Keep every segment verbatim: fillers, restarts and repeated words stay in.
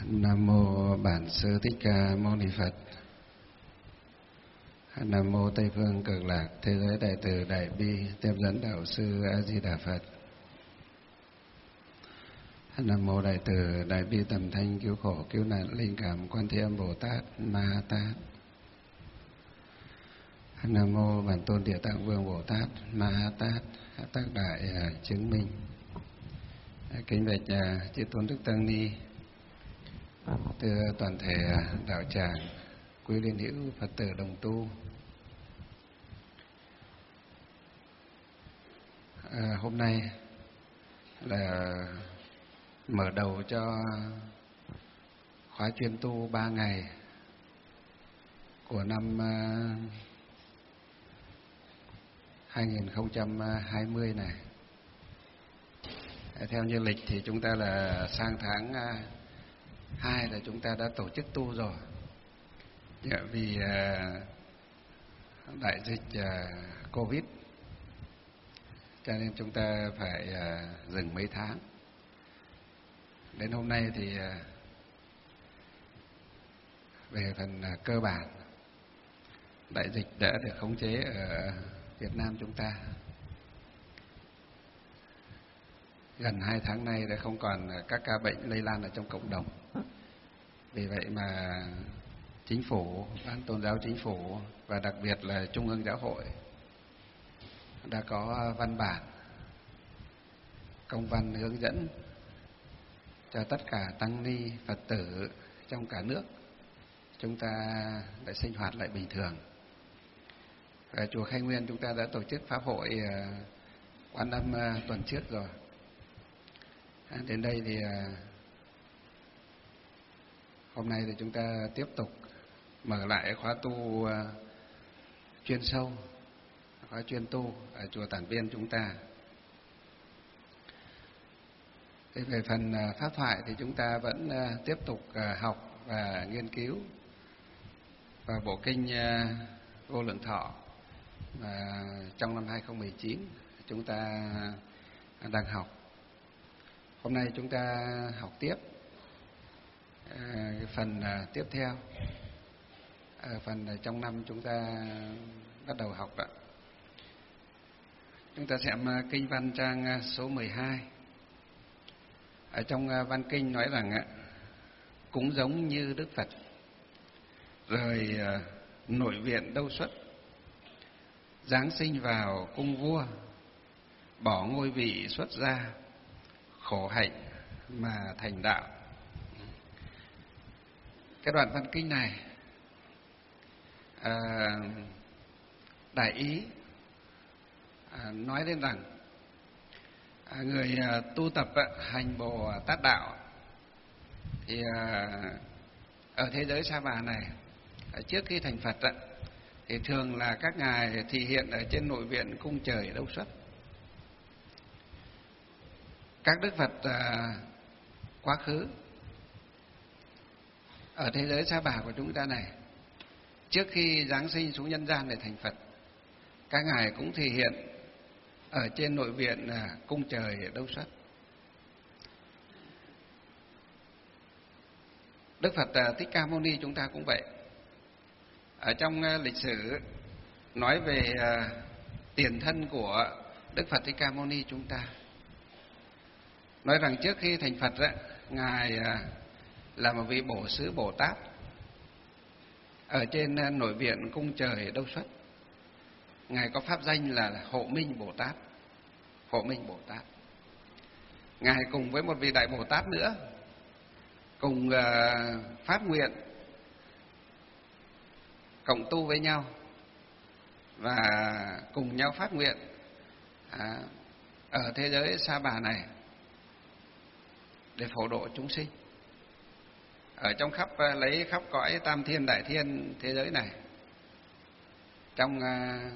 Nam mô Bản Sư Thích Ca Mâu Ni Phật. Nam mô Tây Phương Cực Lạc Thế Giới Đại Từ Đại Bi Tiếp Dẫn Đạo Sư A Di Đà Phật. Nam mô Đại Từ Đại Bi Tầm Thanh Cứu Khổ Cứu Nạn Linh Cảm Quan Thế Âm Bồ Tát Ma Tát. Nam mô Bản Tôn Địa Tạng Vương Bồ Tát Ma Tát Tác Đại Chứng Minh. Kính bạch chư tôn đức tăng ni, thưa toàn thể đạo tràng, quý liên hữu Phật tử đồng tu. À, hôm nay là mở đầu cho khóa chuyên tu ba ngày của năm hai nghìn không trăm hai mươi này. Theo như lịch thì chúng ta là sang tháng hai là chúng ta đã tổ chức tu rồi. Vì đại dịch Covid cho nên chúng ta phải dừng mấy tháng. Đến hôm nay thì về phần cơ bản đại dịch đã được khống chế ở Việt Nam chúng ta. Gần hai tháng nay đã không còn các ca bệnh lây lan ở trong cộng đồng. Vì vậy mà chính phủ, ban tôn giáo chính phủ và đặc biệt là Trung ương Giáo hội đã có văn bản, công văn hướng dẫn cho tất cả tăng ni Phật tử trong cả nước chúng ta đã sinh hoạt lại bình thường. Và chùa Khai Nguyên chúng ta đã tổ chức pháp hội Quan Âm tuần trước rồi. Đến đây thì hôm nay thì chúng ta tiếp tục mở lại khóa tu chuyên sâu, khóa chuyên tu ở chùa Tản Viên chúng ta. Thế về phần pháp thoại thì chúng ta vẫn tiếp tục học và nghiên cứu vào bộ kinh Vô Lượng Thọ. Và trong năm hai không một chín chúng ta đang học. Hôm nay chúng ta học tiếp phần tiếp theo, phần trong năm chúng ta bắt đầu học đó. Chúng ta xem kinh văn trang số mười hai. Ở trong văn kinh nói rằng cũng giống như Đức Phật rời nội viện Đâu Xuất, giáng sinh vào cung vua, bỏ ngôi vị xuất gia, khổ hạnh mà thành đạo. Cái đoạn văn kinh này à, đại ý à, nói đến rằng à, người à, tu tập à, hành Bồ Tát đạo thì à, ở thế giới Sa Bà này à, trước khi thành Phật à, thì thường là các ngài thị hiện ở trên nội viện cung trời Đâu Xuất. Các Đức Phật à, quá khứ ở thế giới Sa Bà của chúng ta này, trước khi giáng sinh xuống nhân gian để thành Phật, các ngài cũng thể hiện ở trên nội viện à, cung trời Đâu Xuất. Đức Phật à, Thích Ca Mâu Ni chúng ta cũng vậy. Ở trong à, lịch sử nói về à, tiền thân của Đức Phật Thích Ca Mâu Ni chúng ta, nói rằng trước khi thành Phật á, ngài à, là một vị bổ xứ Bồ Tát ở trên nội viện cung trời Đâu Xuất. Ngài có pháp danh là Hộ Minh Bồ Tát. Hộ Minh Bồ Tát. Ngài cùng với một vị đại Bồ Tát nữa cùng uh, phát nguyện cộng tu với nhau và cùng nhau phát nguyện à, ở thế giới Sa Bà này để phổ độ chúng sinh ở trong khắp lấy khắp cõi tam thiên đại thiên thế giới này. Trong uh,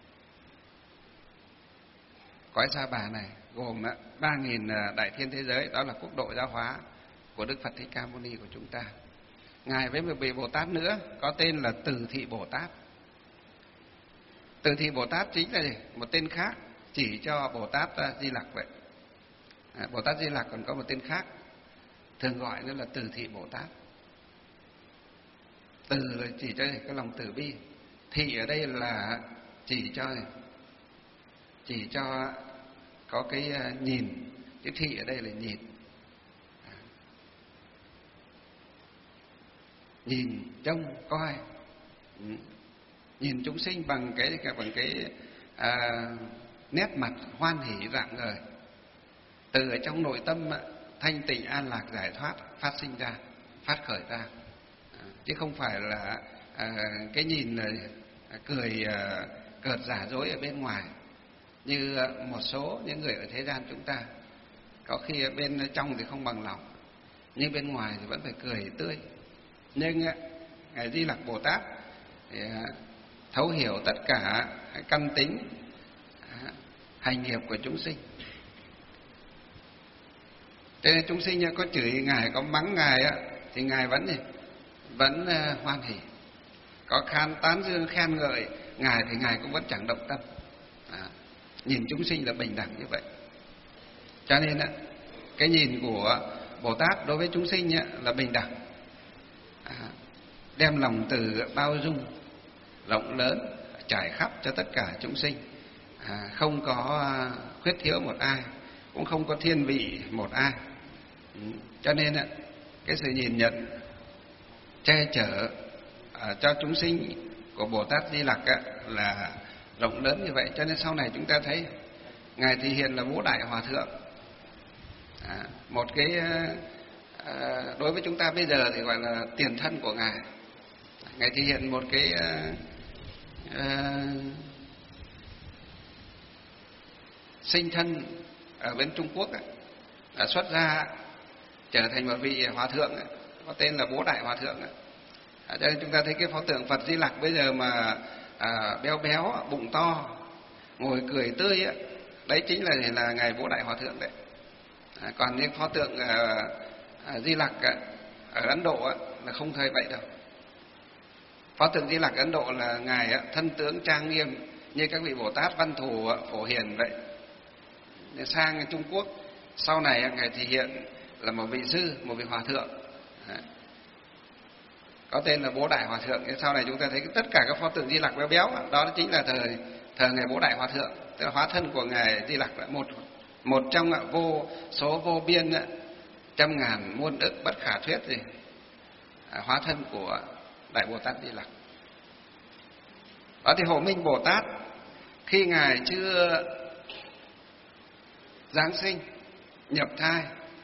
cõi Sa Bà này gồm ba nghìn đại thiên thế giới, đó là quốc độ giáo hóa của Đức Phật Thích Ca Mâu Ni của chúng ta. Ngài với một vị Bồ Tát nữa có tên là Từ Thị Bồ Tát. Từ Thị Bồ Tát chính là gì? Một tên khác chỉ cho Bồ Tát Di Lặc vậy. À, Bồ Tát Di Lặc còn có một tên khác thường gọi nó là từ thị Bồ Tát. Từ là chỉ cho cái lòng từ bi, thị ở đây là chỉ cho chỉ cho có cái nhìn, cái thị ở đây là nhìn, nhìn trông coi, nhìn chúng sinh bằng cái bằng cái à, nét mặt hoan hỷ rạng ngời, từ ở trong nội tâm thanh tịnh an lạc giải thoát phát sinh ra, phát khởi ra, à, chứ không phải là à, cái nhìn là cười à, cợt giả dối ở bên ngoài như một số những người ở thế gian chúng ta. Có khi ở bên trong thì không bằng lòng, nhưng bên ngoài thì vẫn phải cười tươi. Nhưng Ngài Di Lặc Bồ Tát thì thấu hiểu tất cả căn tính hành nghiệp của chúng sinh. Cho nên chúng sinh có chửi Ngài, có mắng Ngài thì Ngài vẫn gì? Vẫn hoan hỉ. Có khan tán dương khen ngợi Ngài thì Ngài cũng vẫn chẳng động tâm. À, nhìn chúng sinh là bình đẳng như vậy. Cho nên cái nhìn của Bồ Tát đối với chúng sinh là bình đẳng, à, đem lòng từ bao dung rộng lớn trải khắp cho tất cả chúng sinh, à, không có khuyết thiếu một ai, cũng không có thiên vị một ai. Ừ. Cho nên cái sự nhìn nhận che chở à, cho chúng sinh của Bồ Tát Di Lặc á, là rộng lớn như vậy. Cho nên sau này chúng ta thấy Ngài thì hiện là Bố Đại Hòa Thượng, à, một cái à, đối với chúng ta bây giờ thì gọi là tiền thân của Ngài. Ngài thì hiện một cái à, à, sinh thân ở bên Trung Quốc ấy, đã xuất ra trở thành một vị hòa thượng ấy, có tên là Bố Đại Hòa Thượng ấy. À, cho nên chúng ta thấy cái pho tượng Phật Di Lặc bây giờ mà à, béo béo, bụng to, ngồi cười tươi ấy, đấy chính là là Ngài Bố Đại Hòa Thượng đấy. À, còn những pho tượng à, à, Di Lặc à, ở Ấn Độ á, là không thấy vậy đâu. Pho tượng Di Lặc Ấn Độ là Ngài á, thân tướng trang nghiêm như các vị Bồ Tát Văn Thù á, Phổ Hiền vậy. Nên sang Trung Quốc sau này á, Ngài thể hiện là một vị sư, một vị hòa thượng, à, có tên là Bố Đại Hòa Thượng. Nên sau này chúng ta thấy tất cả các pho tượng Di Lặc béo béo đó, đó chính là thời thời Ngài Bố Đại Hòa Thượng, tức là hóa thân của Ngài Di Lặc, một một trong vô số vô biên trăm ngàn muôn ức bất khả thuyết gì à, hóa thân của Đại Bồ Tát Di Lặc. Đó thì Hộ Minh Bồ Tát khi Ngài chưa giáng sinh, nhập thai,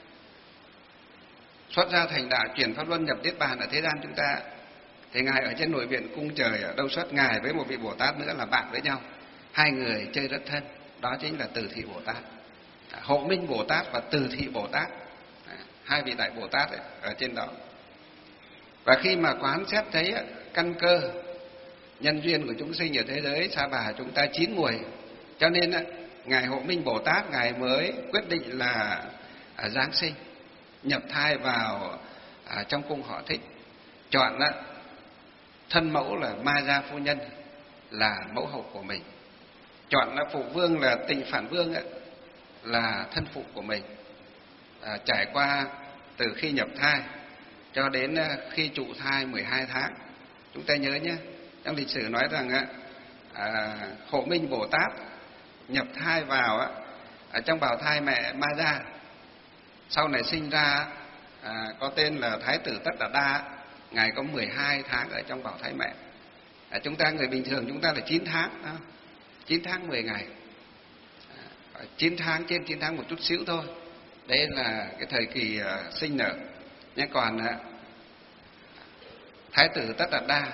xuất ra thành đạo, chuyển pháp luân nhập niết bàn ở thế gian chúng ta, thì Ngài ở trên nội viện cung trời ở đâu xuất, Ngài với một vị Bồ Tát nữa là bạn với nhau, hai người chơi rất thân, đó chính là Từ Thị Bồ Tát. Hộ Minh Bồ Tát và Từ Thị Bồ Tát, hai vị Đại Bồ Tát ấy, ở trên đó. Và khi mà quán xét thấy căn cơ nhân duyên của chúng sinh ở thế giới Sa Bà chúng ta chín muồi, cho nên Ngài Hộ Minh Bồ Tát Ngài mới quyết định là à, giáng sinh, nhập thai vào à, trong cung Họ Thích, chọn á, thân mẫu là Ma Gia phu nhân là mẫu hậu của mình, chọn là phụ vương là Tịnh Phạn Vương á, là thân phụ của mình. À, trải qua từ khi nhập thai cho đến khi trụ thai mười hai tháng. Chúng ta nhớ nhé, trong lịch sử nói rằng á, à, Hộ Minh Bồ Tát nhập thai vào á, ở trong bào thai mẹ Ma Gia, sau này sinh ra à, có tên là Thái tử Tất Đạt Đa, Ngài có mười hai tháng ở trong bào thai mẹ. À, chúng ta người bình thường chúng ta là chín tháng, đó. chín tháng mười ngày, à, chín tháng trên chín tháng một chút xíu thôi. Đấy là cái thời kỳ uh, sinh nở. Nhưng còn uh, Thái tử Tất Đạt Đa,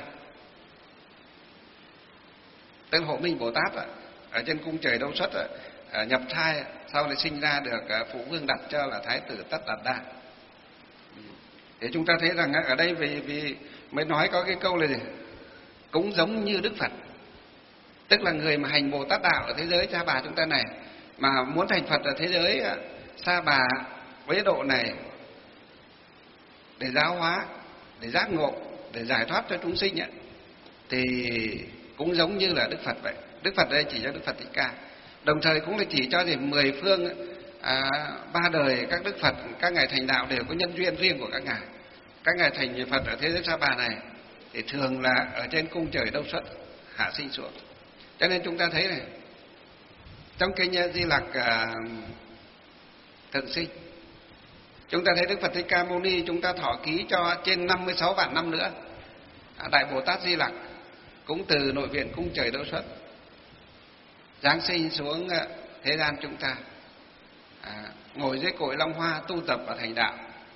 tên Hộ Minh Bồ Tát uh, ở trên cung trời đâu xuất uh, nhập thai, sau này sinh ra được uh, phụ vương đặt cho là Thái tử Tất Đạt Đa. Thì chúng ta thấy rằng uh, ở đây vì, vì mới nói có cái câu là gì? Cũng giống như Đức Phật, tức là người mà hành Bồ Tát đạo ở thế giới Sa Bà chúng ta này, mà muốn thành Phật ở thế giới uh, Sa Bà với độ này để giáo hóa, để giác ngộ, để giải thoát cho chúng sinh ấy, thì cũng giống như là Đức Phật vậy. Đức Phật đây chỉ cho Đức Phật Thích Ca, đồng thời cũng là chỉ cho thì mười phương à, ba đời các đức Phật, các ngài thành đạo đều có nhân duyên riêng của các ngài. Các ngài thành Phật ở thế giới Sa Pa này thì thường là ở trên cung trời Đâu Xuất hạ sinh xuống. Cho nên chúng ta thấy này, trong kinh Di Lặc à, Thượng Sinh, chúng ta thấy Đức Phật Thích Ca Mâu Ni chúng ta thọ ký cho trên năm mươi sáu vạn năm nữa. À, Đại Bồ Tát Di Lặc cũng từ nội viện cung trời Đâu Xuất giáng sinh xuống thế gian chúng ta, à, ngồi dưới cội Long Hoa tu tập và thành đạo.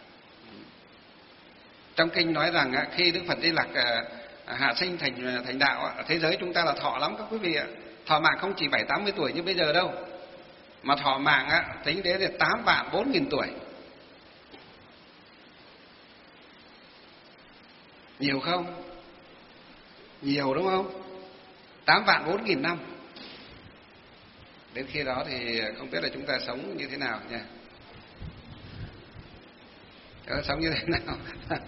Trong kinh nói rằng khi Đức Phật Di Lặc hạ sinh thành thành đạo, ở thế giới chúng ta là thọ lắm các quý vị ạ. Thọ mạng không chỉ bảy tám mươi tuổi như bây giờ đâu, mà thọ mạng tính đến là tám vạn bốn nghìn tuổi. Nhiều không? Nhiều đúng không? Tám vạn bốn nghìn năm. Đến khi đó thì không biết là chúng ta sống như thế nào nha. Chúng ta sống như thế nào?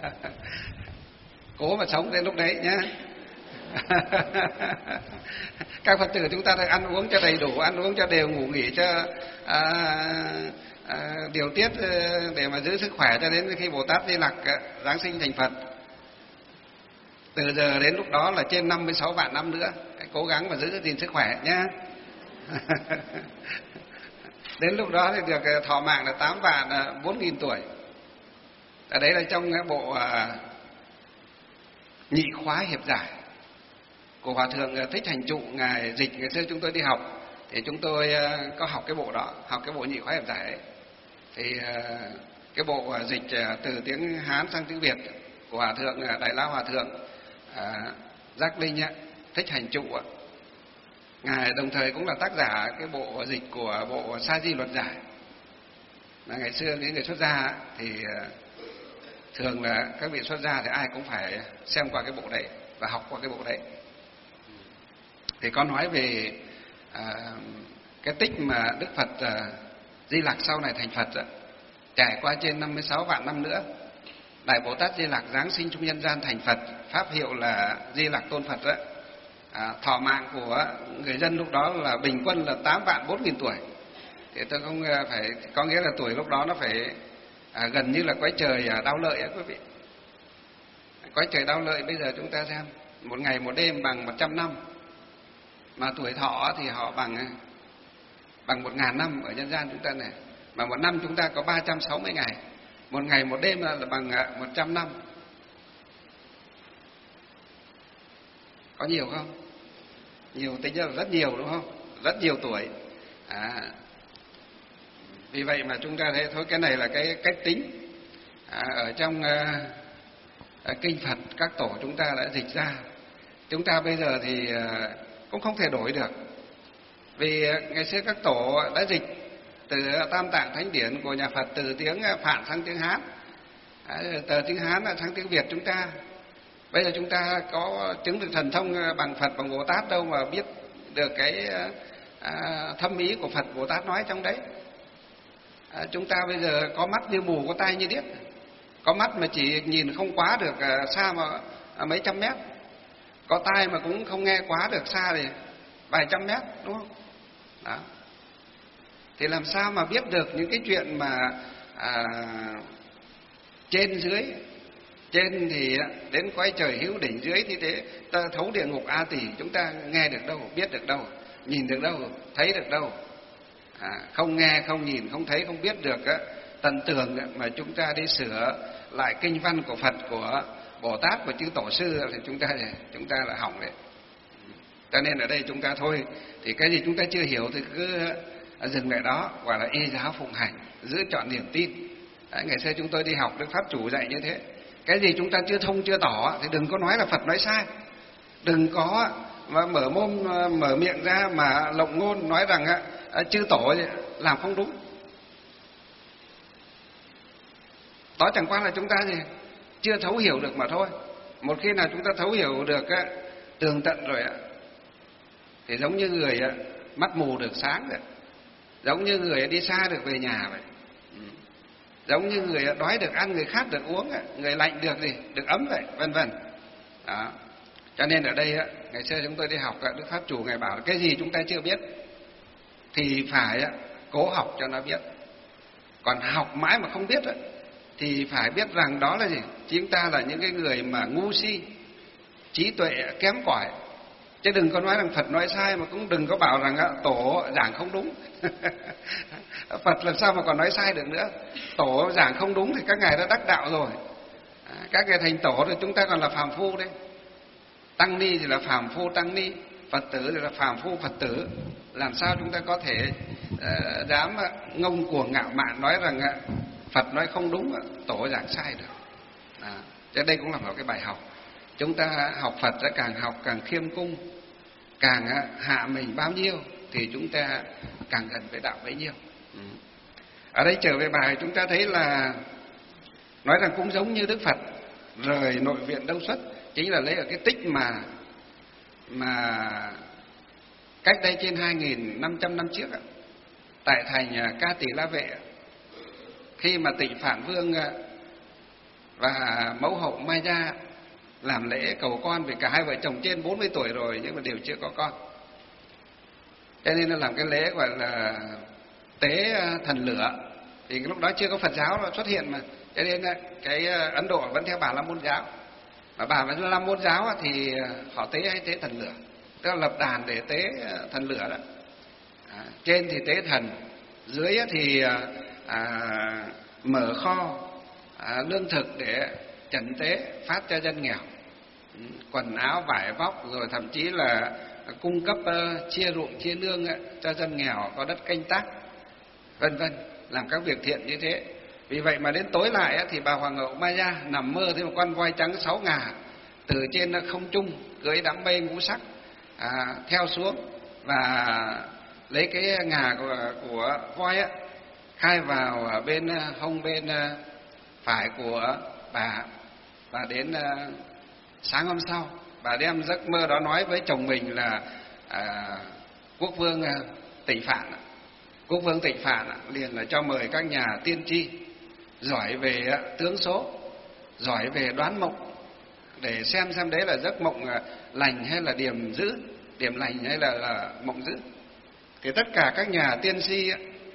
Cố mà sống đến lúc đấy nhé. Các Phật tử chúng ta được ăn uống cho đầy đủ, ăn uống cho đều, ngủ nghỉ cho à, à, điều tiết để mà giữ sức khỏe cho đến khi Bồ Tát Di Lặc giáng sinh thành Phật. Từ giờ đến lúc đó là trên năm mươi sáu vạn năm nữa, cố gắng mà giữ gìn sức khỏe nhé. Đến lúc đó thì được thọ mạng là tám vạn bốn nghìn tuổi. Ở đấy là trong cái bộ nhị khóa hiệp giải của Hòa Thượng Thích Hành Trụ, ngài dịch. Ngày xưa chúng tôi đi học thì chúng tôi có học cái bộ đó, học cái bộ nhị khóa hiệp giải ấy. Thì cái bộ dịch từ tiếng Hán sang tiếng Việt của Hòa Thượng Đại La Hòa Thượng Giác Linh Thích Hành Trụ, ngài đồng thời cũng là tác giả cái bộ dịch của bộ Sa Di Luật Giải. Là ngày xưa những người xuất gia thì thường là các vị xuất gia thì ai cũng phải xem qua cái bộ đấy và học qua cái bộ đấy. Thì có nói về à, cái tích mà Đức Phật à, Di Lặc sau này thành Phật à, trải qua trên năm mươi sáu vạn năm nữa, Đại Bồ Tát Di Lặc giáng sinh trong nhân gian thành Phật, pháp hiệu là Di Lặc Tôn Phật đó. À, thọ mạng của người dân lúc đó là bình quân là tám vạn bốn nghìn tuổi. Thì tôi không phải, có nghĩa là tuổi lúc đó nó phải à, gần như là quái trời à, đau lợi ấy quý vị. Quái trời đau lợi bây giờ chúng ta xem, một ngày một đêm bằng một trăm năm, mà tuổi thọ thì họ bằng bằng một ngàn năm ở nhân gian chúng ta này. Mà một năm chúng ta có ba trăm sáu mươi ngày, một ngày một đêm là bằng một trăm năm. Có nhiều không? Nhiều, tính ra là rất nhiều đúng không? Rất nhiều tuổi. À, vì vậy mà chúng ta thấy thôi, cái này là cái cách tính à, ở trong à, à, kinh Phật các tổ chúng ta đã dịch ra. Chúng ta bây giờ thì à, cũng không thể đổi được, vì à, ngày xưa các tổ đã dịch từ Tam Tạng Thánh Điển của nhà Phật từ tiếng Phạn sang tiếng Hán, à, từ tiếng Hán sang tiếng Việt chúng ta. Bây giờ chúng ta có chứng được thần thông bằng Phật bằng Bồ Tát đâu mà biết được cái à, thâm ý của Phật Bồ Tát nói trong đấy. À, chúng ta bây giờ có mắt như mù, có tai như điếc, có mắt mà chỉ nhìn không quá được à, xa mà à, mấy trăm mét, có tai mà cũng không nghe quá được xa thì vài trăm mét, đúng không? Đó. Thì làm sao mà biết được những cái chuyện mà à, trên dưới. Trên thì đến quay trời hữu đỉnh, dưới thì thế ta thấu địa ngục A Tỳ, chúng ta nghe được đâu, biết được đâu, nhìn được đâu, thấy được đâu. À, không nghe, không nhìn, không thấy, không biết được á, tận tường mà chúng ta đi sửa lại kinh văn của Phật, của Bồ Tát, của chư Tổ sư thì chúng ta chúng ta là hỏng đấy. Cho nên ở đây chúng ta thôi, thì cái gì chúng ta chưa hiểu thì cứ dừng lại đó, gọi là y giáo phụng hành, giữ chọn niềm tin. Đấy, ngày xưa chúng tôi đi học Đức Pháp Chủ dạy như thế. Cái gì chúng ta chưa thông chưa tỏ thì đừng có nói là Phật nói sai, đừng có mà mở mồm mở miệng ra mà lộng ngôn nói rằng chư tổ làm không đúng. Đó chẳng qua là chúng ta gì chưa thấu hiểu được mà thôi. Một khi nào chúng ta thấu hiểu được tường tận rồi thì giống như người mắt mù được sáng vậy, giống như người đi xa được về nhà vậy, giống như người đói được ăn, người khát được uống, người lạnh được gì được ấm vậy, vân vân. Đó. Cho nên ở đây ngày xưa chúng tôi đi học, Đức Pháp Chủ ngài bảo cái gì chúng ta chưa biết thì phải cố học cho nó biết. Còn học mãi mà không biết á, thì phải biết rằng đó là gì? Chúng ta là những cái người mà ngu si, trí tuệ kém cỏi. Chứ đừng có nói rằng Phật nói sai, mà cũng đừng có bảo rằng tổ giảng không đúng. Phật làm sao mà còn nói sai được nữa. Tổ giảng không đúng thì các ngài đã đắc đạo rồi. Các ngài thành tổ rồi, chúng ta còn là phàm phu đấy. Tăng ni thì là phàm phu tăng ni, Phật tử thì là phàm phu Phật tử. Làm sao chúng ta có thể uh, dám ngông cuồng ngạo mạn nói rằng uh, Phật nói không đúng, uh, tổ giảng sai được. À, cho đây cũng là một cái bài học. Chúng ta học Phật sẽ càng học càng khiêm cung, càng uh, hạ mình bao nhiêu thì chúng ta càng gần với đạo bấy nhiêu. Ừ. Ở đây trở về bài, chúng ta thấy là nói rằng cũng giống như Đức Phật rời nội viện Đâu Xuất, chính là lấy ở cái tích mà mà cách đây trên hai nghìn năm trăm năm trước tại thành Ca Tỳ La Vệ, khi mà Tịnh Phạn Vương và mẫu hậu Mai Gia làm lễ cầu con, vì cả hai vợ chồng trên bốn mươi tuổi rồi nhưng mà đều chưa có con, cho nên là làm cái lễ gọi là tế thần lửa. Thì lúc đó chưa có Phật giáo xuất hiện mà, cho nên cái Ấn Độ vẫn theo Bà La Môn giáo. Mà Bà La Môn giáo thì họ tế hay tế thần lửa, tức là lập đàn để tế thần lửa đó. À, trên thì tế thần, dưới thì à, mở kho à, lương thực để trần tế phát cho dân nghèo, quần áo vải vóc, rồi thậm chí là cung cấp uh, chia ruộng chia nương uh, cho dân nghèo có đất canh tác, vân vân, làm các việc thiện như thế. Vì vậy mà đến tối lại uh, thì bà hoàng hậu Maya nằm mơ thấy một con voi trắng sáu ngà từ trên uh, không trung cưỡi đám mây ngũ sắc à, theo xuống, và lấy cái ngà của, của voi uh, khai vào ở bên uh, hông bên uh, phải của bà. Và đến uh, sáng hôm sau, bà đem giấc mơ đó nói với chồng mình là à, quốc vương à, Tịnh Phạn. Quốc vương Tịnh Phạn liền là cho mời các nhà tiên tri giỏi về à, tướng số, giỏi về đoán mộng, để xem xem đấy là giấc mộng à, lành hay là điểm dữ, điểm lành hay là, là mộng dữ. Thì tất cả các nhà tiên tri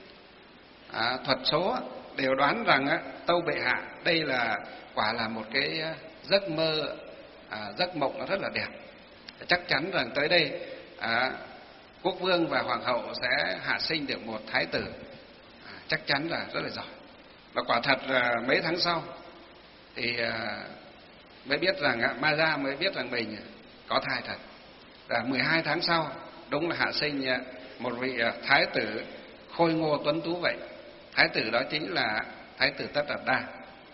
à, thuật số đều đoán rằng à, tâu bệ hạ đây là quả là một cái à, giấc mơ, à, giấc mộng nó rất là đẹp. Chắc chắn rằng tới đây à, quốc vương và hoàng hậu sẽ hạ sinh được một thái tử, à, chắc chắn là rất là giỏi. Và quả thật là mấy tháng sau thì à, mới biết rằng à, Maya mới biết rằng mình có thai thật. Và mười hai tháng sau đúng là hạ sinh à, một vị à, thái tử khôi ngô tuấn tú vậy. Thái tử đó chính là thái tử Tất Đạt Đa.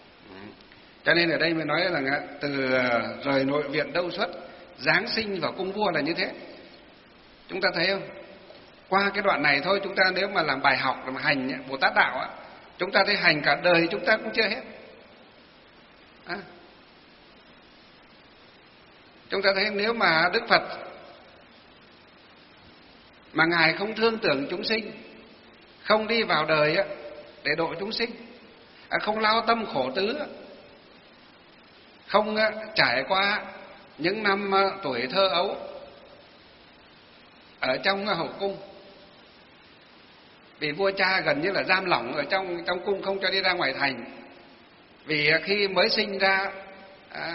Cho nên ở đây mới nói rằng à, từ rời nội viện Đâu Xuất giáng sinh vào cung vua là như thế. Chúng ta thấy không? Qua cái đoạn này thôi, chúng ta nếu mà làm bài học, làm hành Bồ Tát đạo á, chúng ta thấy hành cả đời chúng ta cũng chưa hết. À, chúng ta thấy nếu mà Đức Phật mà ngài không thương tưởng chúng sinh, không đi vào đời á để độ chúng sinh, à, không lao tâm khổ tứ, không á, trải qua những năm á, tuổi thơ ấu ở trong hậu cung, vì vua cha gần như là giam lỏng ở trong trong cung, không cho đi ra ngoài thành. Vì khi mới sinh ra à,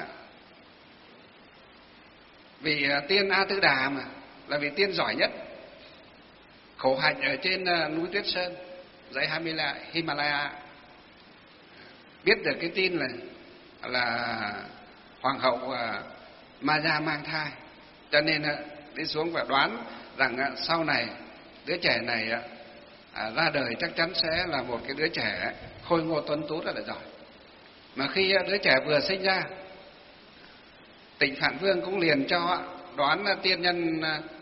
vì tiên A Tư Đà mà là vị tiên giỏi nhất, khổ hạnh ở trên núi Tuyết Sơn, dãy Himalaya, biết được cái tin là là hoàng hậu Maya mang thai, cho nên đi xuống và đoán rằng sau này đứa trẻ này à, ra đời chắc chắn sẽ là một cái đứa trẻ khôi ngô tuấn tú rất là giỏi. Mà khi đứa trẻ vừa sinh ra, Tịnh Phạn Vương cũng liền cho đoán tiên nhân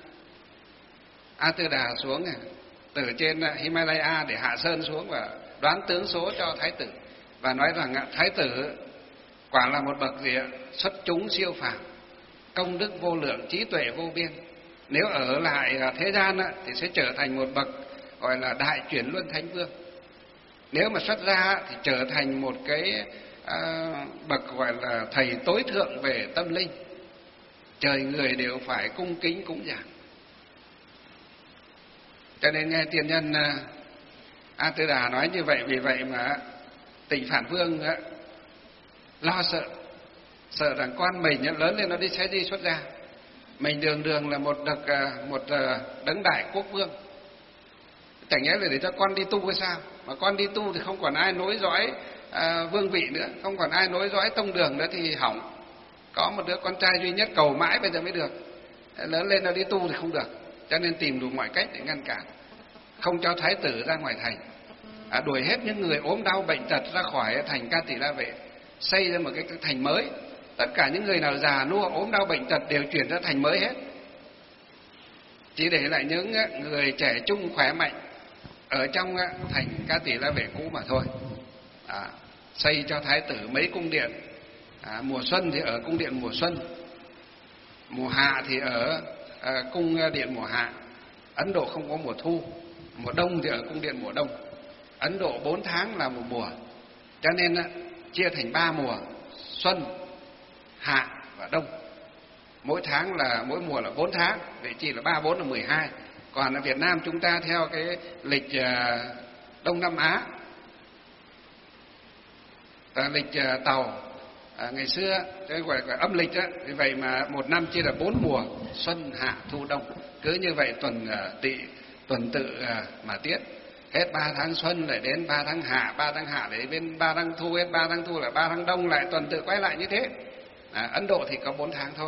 A Tư Đà xuống từ trên Himalaya để hạ sơn xuống và đoán tướng số cho thái tử, và nói rằng thái tử quả là một bậc gì xuất chúng siêu phàm, công đức vô lượng, trí tuệ vô biên. Nếu ở lại thế gian thì sẽ trở thành một bậc gọi là đại chuyển luân thánh vương. Nếu mà xuất ra thì trở thành một cái à, bậc gọi là thầy tối thượng về tâm linh, trời người đều phải cung kính cúng dường. Cho nên nghe tiên nhân A Tư Đà nói như vậy, vì vậy mà Tịnh Phạn Vương á, lo sợ, sợ rằng con mình á, lớn lên nó đi sẽ đi xuất gia. Mình đường đường là một đấng một đấng đại quốc vương, chẳng nhẽ là để cho con đi tu hay sao? Mà con đi tu thì không còn ai nối dõi à, vương vị nữa, không còn ai nối dõi tông đường nữa thì hỏng. Có một đứa con trai duy nhất cầu mãi bây giờ mới được, lớn lên nó đi tu thì không được, cho nên tìm đủ mọi cách để ngăn cản, không cho thái tử ra ngoài thành, à, đuổi hết những người ốm đau bệnh tật ra khỏi thành Ca Tỳ La Vệ, xây ra một cái thành mới. Tất cả những người nào già nua ốm đau bệnh tật đều chuyển ra thành mới hết, chỉ để lại những người trẻ trung khỏe mạnh ở trong thành Ca Tỳ La Vệ cũ mà thôi. À, xây cho thái tử mấy cung điện, à, mùa xuân thì ở cung điện mùa xuân, mùa hạ thì ở à, cung điện mùa hạ. Ấn Độ không có mùa thu, mùa đông thì ở cung điện mùa đông. Ấn Độ bốn tháng là một mùa, cho nên á, chia thành ba mùa: xuân, hạ và đông. Mỗi tháng là mỗi mùa là bốn tháng, vậy chỉ là ba bốn là mười hai. Còn ở Việt Nam chúng ta theo cái lịch à, Đông Nam Á, à, lịch à, tàu à, ngày xưa cái gọi là âm lịch á, vì vậy mà một năm chia là bốn mùa: xuân, hạ, thu, đông. Cứ như vậy tuần à, tỵ tuần tự à, mà tiết. Hết ba tháng xuân lại đến ba tháng hạ, ba tháng hạ lại đến ba tháng thu, hết ba tháng thu là ba tháng đông, lại tuần tự quay lại như thế. À, Ấn Độ thì có bốn tháng thôi,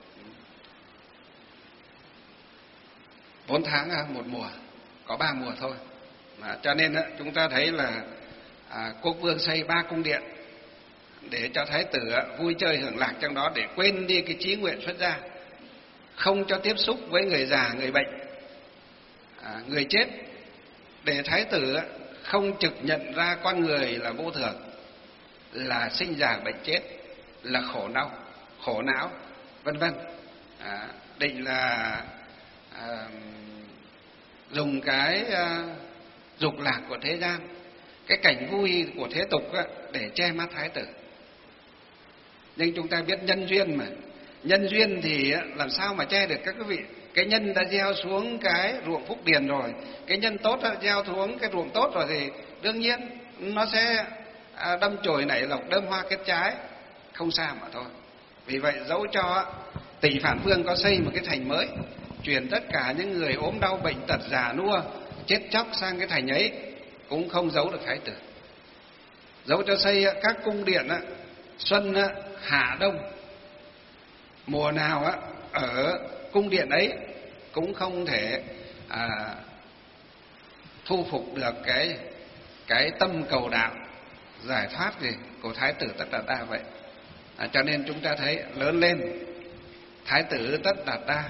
bốn tháng một mùa, có ba mùa thôi. À, cho nên á, chúng ta thấy là à, quốc vương xây ba cung điện để cho thái tử á, vui chơi hưởng lạc trong đó, để quên đi cái chí nguyện xuất gia, không cho tiếp xúc với người già, người bệnh, à, người chết, để thái tử á, không trực nhận ra con người là vô thường, là sinh già bệnh chết, là khổ đau, khổ não, vân vân. À, định là à, dùng cái à, dục lạc của thế gian, cái cảnh vui của thế tục á, để che mắt thái tử. Nhưng chúng ta biết nhân duyên mà, nhân duyên thì á, làm sao mà che được các quý vị? Cái nhân đã gieo xuống cái ruộng phúc điền rồi, cái nhân tốt đã gieo xuống cái ruộng tốt rồi thì đương nhiên nó sẽ à, đâm chồi nảy lộc, đơm hoa kết trái, không sao mà thôi. Vì vậy dẫu cho Tỳ Phạn Vương có xây một cái thành mới, chuyển tất cả những người ốm đau bệnh tật già nua chết chóc sang cái thành ấy, cũng không giấu được thái tử. Dẫu cho xây các cung điện á, xuân á, hạ đông, mùa nào á, ở cung điện ấy cũng không thể à, thu phục được cái cái tâm cầu đạo giải thoát gì của thái tử Tất Đạt Đa vậy. À, cho nên chúng ta thấy lớn lên thái tử Tất Đạt Đa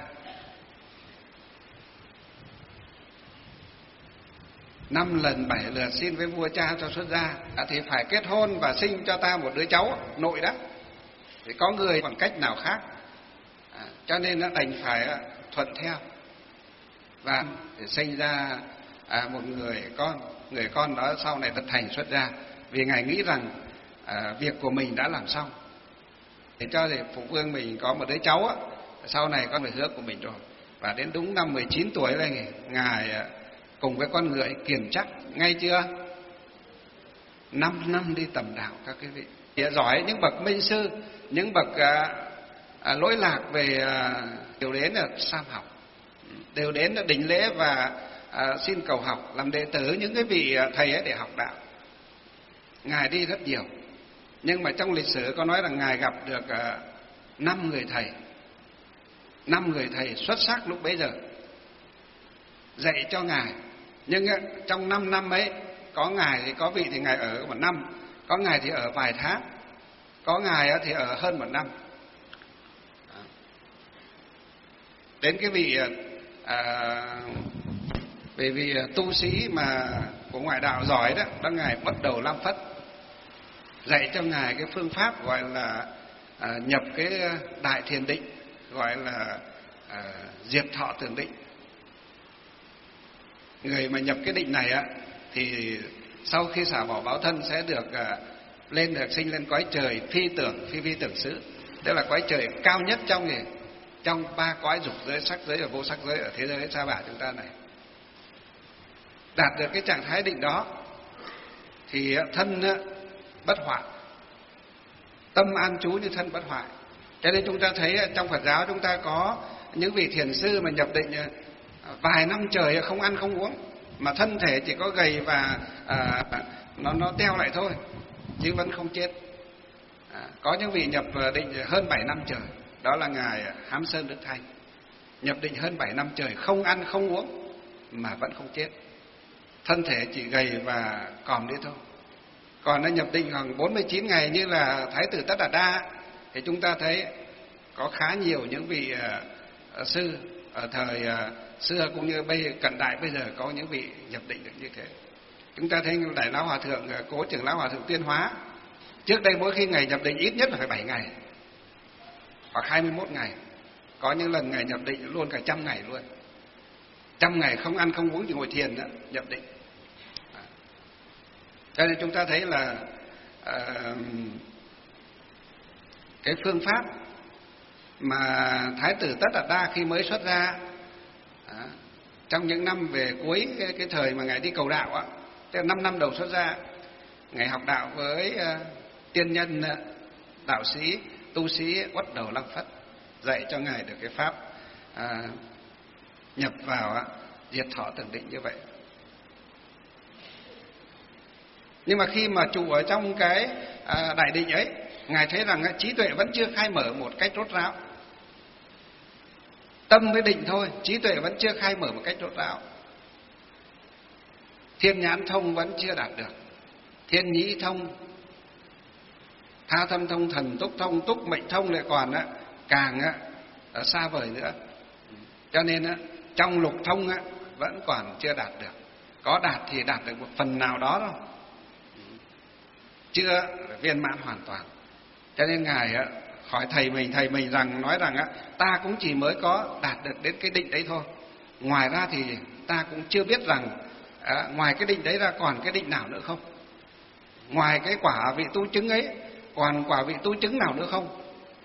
năm lần bảy lượt xin với vua cha cho xuất gia, à, thì phải kết hôn và sinh cho ta một đứa cháu nội đó, thì có người bằng cách nào khác, à, cho nên nó đành phải à, thuận theo và để sinh ra à, một người con. Người con đó sau này thật thành xuất gia, vì ngài nghĩ rằng à, việc của mình đã làm xong, để cho để phụ vương mình có một đứa cháu á, sau này có người hứa của mình rồi. Và đến đúng năm mười chín tuổi đây, ngài à, cùng với con ngựa kiền chắc, ngay chưa, năm năm đi tầm đạo các quý vị. Địa giỏi những bậc minh sư, những bậc à, à, lỗi lạc về à, đều đến là sam học, đều đến là đỉnh lễ và à, xin cầu học, làm đệ tử những cái vị thầy ấy để học đạo. Ngài đi rất nhiều, nhưng mà trong lịch sử có nói là ngài gặp được à, năm người thầy, năm người thầy xuất sắc lúc bấy giờ dạy cho ngài. Nhưng á, trong năm năm ấy, có ngài thì có vị thì ngài ở một năm, có ngài thì ở vài tháng, có ngài á, thì ở hơn một năm. Đến cái vị à, vì vì tu sĩ mà của ngoại đạo giỏi đó, đó ngài bắt đầu Lam Phất dạy cho ngài cái phương pháp gọi là à, nhập cái đại thiền định, gọi là à, diệt thọ tưởng định. Người mà nhập cái định này á thì sau khi xả bỏ báo thân sẽ được à, lên được sinh lên cõi trời phi tưởng phi vi tưởng xứ, tức là cõi trời cao nhất trong gì trong ba cõi dục giới, sắc giới và vô sắc giới ở thế giới sa bà chúng ta này. đạt được cái trạng thái định đó thì thân bất hoại, tâm an trú như thân bất hoại. Cho nên chúng ta thấy trong Phật giáo chúng ta có những vị thiền sư mà nhập định vài năm trời không ăn không uống, mà thân thể chỉ có gầy và à, nó nó teo lại thôi, chứ vẫn không chết. À, có những vị nhập định hơn bảy năm trời, đó là ngài Hám Sơn Đức Thanh, nhập định hơn bảy năm trời không ăn không uống mà vẫn không chết, thân thể chỉ gầy và còm đi thôi. Còn nó nhập định khoảng bốn mươi chín ngày như là Thái tử Tất Đạt Đa thì chúng ta thấy có khá nhiều những vị uh, sư ở thời uh, xưa cũng như bây cận đại bây giờ có những vị nhập định được như thế. Chúng ta thấy Đại Lão Hòa Thượng uh, Cố Trưởng Lão Hòa Thượng Tuyên Hóa, trước đây mỗi khi ngày nhập định ít nhất là phải bảy ngày hoặc hai mươi mốt ngày, có những lần ngày nhập định luôn cả trăm ngày luôn, trăm ngày không ăn không uống chỉ ngồi thiền đó, nhập định. À. Cho nên chúng ta thấy là uh, cái phương pháp mà Thái tử Tất Đạt Đa khi mới xuất ra à, trong những năm về cuối cái, cái thời mà ngài đi cầu đạo á, tức là năm năm đầu xuất ra, ngài học đạo với uh, tiên nhân uh, đạo sĩ tu sĩ Uất Đầu Lăng Phất, dạy cho ngài được cái pháp à, nhập vào uh, diệt thọ tưởng định như vậy. Nhưng mà khi mà trụ ở trong cái uh, đại định ấy, ngài thấy rằng uh, trí tuệ vẫn chưa khai mở một cách rốt ráo. Tâm với định thôi, trí tuệ vẫn chưa khai mở một cách rốt ráo. Thiên nhãn thông vẫn chưa đạt được, thiên nhĩ thông, tha tâm thông, thần túc thông, túc mệnh thông lại còn á, càng á, ở xa vời nữa. Cho nên á, trong lục thông á, vẫn còn chưa đạt được. Có đạt thì đạt được một phần nào đó thôi, chưa viên mãn hoàn toàn. Cho nên ngài á, hỏi thầy mình, thầy mình rằng nói rằng á, ta cũng chỉ mới có đạt được đến cái định đấy thôi. Ngoài ra thì ta cũng chưa biết rằng à, ngoài cái định đấy ra còn cái định nào nữa không? Ngoài cái quả vị tu chứng ấy, còn quả vị tu chứng nào nữa không?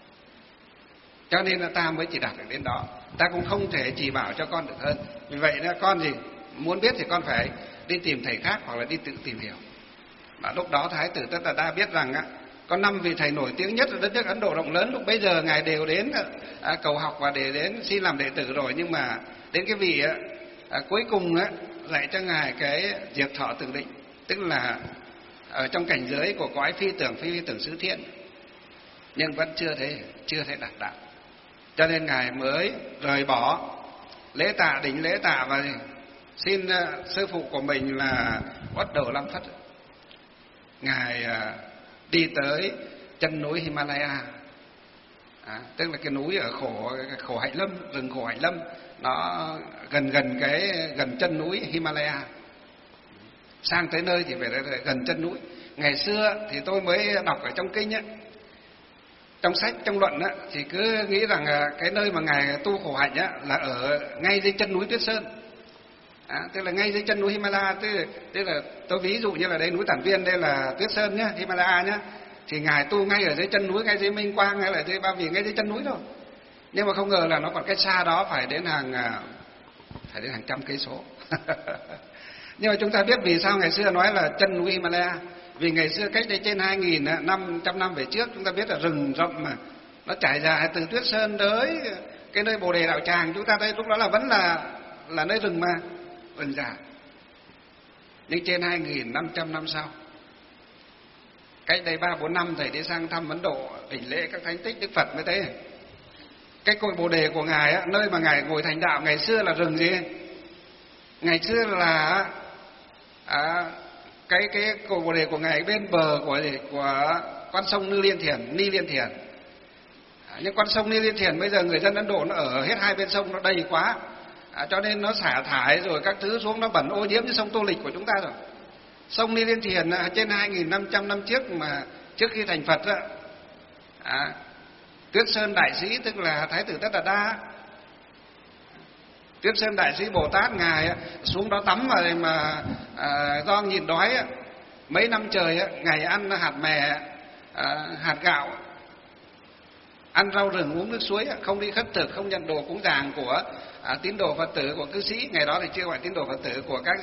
Cho nên là ta mới chỉ đạt được đến đó. Ta cũng không thể chỉ bảo cho con được hơn. Vì vậy là con gì muốn biết thì con phải đi tìm thầy khác hoặc là đi tự tìm hiểu. Và lúc đó Thái tử Tất Đạt Đa biết rằng á, có năm vị thầy nổi tiếng nhất ở đất nước Ấn Độ rộng lớn, lúc bấy giờ ngài đều đến à, cầu học và để đến xin làm đệ tử rồi, nhưng mà đến cái vị á, à, cuối cùng á, dạy cho ngài cái diệt thọ tưởng định, tức là ở trong cảnh giới của cõi phi tưởng phi, phi tưởng xứ thiện, nhưng vẫn chưa thấy chưa thấy đạt đạo. Cho nên ngài mới rời bỏ lễ tạ đỉnh lễ tạ và xin uh, sư phụ của mình là Uất Đầu Lăng Phất, ngài uh, đi tới chân núi Himalaya, à, tức là cái núi ở khổ khổ hạnh lâm, rừng khổ hạnh lâm, nó gần gần cái gần chân núi Himalaya. Sang tới nơi thì phải gần chân núi. Ngày xưa thì tôi mới đọc ở trong kinh á, trong sách trong luận á, thì cứ nghĩ rằng cái nơi mà ngài tu khổ hạnh á là ở ngay dưới chân núi Tuyết Sơn, à, tức là ngay dưới chân núi Himalaya. Tức là, tức là tôi ví dụ như là đây núi Tản Viên, đây là Tuyết Sơn nhá, Himalaya nhá, thì ngài tu ngay ở dưới chân núi, ngay dưới Minh Quang hay là dưới Ba Vì, ngay dưới chân núi thôi. Nhưng mà không ngờ là nó còn cách xa đó phải đến hàng phải đến hàng trăm cây số. Nhưng mà chúng ta biết vì sao ngày xưa nói là chân núi Himalaya, vì ngày xưa cách đây trên hai nghìn năm trăm năm về trước, chúng ta biết là rừng rậm mà nó trải dài từ Tuyết Sơn tới cái nơi Bồ Đề Đạo Tràng, chúng ta thấy lúc đó là vẫn là là nơi rừng mà rừng già. Nhưng trên hai nghìn năm trăm năm sau, cách đây ba bốn năm thầy đi sang thăm Ấn Độ, đỉnh lễ các thánh tích Đức Phật mới thấy cái cội Bồ Đề của ngài á, nơi mà ngài ngồi thành đạo ngày xưa là rừng gì? Ngày xưa là à, cái cái cội Bồ Đề của ngài bên bờ của gì? Của con sông Ni Liên Thiền, Ni Liên Thiền. À, nhưng con sông Ni Liên Thiền bây giờ người dân Ấn Độ nó ở hết hai bên sông, nó đầy quá, à, cho nên nó xả thải rồi các thứ xuống, nó bẩn ô nhiễm như sông Tô Lịch của chúng ta rồi. Sông Ni Liên Thiền trên hai nghìn năm trăm năm trước, mà trước khi thành Phật á, à, Tuyết Sơn Đại Sĩ tức là Thái tử Tất Đạt Đa, Tuyết Sơn Đại Sĩ Bồ Tát ngài xuống đó tắm mà mà à, do nhìn đói mấy năm trời ngài ăn hạt mè, à, hạt gạo, ăn rau rừng, uống nước suối, không đi khất thực, không nhận đồ cúng dường của à, tín đồ Phật tử, của cư sĩ. Ngày đó thì chưa gọi tín đồ Phật tử, của các gì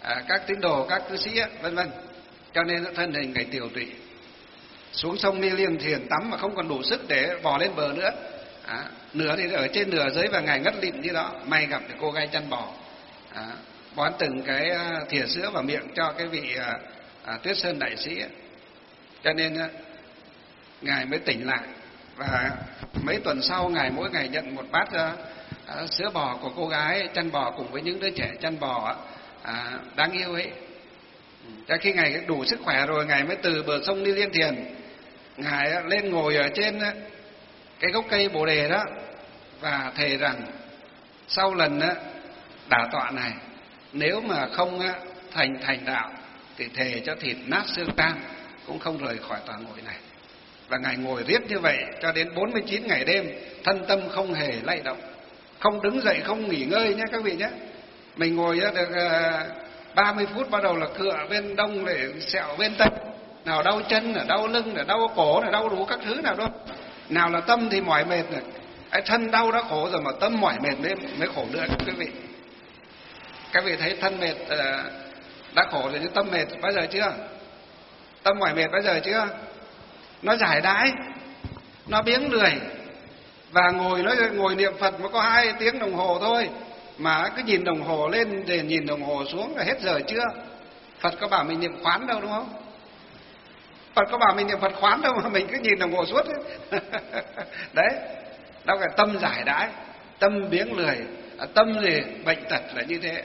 à, các tín đồ, các cư sĩ vân vân. Cho nên thân hình Ngài tiều tụy, xuống sông Ni Liên Thiền tắm mà không còn đủ sức để bò lên bờ nữa. À, nửa thì ở trên nửa dưới và Ngài ngất lịm như đó. May gặp được cô gái chăn bò, à, bón từng cái thìa sữa vào miệng cho cái vị à, à, Tuyết Sơn đại sĩ ấy. Cho nên à, Ngài mới tỉnh lại. Và mấy tuần sau Ngài mỗi ngày nhận một bát à, à, sữa bò của cô gái chăn bò cùng với những đứa trẻ chăn bò à, đáng yêu ấy. Cho khi Ngài đủ sức khỏe rồi, Ngài mới từ bờ sông Ni Liên Thiền, Ngài lên ngồi ở trên cái gốc cây Bồ Đề đó và thề rằng sau lần đả tọa này, nếu mà không thành thành đạo thì thề cho thịt nát xương tan cũng không rời khỏi tòa ngồi này. Và Ngài ngồi riết như vậy cho đến bốn mươi chín ngày đêm, thân tâm không hề lay động, không đứng dậy, không nghỉ ngơi nhé các vị nhé. Mình ngồi được ba mươi phút bắt đầu là cựa bên đông để sẹo bên tây, nào đau chân, nào đau lưng, nào đau cổ, nào đau đủ các thứ nào đó. Nào là tâm thì mỏi mệt rồi, cái thân đau đã khổ rồi mà tâm mỏi mệt mới mới khổ nữa quý vị. Các vị thấy thân mệt đã khổ rồi, nhưng tâm mệt bao giờ chưa? Tâm mỏi mệt bao giờ chưa? Nó giải đãi, nó biếng lười, và ngồi nó ngồi niệm Phật mới có hai tiếng đồng hồ thôi mà cứ nhìn đồng hồ lên để nhìn đồng hồ xuống là hết giờ chưa. Phật có bảo mình niệm khoán đâu, đúng không? Phật có bảo mình niệm Phật khoán đâu mà mình cứ nhìn đồng hồ suốt ấy. Đấy, đó là tâm giải đãi, tâm biếng lười, tâm gì bệnh tật là như thế.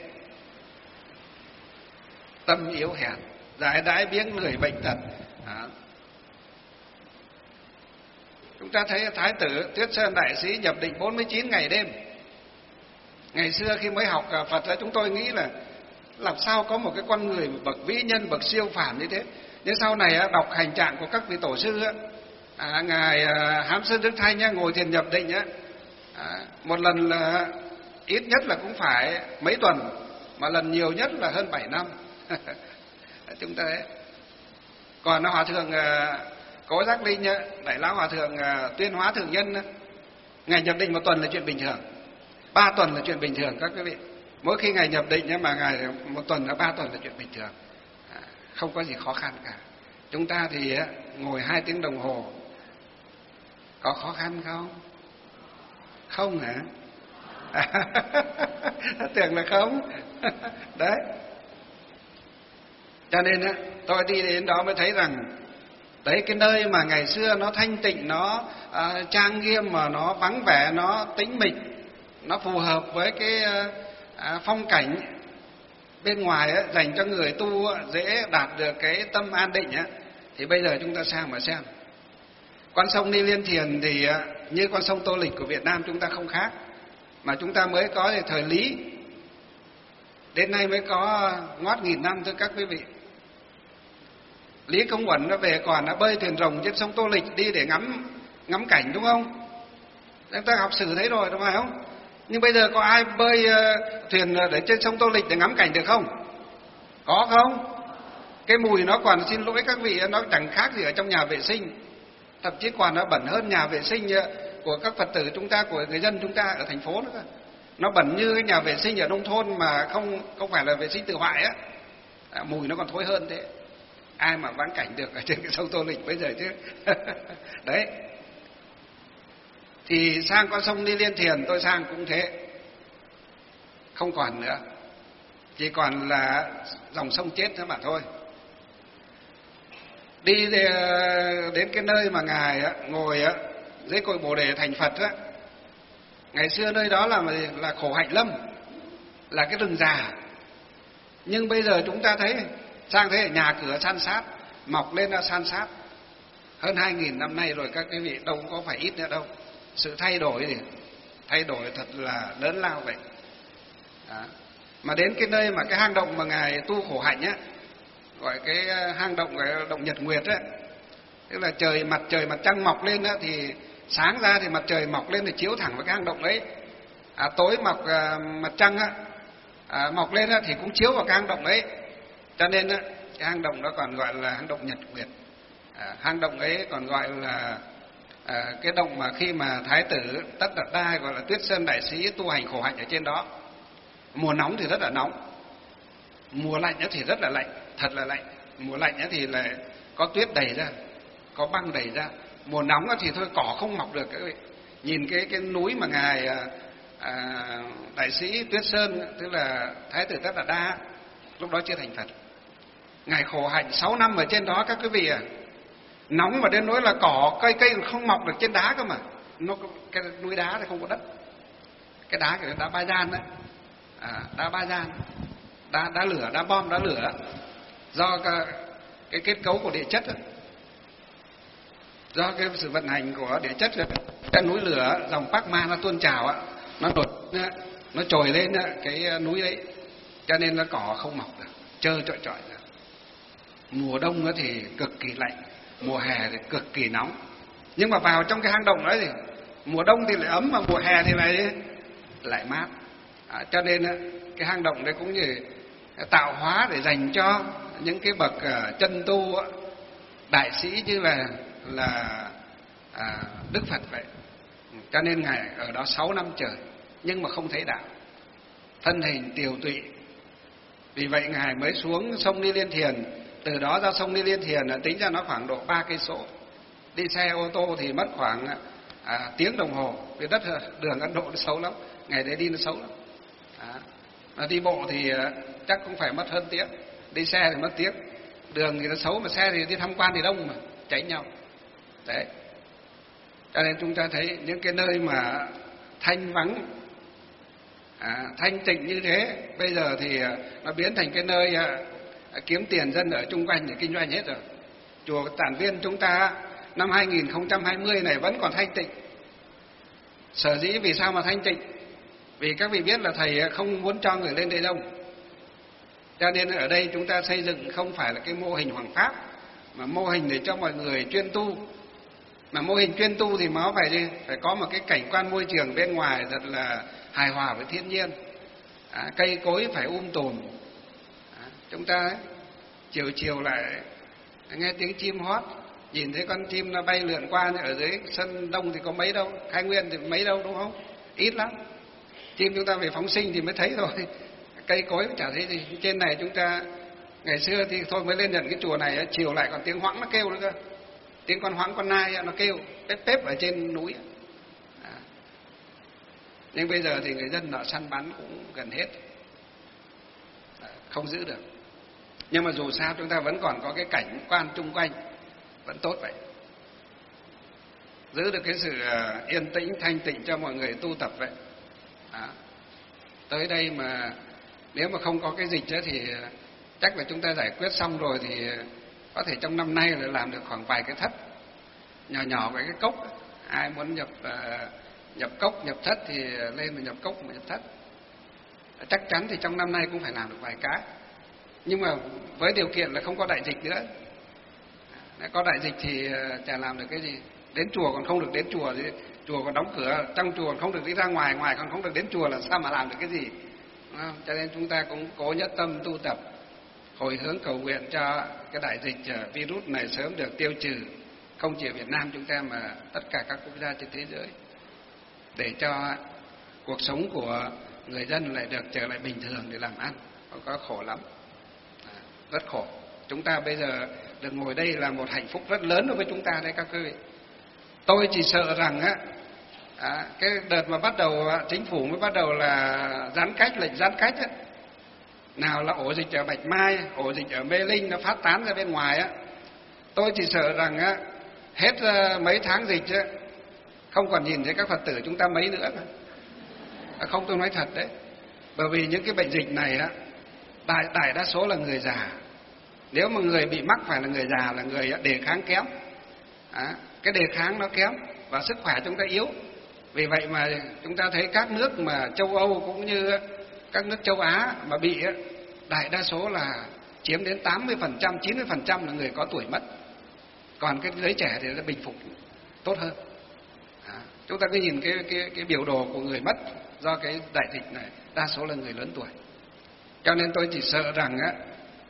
Tâm yếu hèn, giải đãi, biếng lười, bệnh tật. À. Chúng ta thấy Thái tử Tuyết Sơn đại sĩ nhập định bốn mươi chín ngày đêm. Ngày xưa khi mới học Phật chúng tôi nghĩ là làm sao có một cái con người bậc vĩ nhân, bậc siêu phàm như thế. Nhưng sau này đọc hành trạng của các vị tổ sư, à, ngài Hám Sơn Đức Thanh ngồi thiền nhập định, à, một lần là ít nhất là cũng phải mấy tuần, mà lần nhiều nhất là hơn bảy năm. Chúng ta thấy. Còn hòa thượng Cố Giác Linh, đại lão hòa thượng Tuyên Hóa Thượng Nhân, ngày nhập định một tuần là chuyện bình thường, ba tuần là chuyện bình thường các quý vị. Mỗi khi ngày nhập định mà ngày một tuần là ba tuần là chuyện bình thường, à, không có gì khó khăn cả. Chúng ta thì ngồi hai tiếng đồng hồ có khó khăn không? Không hả? À, tưởng là không. Đấy. Cho nên tôi đi đến đó mới thấy rằng đấy, cái nơi mà ngày xưa nó thanh tịnh, nó à, trang nghiêm, mà nó vắng vẻ, nó tĩnh mịch, nó phù hợp với cái à, phong cảnh bên ngoài á, dành cho người tu á, dễ đạt được cái tâm an định á, thì bây giờ chúng ta sang mà xem. Con sông Ni Liên Thiền thì à, như con sông Tô Lịch của Việt Nam chúng ta không khác, mà chúng ta mới có thì thời Lý, đến nay mới có ngót nghìn năm thưa các quý vị. Lý Công Uẩn nó về còn nó bơi thuyền rồng trên sông Tô Lịch đi để ngắm ngắm cảnh, đúng không? Chúng ta học sử thấy rồi, đúng không? Nhưng bây giờ có ai bơi uh, thuyền để trên sông Tô Lịch để ngắm cảnh được không? Có không? Cái mùi nó còn, xin lỗi các vị, nó chẳng khác gì ở trong nhà vệ sinh, thậm chí còn nó bẩn hơn nhà vệ sinh của các Phật tử chúng ta, của người dân chúng ta ở thành phố nữa. Nó bẩn như cái nhà vệ sinh ở nông thôn mà không không phải là vệ sinh tự hoại á, à, mùi nó còn thối hơn thế. Ai mà vãn cảnh được ở trên cái sông Tô Lịch bây giờ chứ. Đấy. Thì sang con sông Ni Liên Thiền tôi sang cũng thế, không còn nữa, chỉ còn là dòng sông chết thôi mà thôi. Đi đến cái nơi mà ngài ngồi dưới cội Bồ Đề thành Phật á, ngày xưa nơi đó là là khổ hạnh lâm, là cái rừng già. Nhưng bây giờ chúng ta thấy sang thế nhà cửa san sát, mọc lên là san sát hơn hai nghìn năm nay rồi các quý vị, đâu có phải ít nữa đâu. Sự thay đổi thì thay đổi thật là lớn lao vậy. Đó. Mà đến cái nơi mà cái hang động mà ngài tu khổ hạnh á, gọi cái hang động, cái động Nhật Nguyệt á, tức là trời mặt trời mặt trăng mọc lên á, thì sáng ra thì mặt trời mọc lên thì chiếu thẳng vào cái hang động đấy, à, tối mọc à, mặt trăng á, à, mọc lên á, thì cũng chiếu vào cái hang động đấy. Cho nên á, cái hang động đó còn gọi là hang động Nhật Nguyệt. À, hang động ấy còn gọi là à, cái động mà khi mà Thái tử Tất Đạt Đa gọi là Tuyết Sơn đại sĩ tu hành khổ hạnh ở trên đó. Mùa nóng thì rất là nóng, Mùa lạnh thì rất là lạnh, thật là lạnh. Mùa lạnh thì là có tuyết đầy ra, có băng đầy ra. Mùa nóng thì thôi cỏ không mọc được. Các vị nhìn cái cái núi mà ngài à, à, đại sĩ Tuyết Sơn, tức là Thái tử Tất Đạt Đa, lúc đó chưa thành Phật, ngài khổ hạnh sáu năm ở trên đó các quý vị à. Nóng mà đến nỗi là cỏ cây cây không mọc được trên đá cơ mà. Nó cái núi đá thì không có đất, cái đá cái đá ba gian đấy, à, đá ba gian, đá đá lửa, đá bom, đá lửa, do cái, cái kết cấu của địa chất đó, do cái sự vận hành của địa chất, cái núi lửa dòng Pacma nó tuôn trào á, nó đột nó trồi lên cái núi ấy, cho nên nó cỏ không mọc được, trơ trọi trọi. Mùa đông thì cực kỳ lạnh, mùa hè thì cực kỳ nóng. Nhưng mà vào trong cái hang động đấy thì mùa đông thì lại ấm, mà mùa hè thì lại lại mát. À, cho nên cái hang động đấy cũng như tạo hóa để dành cho những cái bậc chân tu đại sĩ như là là à, Đức Phật vậy. Cho nên ngài ở đó sáu năm trời nhưng mà không thấy đạo, thân hình tiều tụy. Vì vậy ngài mới xuống sông Ni Liên Thiền. Từ đó ra sông Ni Liên Thiền tính ra nó khoảng độ ba cây số. Đi xe ô tô thì mất khoảng à, tiếng đồng hồ. Vì đất đường Ấn Độ nó xấu lắm, ngày đấy đi nó xấu lắm. À, đi bộ thì chắc cũng phải mất hơn tiếng, đi xe thì mất tiếng. Đường thì nó xấu, mà xe thì đi tham quan thì đông mà cháy nhau. Đấy. Cho nên chúng ta thấy những cái nơi mà thanh vắng, à, thanh tịnh như thế, bây giờ thì nó biến thành cái nơi à, kiếm tiền dân ở chung quanh để kinh doanh hết rồi. Chùa Tản Viên chúng ta năm hai nghìn không trăm hai mươi này vẫn còn thanh tịnh. Sở dĩ vì sao mà thanh tịnh? Vì các vị biết là thầy không muốn cho người lên đây đông. Cho nên ở đây chúng ta xây dựng không phải là cái mô hình hoằng pháp, mà mô hình để cho mọi người chuyên tu. Mà mô hình chuyên tu thì nó phải gì? Phải có một cái cảnh quan môi trường bên ngoài thật là hài hòa với thiên nhiên. À, cây cối phải um tùm. À, chúng ta ấy, chiều chiều lại nghe tiếng chim hót, nhìn thấy con chim nó bay lượn qua, ở dưới sân đông thì có mấy đâu, Khai Nguyên thì mấy đâu, đúng không? Ít lắm. Chim chúng ta về phóng sinh thì mới thấy thôi, cây cối chả thấy gì. Trên này chúng ta ngày xưa thì thôi mới lên nhận cái chùa này, chiều lại còn tiếng hoãng nó kêu nữa cơ, tiếng con hoãng con nai nó kêu pép pép ở trên núi. À. Nhưng bây giờ thì người dân nợ săn bắn cũng gần hết, à, không giữ được. Nhưng mà dù sao chúng ta vẫn còn có cái cảnh quan chung quanh vẫn tốt vậy, giữ được cái sự yên tĩnh thanh tịnh cho mọi người tu tập vậy. À, tới đây mà nếu mà không có cái dịch đó thì chắc là chúng ta giải quyết xong rồi, thì có thể trong năm nay là làm được khoảng vài cái thất nhỏ nhỏ với cái cốc. Ai muốn nhập uh, nhập cốc nhập thất thì lên mà nhập cốc mà nhập thất. Chắc chắn thì trong năm nay cũng phải làm được vài cái, nhưng mà với điều kiện là không có đại dịch nữa. Nếu có đại dịch thì chả làm được cái gì. Đến chùa còn không được đến chùa, thì chùa còn đóng cửa, trong chùa còn không được đi ra ngoài, ngoài còn không được đến chùa, là sao mà làm được cái gì? Cho nên chúng ta cũng cố nhất tâm tu tập, hồi hướng cầu nguyện cho cái đại dịch virus này sớm được tiêu trừ, không chỉ ở Việt Nam chúng ta mà tất cả các quốc gia trên thế giới, để cho cuộc sống của người dân lại được trở lại bình thường để làm ăn. Có khổ lắm, rất khổ. Chúng ta bây giờ được ngồi đây là một hạnh phúc rất lớn đối với chúng ta đấy các quý vị. Tôi chỉ sợ rằng á, à, cái đợt mà bắt đầu chính phủ mới bắt đầu là giãn cách, lệnh giãn cách á, nào là ổ dịch ở Bạch Mai, ổ dịch ở Mê Linh nó phát tán ra bên ngoài á, tôi chỉ sợ rằng á, hết mấy tháng dịch á, không còn nhìn thấy các Phật tử chúng ta mấy nữa. À, không, tôi nói thật đấy, bởi vì những cái bệnh dịch này á, đại đại đa số là người già. Nếu mà người bị mắc phải là người già, là người đề kháng kém, à, cái đề kháng nó kém và sức khỏe chúng ta yếu. Vì vậy mà chúng ta thấy các nước mà châu Âu cũng như các nước châu Á mà bị, đại đa số là chiếm đến tám mươi phần trăm, chín mươi phần trăm là người có tuổi mất. Còn cái giới trẻ thì nó bình phục tốt hơn. À, chúng ta cứ nhìn cái, cái, cái biểu đồ của người mất do cái đại dịch này, đa số là người lớn tuổi. Cho nên tôi chỉ sợ rằng á,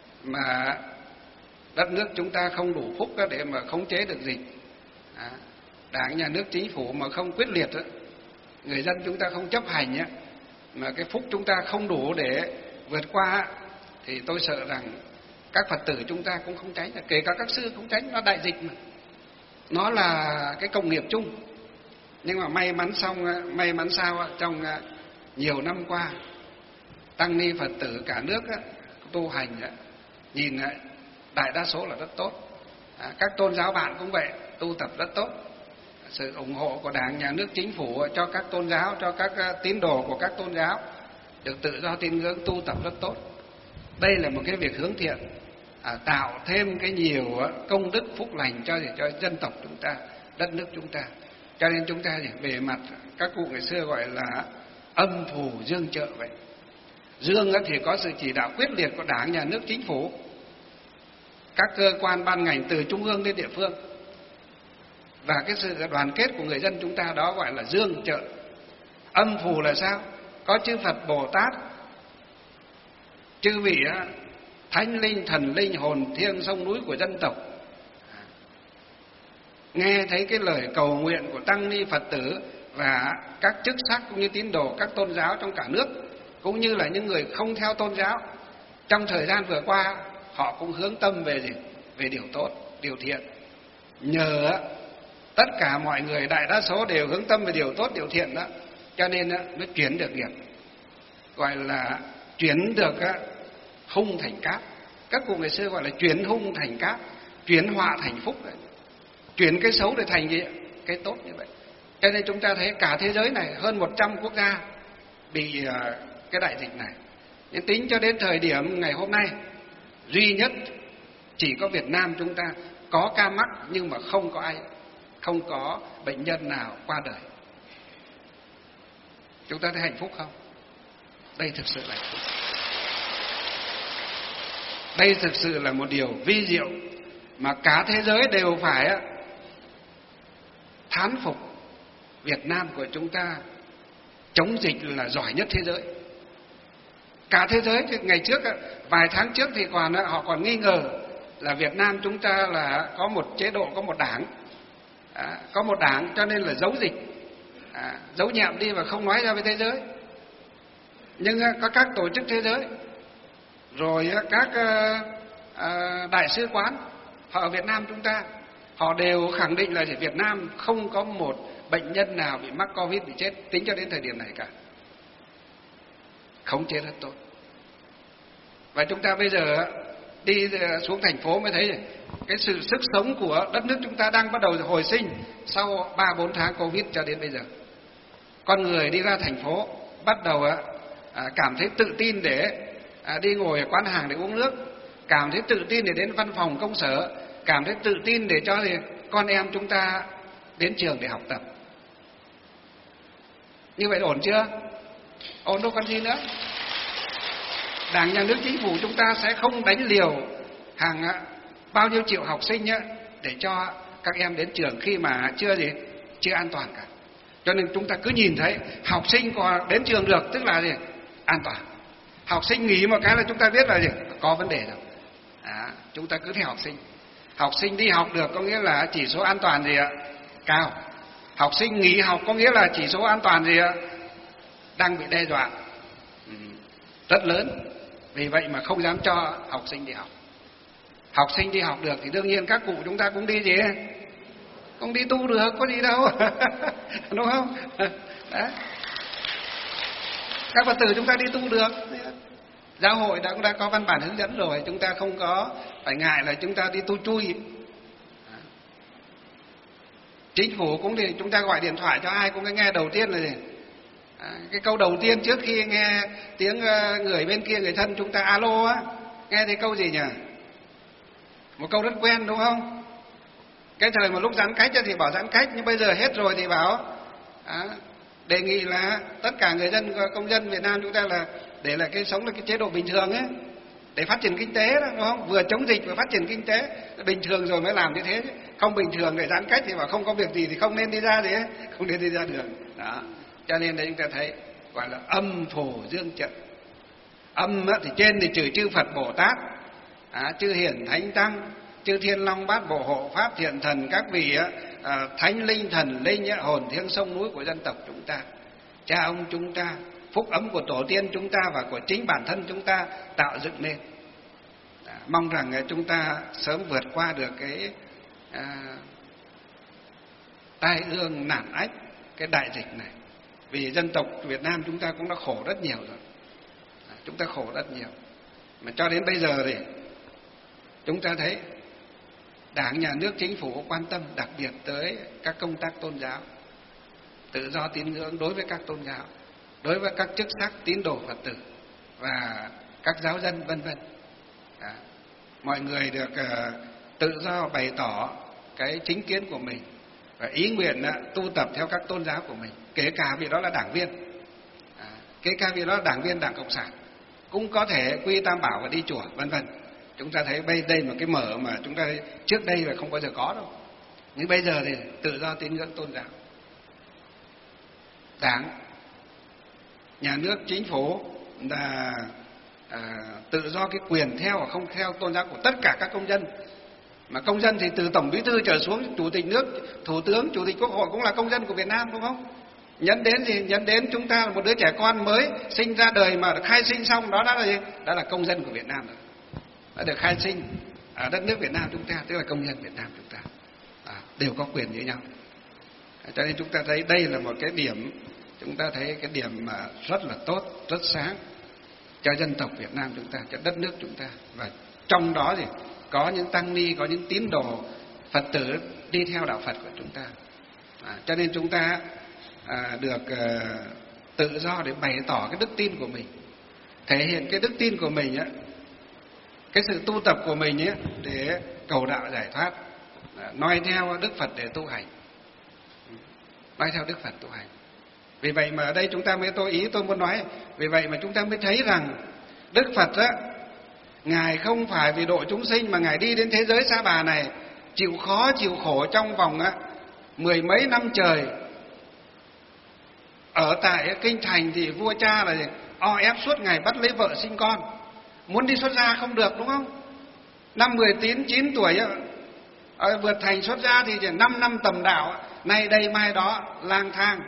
mà đất nước chúng ta không đủ phúc để mà khống chế được dịch. À, Đảng, nhà nước, chính phủ mà không quyết liệt á, người dân chúng ta không chấp hành á, mà cái phúc chúng ta không đủ để vượt qua, thì tôi sợ rằng các Phật tử chúng ta cũng không tránh, kể cả các sư không tránh, nó đại dịch mà, nó là cái công nghiệp chung. Nhưng mà may mắn xong, may mắn sao trong nhiều năm qua, tăng ni Phật tử cả nước tu hành nhìn đại đa số là rất tốt. Các tôn giáo bạn cũng vậy, tu tập rất tốt. Sự ủng hộ của Đảng, Nhà nước, Chính phủ cho các tôn giáo, cho các tín đồ của các tôn giáo được tự do tín ngưỡng, tu tập rất tốt. Đây là một cái việc hướng thiện, à, tạo thêm cái nhiều công đức phúc lành cho cho dân tộc chúng ta, đất nước chúng ta. Cho nên chúng ta về mặt các cụ ngày xưa gọi là âm phù dương trợ vậy. Dương thì có sự chỉ đạo quyết liệt của Đảng, Nhà nước, Chính phủ, các cơ quan ban ngành từ trung ương đến địa phương, và cái sự đoàn kết của người dân chúng ta, đó gọi là dương trợ. Âm phù là sao? Có chư Phật Bồ Tát, chư vị thánh linh, thần linh, hồn thiêng sông núi của dân tộc nghe thấy cái lời cầu nguyện của tăng ni Phật tử và các chức sắc cũng như tín đồ các tôn giáo trong cả nước, cũng như là những người không theo tôn giáo, trong thời gian vừa qua họ cũng hướng tâm về gì? Về điều tốt, điều thiện. Nhờ tất cả mọi người, đại đa số đều hướng tâm về điều tốt, điều thiện đó, cho nên mới chuyển được nghiệp, gọi là chuyển được hung thành cát. Các cụ ngày xưa gọi là chuyển hung thành cát, chuyển họa thành phúc đấy. Chuyển cái xấu để thành gì? Cái tốt như vậy. Cho nên chúng ta thấy cả thế giới này hơn một trăm quốc gia bị cái đại dịch này. Nhưng tính cho đến thời điểm ngày hôm nay, duy nhất chỉ có Việt Nam chúng ta có ca mắc nhưng mà không có ai, không có bệnh nhân nào qua đời. Chúng ta thấy hạnh phúc không? Đây thực sự là hạnh phúc. Đây thực sự là một điều vi diệu mà cả thế giới đều phải thán phục. Việt Nam của chúng ta chống dịch là giỏi nhất thế giới. Cả thế giới thì ngày trước, vài tháng trước thì còn họ còn nghi ngờ là Việt Nam chúng ta là có một chế độ, có một đảng, à, có một đảng cho nên là giấu dịch, à, giấu nhẹm đi và không nói ra với thế giới. Nhưng có các tổ chức thế giới, rồi các uh, đại sứ quán họ ở Việt Nam chúng ta, họ đều khẳng định là Việt Nam không có một bệnh nhân nào bị mắc Covid bị chết tính cho đến thời điểm này cả. Khống chế rất tốt. Và chúng ta bây giờ đi xuống thành phố mới thấy cái sự sức sống của đất nước chúng ta đang bắt đầu hồi sinh sau ba bốn tháng Covid cho đến bây giờ. Con người đi ra thành phố bắt đầu à, cảm thấy tự tin để à, đi ngồi ở quán hàng để uống nước, cảm thấy tự tin để đến văn phòng công sở, cảm thấy tự tin để cho thì con em chúng ta đến trường để học tập. Như vậy ổn chưa? Ổn đâu còn gì nữa. Đảng, Nhà nước, Chính phủ chúng ta sẽ không đánh liều hàng bao nhiêu triệu học sinh nhá, để cho các em đến trường khi mà chưa gì chưa an toàn cả. Cho nên chúng ta cứ nhìn thấy học sinh còn đến trường được tức là gì? An toàn. Học sinh nghỉ một cái là chúng ta biết là gì? Có vấn đề rồi. À, chúng ta cứ theo học sinh. Học sinh đi học được có nghĩa là chỉ số an toàn gì ạ? Cao. Học sinh nghỉ học có nghĩa là chỉ số an toàn gì ạ? Đang bị đe dọa. Ừ, rất lớn. Vì vậy mà không dám cho học sinh đi học. Học sinh đi học được thì đương nhiên các cụ chúng ta cũng đi gì? Cũng đi tu được, có gì đâu. Đúng không? Đấy. Các Phật tử chúng ta đi tu được. Giáo hội đã cũng đã có văn bản hướng dẫn rồi, chúng ta không có phải ngại là chúng ta đi tu chui. Chính phủ cũng thì chúng ta gọi điện thoại cho ai cũng cái nghe đầu tiên là gì? À, cái câu đầu tiên trước khi nghe tiếng người bên kia, người thân chúng ta alo á, nghe thấy câu gì nhỉ? Một câu rất quen đúng không? Cái thời mà lúc giãn cách thì bảo giãn cách, nhưng bây giờ hết rồi thì bảo à, đề nghị là tất cả người dân, công dân Việt Nam chúng ta là để là cái sống là cái chế độ bình thường ấy, để phát triển kinh tế đó, đúng không? Vừa chống dịch vừa phát triển kinh tế, bình thường rồi mới làm như thế chứ. Không bình thường để giãn cách thì bảo không có việc gì thì không nên đi ra đấy, không nên đi ra đường. Đó. Cho nên đấy chúng ta thấy gọi là âm phù dương trợ. Âm thì trên thì trừ chư Phật Bồ Tát, à, chư hiển thánh tăng, chư thiên long bát bộ hộ pháp thiện thần, các vị à, thánh linh thần linh hồn thiêng sông núi của dân tộc chúng ta, cha ông chúng ta, phúc ấm của tổ tiên chúng ta và của chính bản thân chúng ta tạo dựng nên. mong rằng chúng ta sớm vượt qua được cái à, tai ương nạn ách, cái đại dịch này. Vì dân tộc Việt Nam chúng ta cũng đã khổ rất nhiều rồi, à, chúng ta khổ rất nhiều. Mà cho đến bây giờ thì chúng ta thấy Đảng, Nhà nước, Chính phủ quan tâm đặc biệt tới các công tác tôn giáo, tự do tín ngưỡng đối với các tôn giáo, đối với các chức sắc tín đồ Phật tử và các giáo dân vân vân. À, mọi người được uh, tự do bày tỏ cái chính kiến của mình và ý nguyện uh, tu tập theo các tôn giáo của mình, kể cả vì đó là đảng viên, à, kể cả vì đó là đảng viên Đảng Cộng sản, cũng có thể quy tam bảo và đi chùa vân vân. Chúng ta thấy đây đây là cái mở mà chúng ta trước đây là không bao giờ có đâu, nhưng bây giờ thì tự do tín ngưỡng tôn giáo. Đảng, Nhà nước, Chính phủ là à, tự do cái quyền theo và không theo tôn giáo của tất cả các công dân. Mà công dân thì từ Tổng Bí thư trở xuống, Chủ tịch nước, Thủ tướng, Chủ tịch Quốc hội cũng là công dân của Việt Nam, đúng không? Nhấn đến gì? Nhấn đến chúng ta là một đứa trẻ con mới sinh ra đời mà khai sinh xong, đó là gì? Đó là công dân của Việt Nam rồi. Đã được khai sinh ở đất nước Việt Nam chúng ta, tức là công dân Việt Nam chúng ta, à, đều có quyền như nhau. Cho nên chúng ta thấy đây là một cái điểm, chúng ta thấy cái điểm mà rất là tốt, rất sáng cho dân tộc Việt Nam chúng ta, cho đất nước chúng ta. Và trong đó thì có những tăng ni, có những tín đồ Phật tử đi theo đạo Phật của chúng ta. À, cho nên chúng ta à, được à, tự do để bày tỏ cái đức tin của mình, thể hiện cái đức tin của mình ấy, cái sự tu tập của mình ấy, để cầu đạo giải thoát, à, noi theo Đức Phật để tu hành, noi theo Đức Phật tu hành. Vì vậy mà ở đây chúng ta mới tôi ý tôi muốn nói, vì vậy mà chúng ta mới thấy rằng Đức Phật á, Ngài không phải vì độ chúng sinh mà Ngài đi đến thế giới Sa Bà này chịu khó chịu khổ trong vòng á, mười mấy năm trời. Ở tại kinh thành thì vua cha là o ép suốt ngày bắt lấy vợ sinh con, muốn đi xuất gia không được, đúng không? Năm mười chín tuổi á, vượt thành xuất gia thì chỉ năm năm tầm đạo, nay đây mai đó lang thang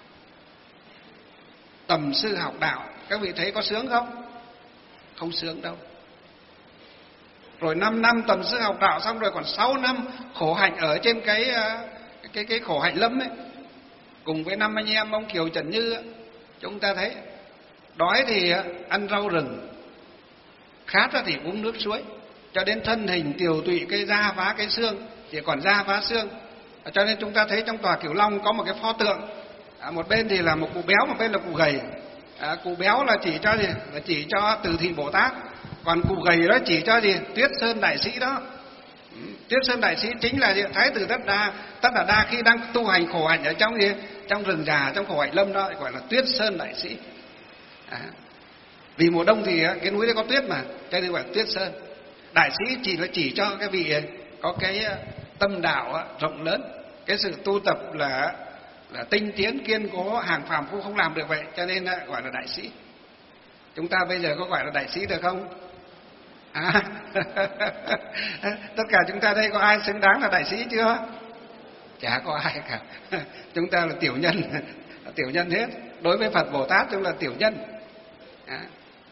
tầm sư học đạo. Các vị thấy có sướng không? Không sướng đâu. Rồi năm năm tầm sư học đạo xong rồi còn sáu năm khổ hạnh ở trên cái cái cái khổ hạnh lâm ấy, cùng với năm anh em ông Kiều Trần Như. Chúng ta thấy đói thì ăn rau rừng, khát thì uống nước suối, cho đến thân hình tiều tụy, cái da phá cái xương, chỉ còn da phá xương. Cho nên chúng ta thấy trong tòa Cửu Long có một cái pho tượng, à, một bên thì là một cụ béo, một bên là cụ gầy. À, cụ béo là chỉ cho gì? Là chỉ cho Từ Thị Bồ Tát, còn cụ gầy đó chỉ cho gì? Tuyết Sơn Đại Sĩ đó. Tuyết Sơn Đại Sĩ chính là gì? Thái tử Tất Đa, Tất Đà Đa khi đang tu hành khổ hạnh ở trong gì? Trong rừng già, trong khổ hạnh lâm đó, gọi là Tuyết Sơn Đại Sĩ. À, vì mùa đông thì cái núi đấy có tuyết mà, cho nên gọi là Tuyết Sơn Đại Sĩ, chỉ là chỉ cho cái vị có cái tâm đạo rộng lớn, cái sự tu tập là là tinh tiến kiên cố, hàng phàm phu không làm được vậy, cho nên gọi là đại sĩ. Chúng ta bây giờ có gọi là đại sĩ được không? À, tất cả chúng ta đây có ai xứng đáng là đại sĩ chưa? Chả có ai cả. Chúng ta là tiểu nhân, tiểu nhân hết. Đối với Phật Bồ Tát chúng là tiểu nhân. À,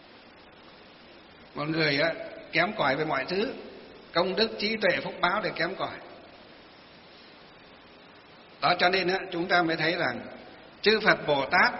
một người kém cỏi về mọi thứ, công đức, trí tuệ, phúc báo để kém cỏi. Đó, cho nên chúng ta mới thấy rằng chư Phật Bồ Tát,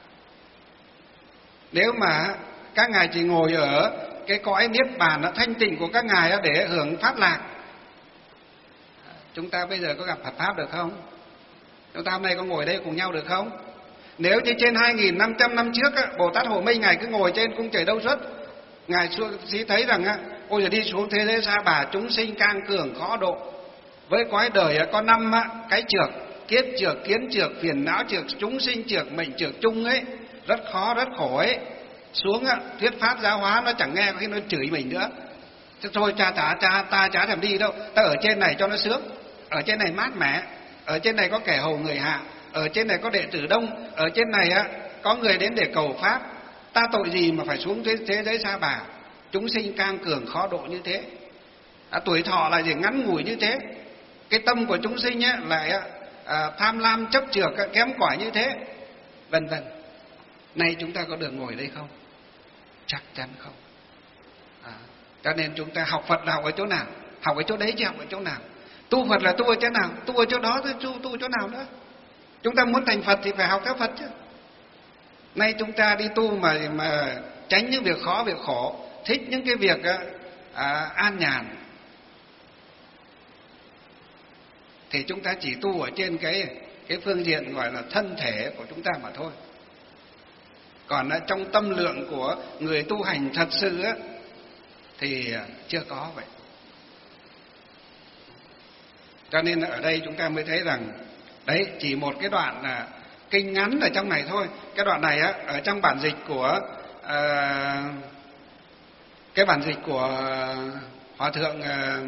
nếu mà các ngài chỉ ngồi ở cái cõi niết bàn nó thanh tịnh của các ngài để hưởng pháp lạc, chúng ta bây giờ có gặp Phật pháp được không? Chúng ta hôm nay có ngồi đây cùng nhau được không? Nếu như trên hai nghìn năm trăm năm trước Bồ Tát Hồ Minh ngài cứ ngồi trên cung trời Đâu Xuất, ngài chỉ thấy rằng ôi giờ đi xuống thế giới Sa Bà, chúng sinh cang cường khó độ, với cõi đời có năm cái trược: kiết trược, kiến trược, phiền não trược, chúng sinh trược, mệnh trược chung ấy, rất khó rất khổ ấy. Xuống thuyết pháp giáo hóa nó chẳng nghe, khi nó chửi mình nữa. Thế thôi cha ta cha ta chả thèm đi đâu, ta ở trên này cho nó sướng, ở trên này mát mẻ, ở trên này có kẻ hầu người hạ, ở trên này có đệ tử đông, ở trên này á có người đến để cầu pháp, ta tội gì mà phải xuống thế, thế giới Sa Bà, chúng sinh cang cường khó độ như thế. À, tuổi thọ là gì? Ngắn ngủi như thế. Cái tâm của chúng sinh á lại à, tham lam chấp chược kém cỏi như thế, vân vân. Nay chúng ta có được ngồi đây không? Chắc chắn không. À, Cho nên chúng ta học Phật là học ở chỗ nào? Học ở chỗ đấy chứ học ở chỗ nào? Tu Phật là tu ở chỗ nào? Tu ở chỗ đó thôi, tu, tu ở chỗ nào nữa? Chúng ta muốn thành Phật thì phải học theo Phật chứ. Nay chúng ta đi tu mà mà tránh những việc khó, việc khổ, thích những cái việc à, an nhàn, thì chúng ta chỉ tu ở trên cái cái phương diện gọi là thân thể của chúng ta mà thôi. Còn trong tâm lượng của người tu hành thật sự á, thì chưa có vậy. Cho nên ở đây chúng ta mới thấy rằng đấy chỉ một cái đoạn là kinh ngắn ở trong này thôi. Cái đoạn này á, ở trong bản dịch của à, cái bản dịch của hòa thượng à,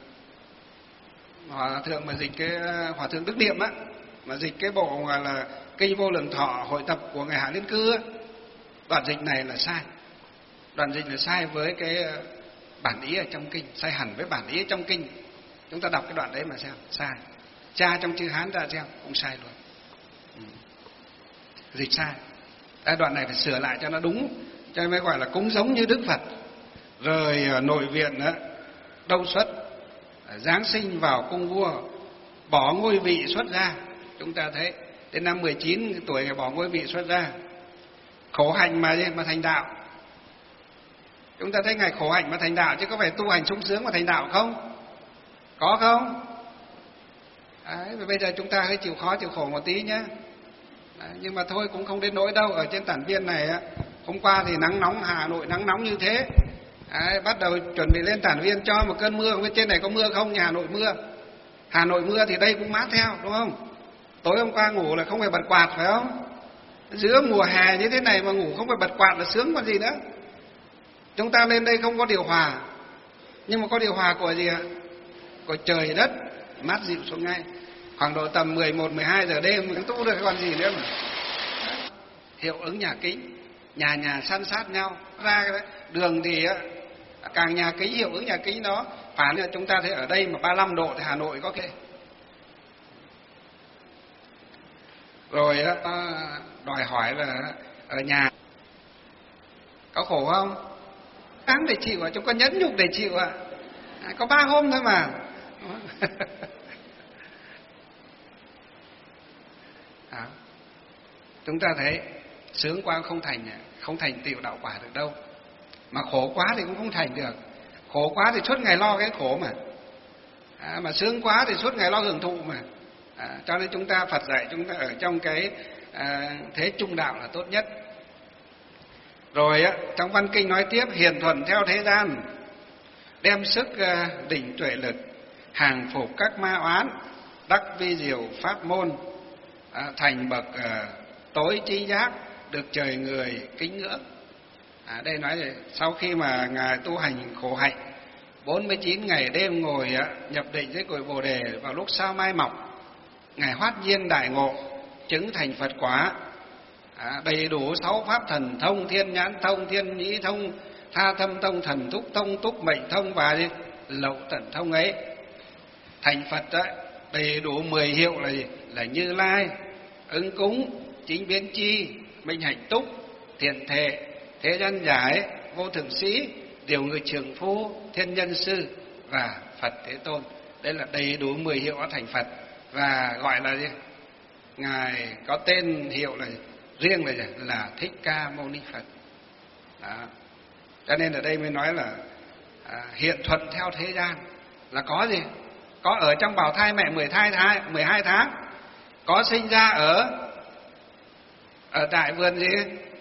hòa thượng mà dịch cái hòa thượng Đức Niệm á, mà dịch cái bộ gọi là kinh Vô Lượng Thọ hội tập của ngài Hạ Liên Cư á, đoạn dịch này là sai. Đoạn dịch là sai với cái bản ý ở trong kinh, sai hẳn với bản ý ở trong kinh. Chúng ta đọc cái đoạn đấy mà xem, sai. Tra trong chữ Hán ra xem, cũng sai luôn. Ừ. Dịch sai. Cái đoạn này phải sửa lại cho nó đúng, cho nên mới gọi là cúng giống như Đức Phật. Rồi nội viện đó, Đâu Xuất, Giáng sinh vào cung vua, bỏ ngôi vị xuất gia. Chúng ta thấy đến năm mười chín tuổi ngài bỏ ngôi vị xuất gia. Khổ hạnh mà mà thành đạo. Chúng ta thấy ngài khổ hạnh mà thành đạo, chứ có phải tu hành sung sướng mà thành đạo không? Có không? Đấy, bây giờ chúng ta hơi chịu khó chịu khổ một tí nhé. Đấy, nhưng mà thôi cũng không đến nỗi đâu. Ở trên Tản Viên này hôm qua thì nắng nóng, Hà Nội nắng nóng như thế. Đấy, bắt đầu chuẩn bị lên Tản Viên cho một cơn mưa. Không biết trên này có mưa không? Nhà Hà Nội mưa. Hà Nội mưa thì đây cũng mát theo, đúng không? Tối hôm qua ngủ là không phải bật quạt, phải không? Giữa mùa hè như thế này mà ngủ không phải bật quạt là sướng còn gì nữa. Chúng ta lên đây không có điều hòa, nhưng mà có điều hòa của gì ạ? Của trời đất, mát dịu xuống ngay. Khoảng độ tầm mười một, mười hai giờ đêm mình tu được còn gì nữa mà. Hiệu ứng nhà kính, nhà nhà san sát nhau. Ra cái đấy, đường thì càng nhà kính hiệu ứng nhà kính đó. Phản là chúng ta thấy ở đây mà ba mươi lăm độ thì Hà Nội có cái. Rồi đòi hỏi là ở nhà có khổ không? Đáng để chịu à, chúng có nhẫn nhục để chịu à. À, có ba hôm thôi mà. À, chúng ta thấy sướng quá không thành, không thành tựu đạo quả được đâu. Mà khổ quá thì cũng không thành được. Khổ quá thì suốt ngày lo cái khổ mà. À, mà sướng quá thì suốt ngày lo hưởng thụ mà. À, cho nên chúng ta Phật dạy chúng ta ở trong cái à, thế trung đạo là tốt nhất. Rồi á, trong văn kinh nói tiếp, hiền thuần theo thế gian, đem sức à, đỉnh tuệ lực, hàng phục các ma oán, đắc vi diệu pháp môn, à, thành bậc à, tối trí giác, được trời người kính ngưỡng. À, đây nói là sau khi mà ngài tu hành khổ hạnh bốn mươi chín ngày đêm ngồi á, nhập định dưới cội Bồ đề, vào lúc sao mai mọc ngài hoát nhiên đại ngộ, chứng thành Phật quả. À, đầy đủ sáu pháp thần thông, thiên nhãn thông, thiên nhĩ thông, tha thâm thông, thần thúc thông, túc mệnh thông và gì? Lậu tận thông ấy. Thành Phật đấy, đầy đủ mười hiệu là gì? Là Như Lai, ứng cúng, chính biến chi, minh hạnh túc, thiện thệ, thế gian giải, vô thượng sĩ, điều người trường phu, thiên nhân sư và Phật Thế Tôn. Đây là đầy đủ mười hiệu đã thành Phật. Và gọi là gì? Ngài có tên hiệu là riêng là gì? Là Thích Ca Mâu Ni Phật. Đó. Cho nên ở đây mới nói là à, hiện thuận theo thế gian là có gì? Có ở trong bào thai mẹ mười hai, mười hai tháng, có sinh ra ở ở tại vườn gì?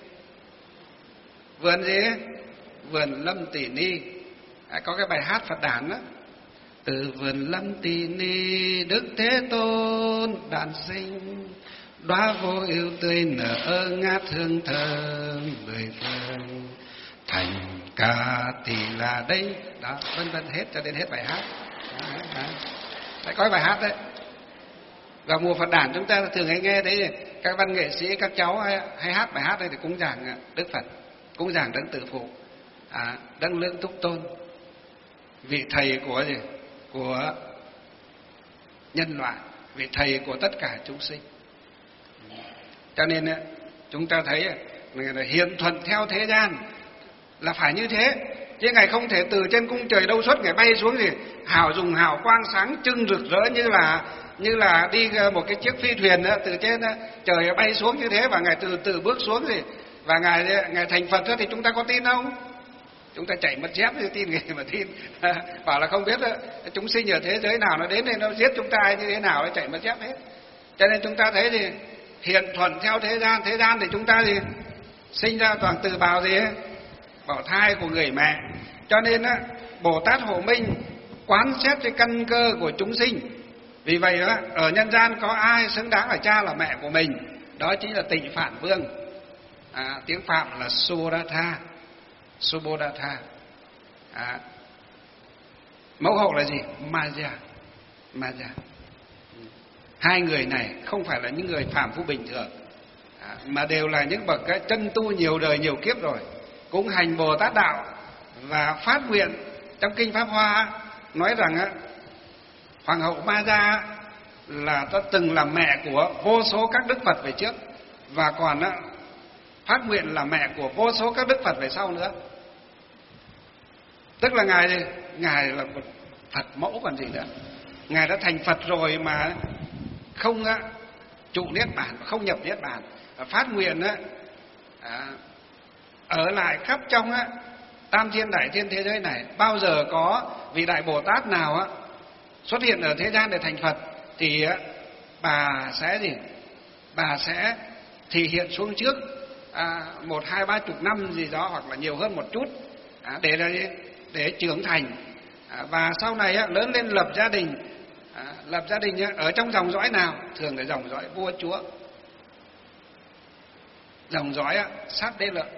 Vườn gì? Vườn Lâm Tỷ Ni. À, có cái bài hát Phật đản đó. Từ vườn Lâm Tỷ Ni Đức Thế Tôn đản sinh, đóa vô ưu tươi nở ngát hương thơm mười phương, thành Ca Tỳ là đây đó, vân vân hết cho đến hết bài hát. Đấy, có bài hát đấy. Vào mùa Phật đản chúng ta thường hay nghe thấy các văn nghệ sĩ, các cháu hay, hay hát bài hát đây thì cúng dường Đức Phật, cúng dường Đấng Tử Phụ, à, Đấng Lương Túc Tôn, vị thầy của gì? Của nhân loại, vị thầy của tất cả chúng sinh. Cho nên chúng ta thấy là hiện thuận theo thế gian là phải như thế. chứ ngài không thể từ trên cung trời đâu xuất ngài bay xuống thì hào dùng hào quang sáng trưng rực rỡ như là như là đi một cái chiếc phi thuyền đó, từ trên đó, trời bay xuống như thế, và ngài từ từ bước xuống thì và ngài ngài thành Phật đó, thì chúng ta có tin không? Chúng ta chạy mất dép thì tin người mà tin. Bảo là không biết đó, chúng sinh ở thế giới nào nó đến đây nó giết chúng ta như thế nào, nó chạy mất dép hết. Cho nên chúng ta thấy thì hiện thuận theo thế gian, thế gian thì chúng ta thì sinh ra toàn từ bào gì ấy, bào thai của người mẹ. Cho nên á, Bồ Tát Hộ Minh quán xét cái căn cơ của chúng sinh. Vì vậy đó, ở nhân gian có ai xứng đáng là cha là mẹ của mình? Đó chính là Tịnh Phạn Vương. À, tiếng Phạm là Suratha, Subodhatha. À, mẫu hậu là gì? Maya, Maya. Hai người này không phải là những người phàm phu bình thường, à, mà đều là những bậc chân tu nhiều đời nhiều kiếp rồi, cũng hành Bồ Tát đạo và phát nguyện. Trong kinh Pháp Hoa nói rằng á, Hoàng hậu Maya là đã từng là mẹ của vô số các đức Phật về trước, và còn á, phát nguyện là mẹ của vô số các đức Phật về sau nữa. Tức là ngài ngài là một Phật mẫu còn gì nữa. Ngài đã thành Phật rồi mà không á, trụ niết bàn, không nhập niết bàn, phát nguyện á, à, ở lại khắp trong á, tam thiên đại thiên thế giới này. Bao giờ có vị đại Bồ Tát nào á, xuất hiện ở thế gian để thành Phật thì á, bà sẽ gì? Bà sẽ thì hiện xuống trước à, một hai ba chục năm gì đó, hoặc là nhiều hơn một chút, à, để để trưởng thành, à, và sau này á, lớn lên lập gia đình. À, lập gia đình á, ở trong dòng dõi nào? Thường là dòng dõi vua chúa, dòng dõi á, sát đế lợi.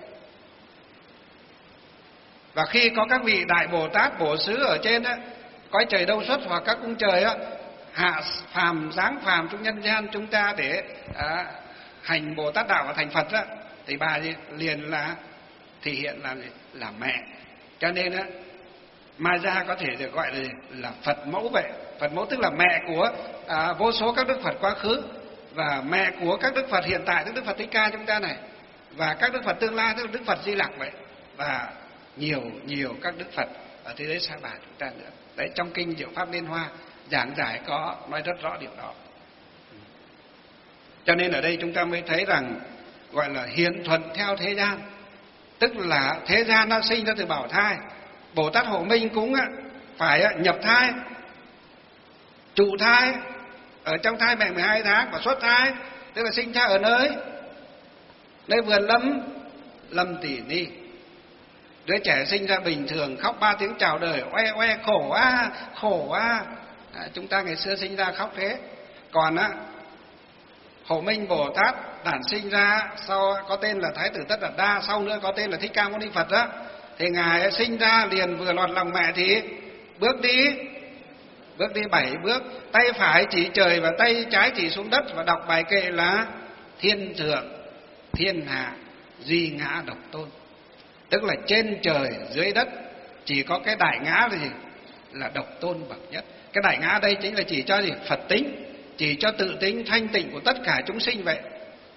Và khi có các vị đại Bồ Tát Bổ Xứ ở trên á, cõi trời đâu xuất hoặc các cung trời á, hạ phàm giáng phàm trong nhân gian chúng ta để à, hành Bồ Tát đạo và thành Phật á, thì bà liền là thể hiện là là mẹ. Cho nên á, Maya có thể được gọi là là Phật mẫu vậy. Phật mẫu tức là mẹ của à, vô số các đức Phật quá khứ, và mẹ của các đức Phật hiện tại, tức Đức Phật Thích Ca chúng ta này, và các đức Phật tương lai, tức là Đức Phật Di Lặc vậy, và nhiều nhiều các đức Phật ở thế giới Sa Bà chúng ta nữa. Đấy, trong kinh Diệu Pháp Liên Hoa giảng giải có nói rất rõ điều đó. Cho nên ở đây chúng ta mới thấy rằng gọi là hiện thuận theo thế gian, tức là thế gian nó sinh ra từ bào thai. Bồ Tát Hộ Minh cũng phải nhập thai, trụ thai ở trong thai mẹ mười hai tháng, và xuất thai tức là sinh ra ở nơi nơi vườn lâm lâm tỷ ni. Đứa trẻ sinh ra bình thường khóc ba tiếng chào đời, oe oe khổ quá khổ quá. À, chúng ta ngày xưa sinh ra khóc thế. Còn á, Hộ Minh Bồ Tát đản sinh ra sau có tên là Thái tử Tất Đạt Đa, sau nữa có tên là Thích Ca Mâu Ni Phật á, thì ngài sinh ra liền vừa lọt lòng mẹ thì bước đi bước đi bảy bước, tay phải chỉ trời và tay trái chỉ xuống đất, và đọc bài kệ là thiên thượng thiên hạ duy ngã độc tôn. Tức là trên trời dưới đất chỉ có cái đại ngã là gì? Là độc tôn bậc nhất. Cái đại ngã đây chính là chỉ cho gì? Phật tính, chỉ cho tự tính thanh tịnh của tất cả chúng sinh vậy.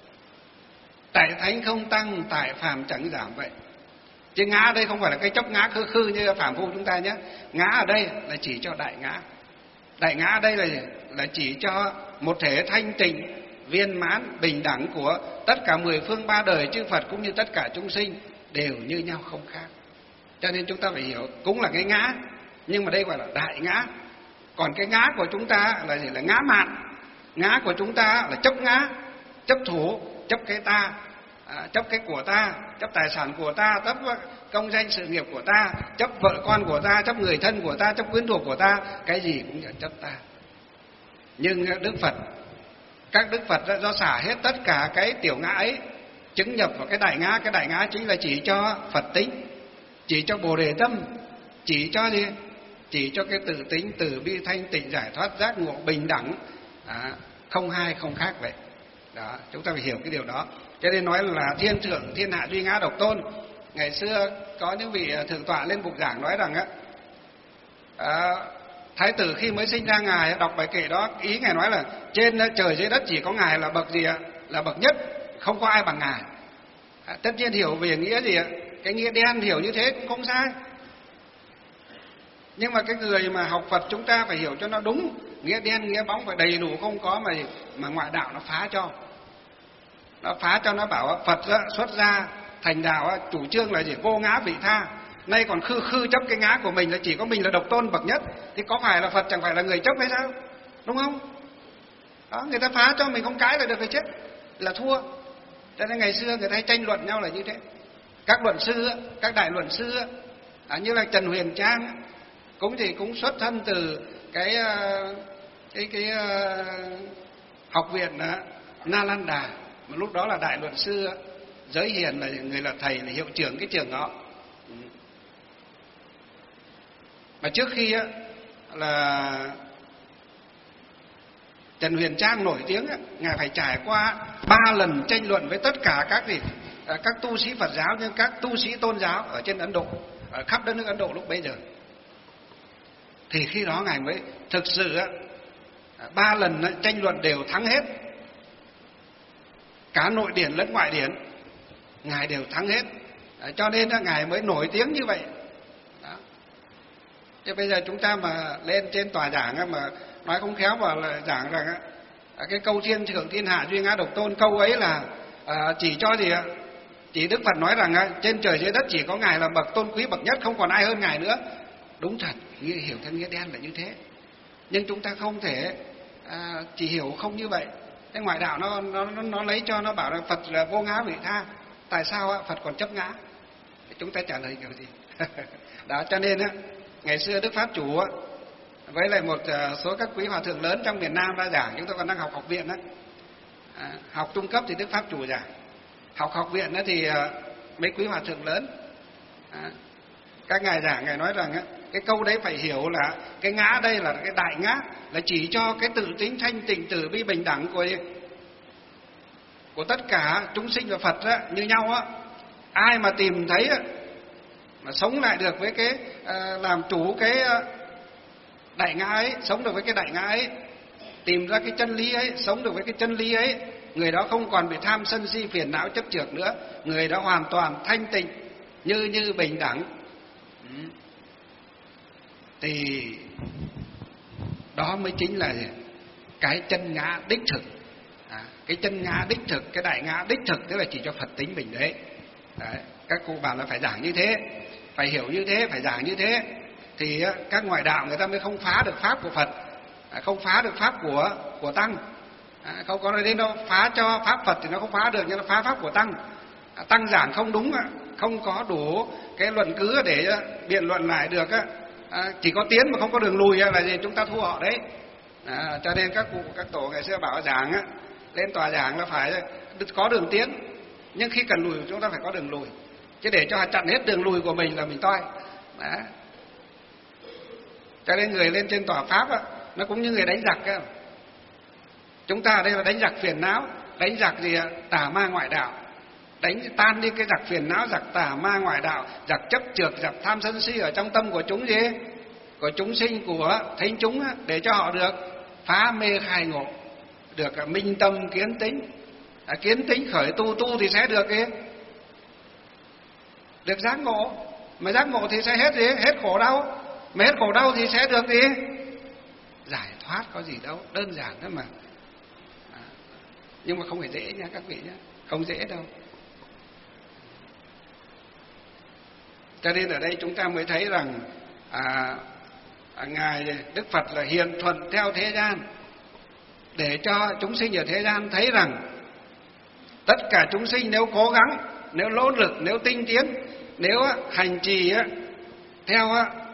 Tại thánh không tăng, tại phàm chẳng giảm vậy. Chứ ngã ở đây không phải là cái chốc ngã khư khư như phàm phu chúng ta nhé. Ngã ở đây là chỉ cho đại ngã. Đại ngã ở đây là là chỉ cho một thể thanh tịnh, viên mãn, bình đẳng của tất cả mười phương ba đời chư Phật cũng như tất cả chúng sinh đều như nhau không khác. Cho nên chúng ta phải hiểu cũng là cái ngã, nhưng mà đây gọi là đại ngã. Còn cái ngã của chúng ta là gì? Là ngã mạn. Ngã của chúng ta là chấp ngã, chấp thủ, chấp cái ta, à, chấp cái của ta, chấp tài sản của ta, chấp công danh sự nghiệp của ta, chấp vợ con của ta, chấp người thân của ta, chấp quyến thuộc của ta, cái gì cũng là chấp ta. Nhưng Đức Phật, các Đức Phật do xả hết tất cả cái tiểu ngã ấy, chứng nhập vào cái đại ngã. Cái đại ngã chính là chỉ cho Phật tính, chỉ cho Bồ Đề tâm, chỉ cho gì? Chỉ cho cái tự tính, từ bi, thanh tịnh, giải thoát, giác ngộ, bình đẳng, à, không hai không khác vậy. Đó, chúng ta phải hiểu cái điều đó. Cho nên nói là thiên thượng thiên hạ duy ngã độc tôn. Ngày xưa có những vị thượng tọa lên bục giảng nói rằng á, à, Thái tử khi mới sinh ra ngài đọc bài kệ đó, ý ngài nói là trên trời dưới đất chỉ có ngài là bậc gì ạ? Là bậc nhất, không có ai bằng ngài. À, tất nhiên hiểu về nghĩa gì ạ? Cái nghĩa đen hiểu như thế cũng không sai. Nhưng mà cái người mà học Phật chúng ta phải hiểu cho nó đúng, nghĩa đen nghĩa bóng phải đầy đủ, không có mà mà ngoại đạo nó phá cho. Nó phá cho, nó bảo Phật xuất ra thành đạo chủ trương là gì? Vô ngã vị tha. Nay còn khư khư chấp cái ngã của mình là chỉ có mình là độc tôn bậc nhất, thì có phải là Phật chẳng phải là người chấp hay sao? Đúng không? Đó, người ta phá cho mình không cãi lại được thì chết là thua. Cho nên ngày xưa người ta hay tranh luận nhau là như thế. Các luận sư, các đại luận sư à, như là Trần Huyền Trang cũng thì cũng xuất thân từ cái cái cái uh, học viện uh, Nalanda, mà lúc đó là đại luận sư, Giới Hiền là người là thầy, là hiệu trưởng cái trường đó. Mà trước khi uh, là Trần Huyền Trang nổi tiếng, ngài phải trải qua ba lần tranh luận với tất cả các gì các tu sĩ Phật giáo, nhưng các tu sĩ tôn giáo ở trên Ấn Độ, ở khắp đất nước Ấn Độ lúc bấy giờ. Thì khi đó ngài mới thực sự ba lần tranh luận đều thắng hết, cả nội điển lẫn ngoại điển ngài đều thắng hết, cho nên ngài mới nổi tiếng như vậy. Đó. Chứ bây giờ chúng ta mà lên trên tòa giảng mà nói không khéo vào là giảng rằng cái câu thiên thượng thiên hạ duy ngã độc tôn, câu ấy là à, chỉ cho gì ạ? Chỉ Đức Phật nói rằng trên trời dưới đất chỉ có ngài là bậc tôn quý bậc nhất, không còn ai hơn ngài nữa. Đúng thật, nghĩa hiểu thân nghĩa đen là như thế. Nhưng chúng ta không thể à, chỉ hiểu không như vậy. Cái ngoại đạo nó nó nó lấy cho nó bảo là Phật là vô ngã vị tha. Tại sao á, Phật còn chấp ngã? Chúng ta trả lời kiểu gì? Đó, cho nên á, ngày xưa Đức Pháp Chủ á, với lại một số các quý hòa thượng lớn trong miền Nam ra giảng, chúng tôi còn đang học học viện đó. À, học trung cấp thì Đức Pháp Chủ giảng, học học viện đó thì à, mấy quý hòa thượng lớn à, các ngài giảng, ngài nói rằng á, cái câu đấy phải hiểu là cái ngã đây là cái đại ngã, là chỉ cho cái tự tính thanh tịnh từ bi bình đẳng của của tất cả chúng sinh và Phật á, như nhau á. Ai mà tìm thấy á, mà sống lại được với cái à, làm chủ cái à, đại ngã ấy, sống được với cái đại ngã ấy, tìm ra cái chân lý ấy, sống được với cái chân lý ấy, người đó không còn bị tham sân si phiền não chấp chược nữa, người đó hoàn toàn thanh tịnh như như bình đẳng. Ừ. Thì đó mới chính là cái chân ngã đích thực. À, cái chân ngã đích thực, cái đại ngã đích thực, tức là chỉ cho Phật tính mình đấy. Đấy, các cụ bảo là phải giảng như thế, phải hiểu như thế, phải giảng như thế, thì các ngoại đạo người ta mới không phá được pháp của Phật, không phá được pháp của của tăng. À, không có nói đến đâu phá cho pháp Phật thì nó không phá được, nhưng nó phá pháp của tăng. À, tăng giảng không đúng, không có đủ cái luận cứ để biện luận lại được, à, chỉ có tiến mà không có đường lùi là gì, chúng ta thua họ đấy. À, cho nên các cụ các tổ ngày xưa bảo giảng á, lên tòa giảng là phải có đường tiến, nhưng khi cần lùi chúng ta phải có đường lùi, chứ để cho chặn hết đường lùi của mình là mình toi. Đó. Cho nên người lên trên tòa pháp á, nó cũng như người đánh giặc á. Chúng ta ở đây là đánh giặc phiền não, đánh giặc gì ạ? Tà ma ngoại đạo, đánh tan đi cái giặc phiền não, giặc tà ma ngoại đạo, giặc chấp chược, giặc tham sân si ở trong tâm của chúng gì, của chúng sinh, của thính chúng á, để cho họ được phá mê khai ngộ, được minh tâm kiến tính. À, kiến tính khởi tu, tu thì sẽ được gì? Được giác ngộ, mà giác ngộ thì sẽ hết gì? Hết khổ đau, mà hết khổ đau thì sẽ được gì? Giải thoát, có gì đâu, đơn giản đó mà. À, nhưng mà không phải dễ nha các vị nhé, không dễ đâu. Cho nên ở đây chúng ta mới thấy rằng à, à, ngài Đức Phật là hiền thuận theo thế gian, để cho chúng sinh ở thế gian thấy rằng tất cả chúng sinh nếu cố gắng, nếu nỗ lực, nếu tinh tiến, nếu hành trì theo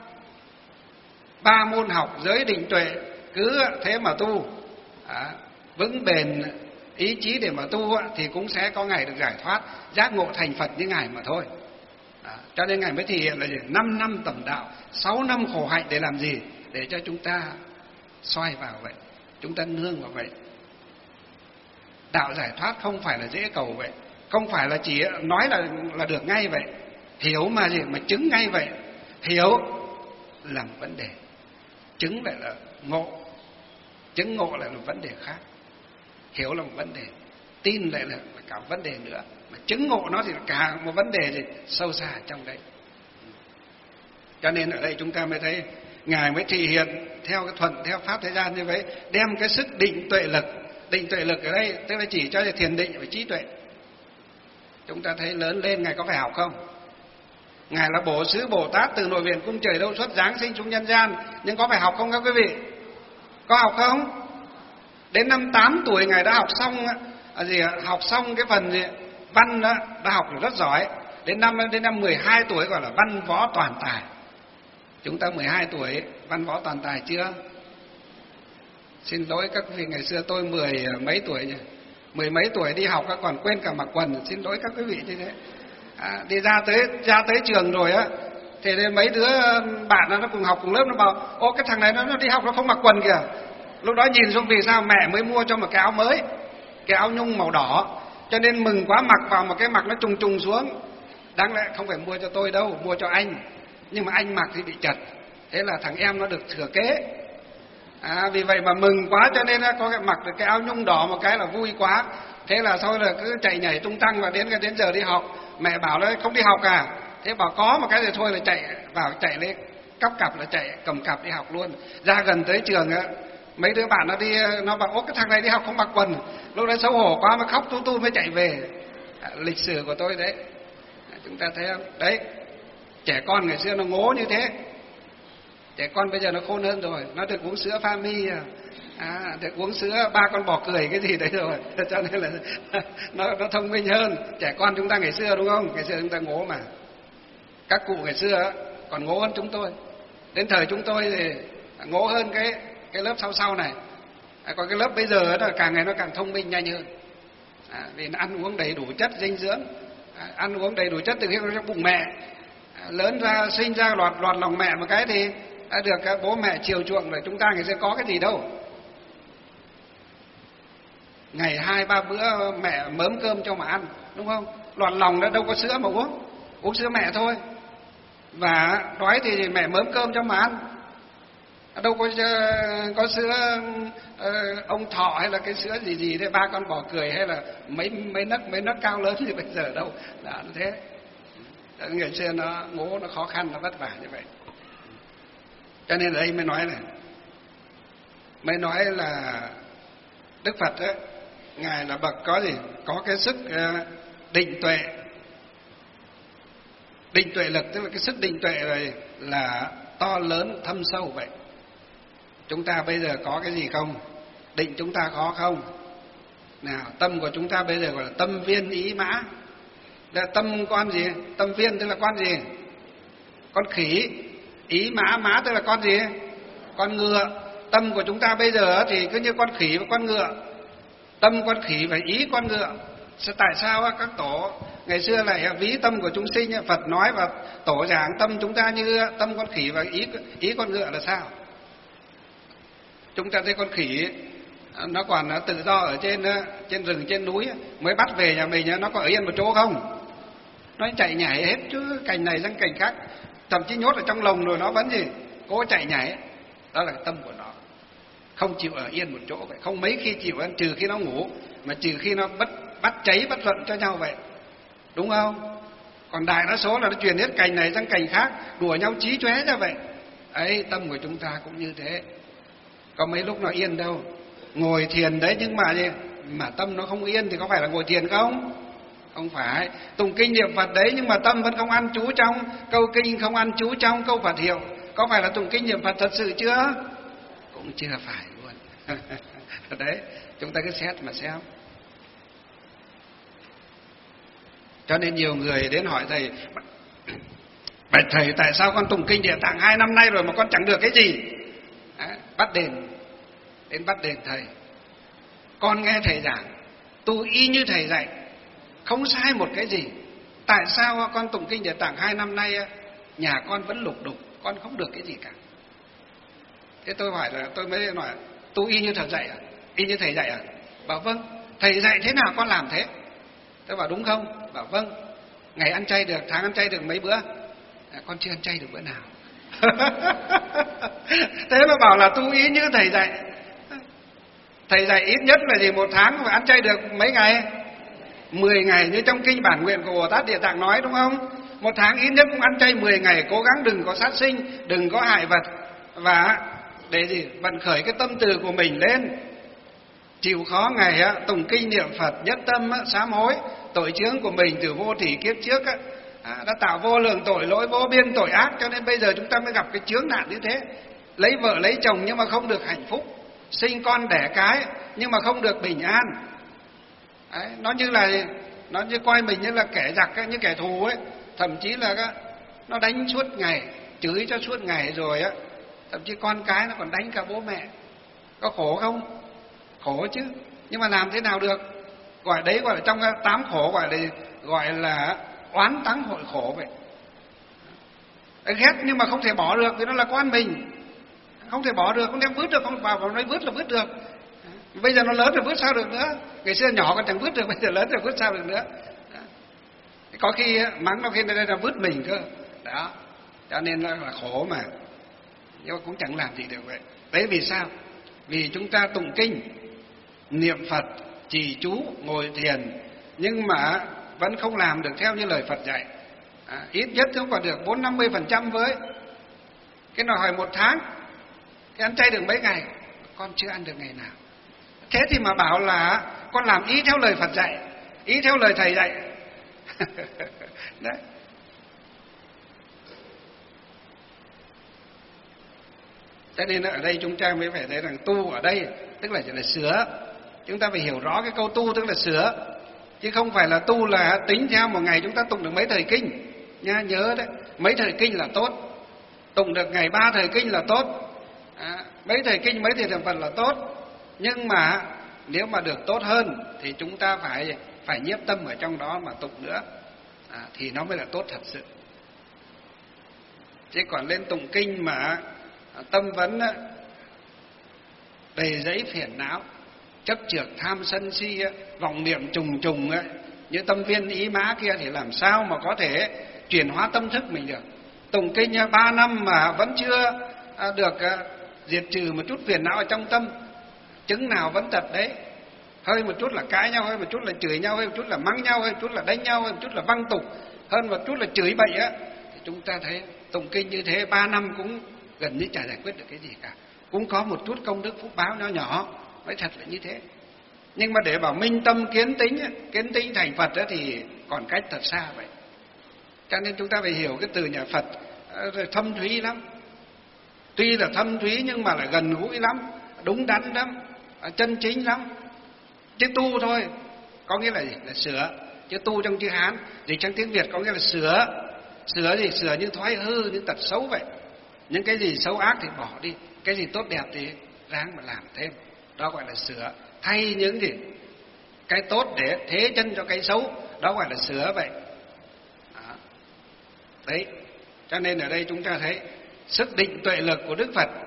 ba môn học giới định tuệ, cứ thế mà tu, à, vững bền ý chí để mà tu, thì cũng sẽ có ngày được giải thoát, giác ngộ thành Phật như ngài mà thôi. À, cho nên ngài mới thể hiện là gì? năm năm tầm đạo, sáu năm khổ hạnh để làm gì? Để cho chúng ta xoay vào vậy, chúng ta nương vào vậy. Đạo giải thoát không phải là dễ cầu vậy, không phải là chỉ nói là là được ngay vậy, hiểu mà gì mà chứng ngay vậy. Hiểu là một vấn đề, chứng lại là ngộ, chứng ngộ lại là một vấn đề khác. Hiểu là một vấn đề, tin lại là cả một vấn đề nữa, mà chứng ngộ nó thì là cả một vấn đề gì sâu xa trong đấy. Cho nên ở đây chúng ta mới thấy Ngài mới thể hiện theo cái thuận theo pháp thế gian như vậy, đem cái sức định tuệ lực. Định tuệ lực ở đây tức là chỉ cho thiền định và trí tuệ. Chúng ta thấy lớn lên Ngài có phải học không? Ngài là Bổ Xứ Bồ Tát từ nội viện cung trời đâu xuất giáng sinh xuống nhân gian, nhưng có phải học không các quý vị? Có học không? Đến năm tám tuổi Ngài đã học xong à, gì học xong cái phần gì? Văn đó, đã học được rất giỏi. Đến năm đến năm mười hai tuổi gọi là văn võ toàn tài. Chúng ta mười hai tuổi văn võ toàn tài chưa? Xin lỗi các vị, ngày xưa tôi mười mấy tuổi nhỉ? Mười mấy tuổi đi học còn quên cả mặc quần. Xin lỗi các quý vị như thế. À, đi ra tới ra tới trường rồi á, thì mấy đứa bạn nó cùng học cùng lớp nó bảo: ô cái thằng này nó, nó đi học nó không mặc quần kìa. Lúc đó nhìn xuống vì sao mẹ mới mua cho một cái áo mới, cái áo nhung màu đỏ, cho nên mừng quá mặc vào một cái mặc nó trùng trùng xuống. Đáng lẽ không phải mua cho tôi đâu, mua cho anh, nhưng mà anh mặc thì bị chật, thế là thằng em nó được thừa kế. À, vì vậy mà mừng quá cho nên có cái mặc được cái áo nhung đỏ một cái là vui quá. Thế là thôi là cứ chạy nhảy tung tăng và đến đến giờ đi học, mẹ bảo là không đi học à? Thế bảo có một cái thì thôi là chạy vào, chạy lên cắp cặp là chạy cầm cặp đi học luôn. Ra gần tới trường á, mấy đứa bạn nó đi nó bảo: ố cái thằng này đi học không mặc quần. Lúc đấy xấu hổ quá mà khóc tu tu mới chạy về. À, lịch sử của tôi đấy. À, chúng ta thấy không? Đấy, trẻ con ngày xưa nó ngố như thế. Trẻ con bây giờ nó khôn hơn rồi, nó được uống sữa pha mi, à, được uống sữa ba con bò cười cái gì đấy rồi, cho nên là nó, nó thông minh hơn. Trẻ con chúng ta ngày xưa đúng không? Ngày xưa chúng ta ngố mà. Các cụ ngày xưa còn ngố hơn chúng tôi. Đến thời chúng tôi thì ngố hơn cái cái lớp sau sau này. À, còn cái lớp bây giờ đó càng ngày nó càng thông minh nhanh hơn. À, vì nó ăn uống đầy đủ chất dinh dưỡng, à, ăn uống đầy đủ chất từ khi trong bụng mẹ. À, lớn ra sinh ra lọt lọt lòng mẹ một cái thì đã được các bố mẹ chiều chuộng rồi. Chúng ta ngày xưa có cái gì đâu. Ngày hai ba bữa mẹ mớm cơm cho mà ăn, đúng không? Lọt lòng đã đâu có sữa mà uống, uống sữa mẹ thôi. Và đói thì mẹ mớm cơm cho mà ăn, đâu có có sữa uh, ông thọ hay là cái sữa gì gì đấy, ba con bò cười hay là mấy mấy nấc mấy nấc cao lớn như bây giờ đâu. Là thế. Ngày xưa nó ngố, nó khó khăn, nó vất vả như vậy. Cho nên ở đây mới nói này, mới nói là Đức Phật ấy, Ngài là bậc có gì? Có cái sức uh, định tuệ. Định tuệ lực tức là cái sức định tuệ này là to lớn thâm sâu vậy. Chúng ta bây giờ có cái gì không? Định chúng ta có không? Nào, tâm của chúng ta bây giờ gọi là tâm viên ý mã. Là tâm con gì? Tâm viên tức là con gì? Con khỉ. Ý mã, mã tức là con gì? Con ngựa. Tâm của chúng ta bây giờ thì cứ như con khỉ và con ngựa. Tâm con khỉ và ý con ngựa. Tại sao các tổ ngày xưa lại ví tâm của chúng sinh? Phật nói và tổ giảng tâm chúng ta như tâm con khỉ và ý ý con ngựa là sao? Chúng ta thấy con khỉ nó còn tự do ở trên trên rừng trên núi, mới bắt về nhà mình nó có ở yên một chỗ không? Nó chạy nhảy hết chứ, cành này sang cành khác, thậm chí nhốt ở trong lồng rồi nó vẫn gì cố chạy nhảy. Đó là tâm của nó, không chịu ở yên một chỗ vậy, không mấy khi chịu ăn, trừ khi nó ngủ, mà trừ khi nó bắt bắt cháy bắt luận cho nhau vậy, đúng không? Còn đại đa số là nó truyền hết cành này sang cành khác, đùa nhau chí chóe ra vậy. Ấy, tâm của chúng ta cũng như thế. Có mấy lúc nó yên đâu. Ngồi thiền đấy nhưng mà gì? Mà tâm nó không yên thì có phải là ngồi thiền không? Không phải. Tụng kinh niệm Phật đấy nhưng mà tâm vẫn không ăn trú trong câu kinh, không ăn trú trong câu Phật hiệu. Có phải là tụng kinh niệm Phật thật sự chưa? Cũng chưa phải luôn. Đấy, chúng ta cứ xét mà xem. Cho nên nhiều người đến hỏi thầy: bạch thầy, tại sao con tụng kinh Địa Tạng hai năm nay rồi mà con chẳng được cái gì? Đấy, bắt đền, đến bắt đền thầy. Con nghe thầy giảng, tu y như thầy dạy, không sai một cái gì. Tại sao con tụng kinh Địa Tạng hai năm nay nhà con vẫn lục đục, con không được cái gì cả? Thế tôi hỏi là tôi mới nói: tu y như thầy dạy à? Y như thầy dạy à? Bảo vâng. Thầy dạy thế nào con làm thế? Tôi bảo đúng không? Bảo vâng. Ngày ăn chay được, tháng ăn chay được mấy bữa? À, con chưa ăn chay được bữa nào. Thế mà bảo là tu ý như thầy dạy. Thầy dạy ít nhất là gì? Một tháng phải ăn chay được mấy ngày? Mười ngày, như trong kinh bản nguyện của Bồ Tát Địa Tạng nói, đúng không? Một tháng ít nhất cũng ăn chay mười ngày, cố gắng đừng có sát sinh, đừng có hại vật. và để gì vận khởi cái tâm từ của mình lên, chịu khó ngày á, tụng kinh niệm Phật, nhất tâm á, sám hối tội chướng của mình từ vô thỉ kiếp trước á, à, đã tạo vô lượng tội lỗi, vô biên tội ác, cho nên bây giờ chúng ta mới gặp cái chướng nạn như thế. Lấy vợ lấy chồng nhưng mà không được hạnh phúc, sinh con đẻ cái nhưng mà không được bình an. Đấy, nó như là nó như coi mình như là kẻ giặc ấy, như kẻ thù ấy, thậm chí là nó đánh suốt ngày, chửi cho suốt ngày rồi á, thậm chí con cái nó còn đánh cả bố mẹ. Có khổ không? Khổ chứ, nhưng mà làm thế nào được? Gọi đấy gọi là trong tám khổ, gọi là gọi là oán tắng hội khổ vậy. Ghét nhưng mà không thể bỏ được vì nó là con mình, không thể bỏ được, không đem vứt được, không vào vào nói vứt là vứt được. Bây giờ nó lớn rồi vứt sao được nữa? Ngày xưa nhỏ còn chẳng vứt được, bây giờ lớn rồi vứt sao được nữa? Có khi mắng nó khi đây là vứt mình cơ. Đó, cho nên là khổ mà, nhưng mà cũng chẳng làm gì được vậy. Đấy vì sao? Vì chúng ta tụng kinh, niệm Phật, trì chú, ngồi thiền, nhưng mà vẫn không làm được theo như lời Phật dạy. À, ít nhất cũng còn được bốn năm mươi phần trăm với. Cái nào hỏi một tháng, cái ăn chay được mấy ngày? Con chưa ăn được ngày nào. Thế thì mà bảo là con làm ý theo lời Phật dạy, ý theo lời thầy dạy. Đấy. Cho nên ở đây chúng ta mới phải thấy rằng tu ở đây tức là chỉ là sửa. Chúng ta phải hiểu rõ cái câu tu tức là sửa, chứ không phải là tu là tính theo một ngày chúng ta tụng được mấy thời kinh nha. Nhớ đấy, mấy thời kinh là tốt, tụng được ngày ba thời kinh là tốt, à, mấy thời kinh mấy thời Phật là tốt. Nhưng mà nếu mà được tốt hơn thì chúng ta phải phải nhiếp tâm ở trong đó mà tụng nữa, à, thì nó mới là tốt thật sự. Chứ còn lên tụng kinh mà tâm vấn đầy dẫy phiền não, chấp chược tham sân si, vọng niệm trùng trùng ấy, như tâm viên ý mã kia, thì làm sao mà có thể chuyển hóa tâm thức mình được? Tụng kinh ba năm mà vẫn chưa được diệt trừ một chút phiền não ở trong tâm, chứng nào vẫn tật đấy. Hơi một chút là cãi nhau, hơi một chút là chửi nhau, hơi một chút là mắng nhau, hơi một chút là đánh nhau, hơi một chút là văng tục, hơn một chút là chửi bậy á, thì chúng ta thấy tụng kinh như thế ba năm cũng gần như chả giải quyết được cái gì cả. Cũng có một chút công đức phúc báo nhỏ nhỏ, nói thật là như thế. Nhưng mà để bảo minh tâm kiến tính, kiến tính thành Phật đó thì còn cách thật xa vậy. Cho nên chúng ta phải hiểu cái từ nhà Phật thâm thúy lắm. Tuy là thâm thúy nhưng mà là gần gũi lắm, đúng đắn lắm, chân chính lắm. Chứ tu thôi có nghĩa là gì? Là sửa. Chứ tu trong chữ Hán dịch trong tiếng Việt có nghĩa là sửa. Sửa gì? Sửa những thói hư, những tật xấu vậy. Những cái gì xấu ác thì bỏ đi, cái gì tốt đẹp thì ráng mà làm thêm. Đó gọi là sửa. Thay những gì cái tốt để thế chân cho cái xấu, đó gọi là sửa vậy. Đó. Đấy, cho nên ở đây chúng ta thấy sức định tuệ lực của Đức Phật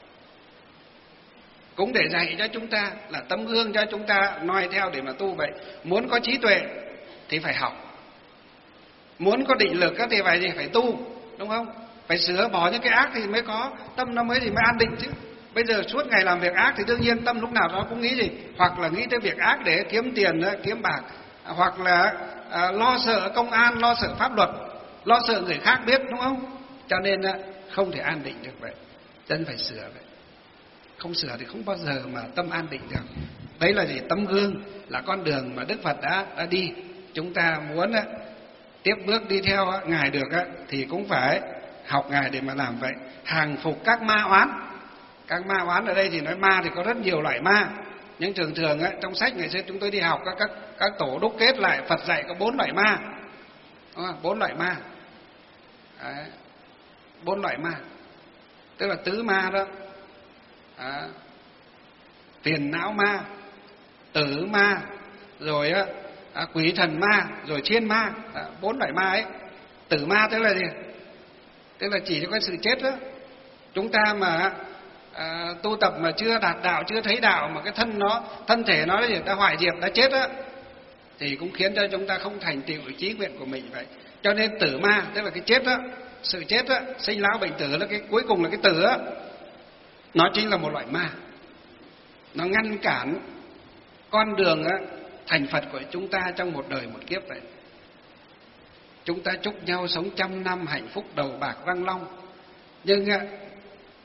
cũng để dạy cho chúng ta, là tấm gương cho chúng ta noi theo để mà tu vậy. Muốn có trí tuệ thì phải học, muốn có định lực thì phải gì? Phải tu, đúng không? Phải sửa bỏ những cái ác thì mới có tâm, nó mới gì mới an định chứ. Bây giờ suốt ngày làm việc ác thì đương nhiên tâm lúc nào nó cũng nghĩ gì? Hoặc là nghĩ tới việc ác để kiếm tiền, kiếm bạc, hoặc là à, lo sợ công an, lo sợ pháp luật, lo sợ người khác biết, đúng không? Cho nên không thể an định được vậy. Chân phải sửa vậy. Không sửa thì không bao giờ mà tâm an định được. Đấy là gì? Tấm gương, là con đường mà Đức Phật đã, đã đi. Chúng ta muốn tiếp bước đi theo Ngài được thì cũng phải học Ngài để mà làm vậy. Hàng phục các ma oán. Các ma oán ở đây thì nói ma thì có rất nhiều loại ma, nhưng thường thường ấy, trong sách ngày xưa chúng tôi đi học các các các tổ đúc kết lại Phật dạy có bốn loại ma, đúng không? Bốn loại ma, đấy, bốn loại ma, tức là tứ ma đó, à, phiền não ma, tử ma, rồi à, quỷ thần ma, rồi thiên ma, à, bốn loại ma ấy. Tử ma tức là gì? Tức là chỉ cho cái sự chết đó. Chúng ta mà à, tu tập mà chưa đạt đạo, chưa thấy đạo, mà cái thân nó thân thể nó đã hoại diệt, đã chết á, thì cũng khiến cho chúng ta không thành tựu được chí nguyện của mình vậy. Cho nên tử ma tức là cái chết đó, sự chết á, sinh lão bệnh tử là cái cuối cùng là cái tử á, nó chính là một loại ma. Nó ngăn cản con đường á, thành Phật của chúng ta trong một đời một kiếp vậy. Chúng ta chúc nhau sống trăm năm hạnh phúc đầu bạc răng long, nhưng á,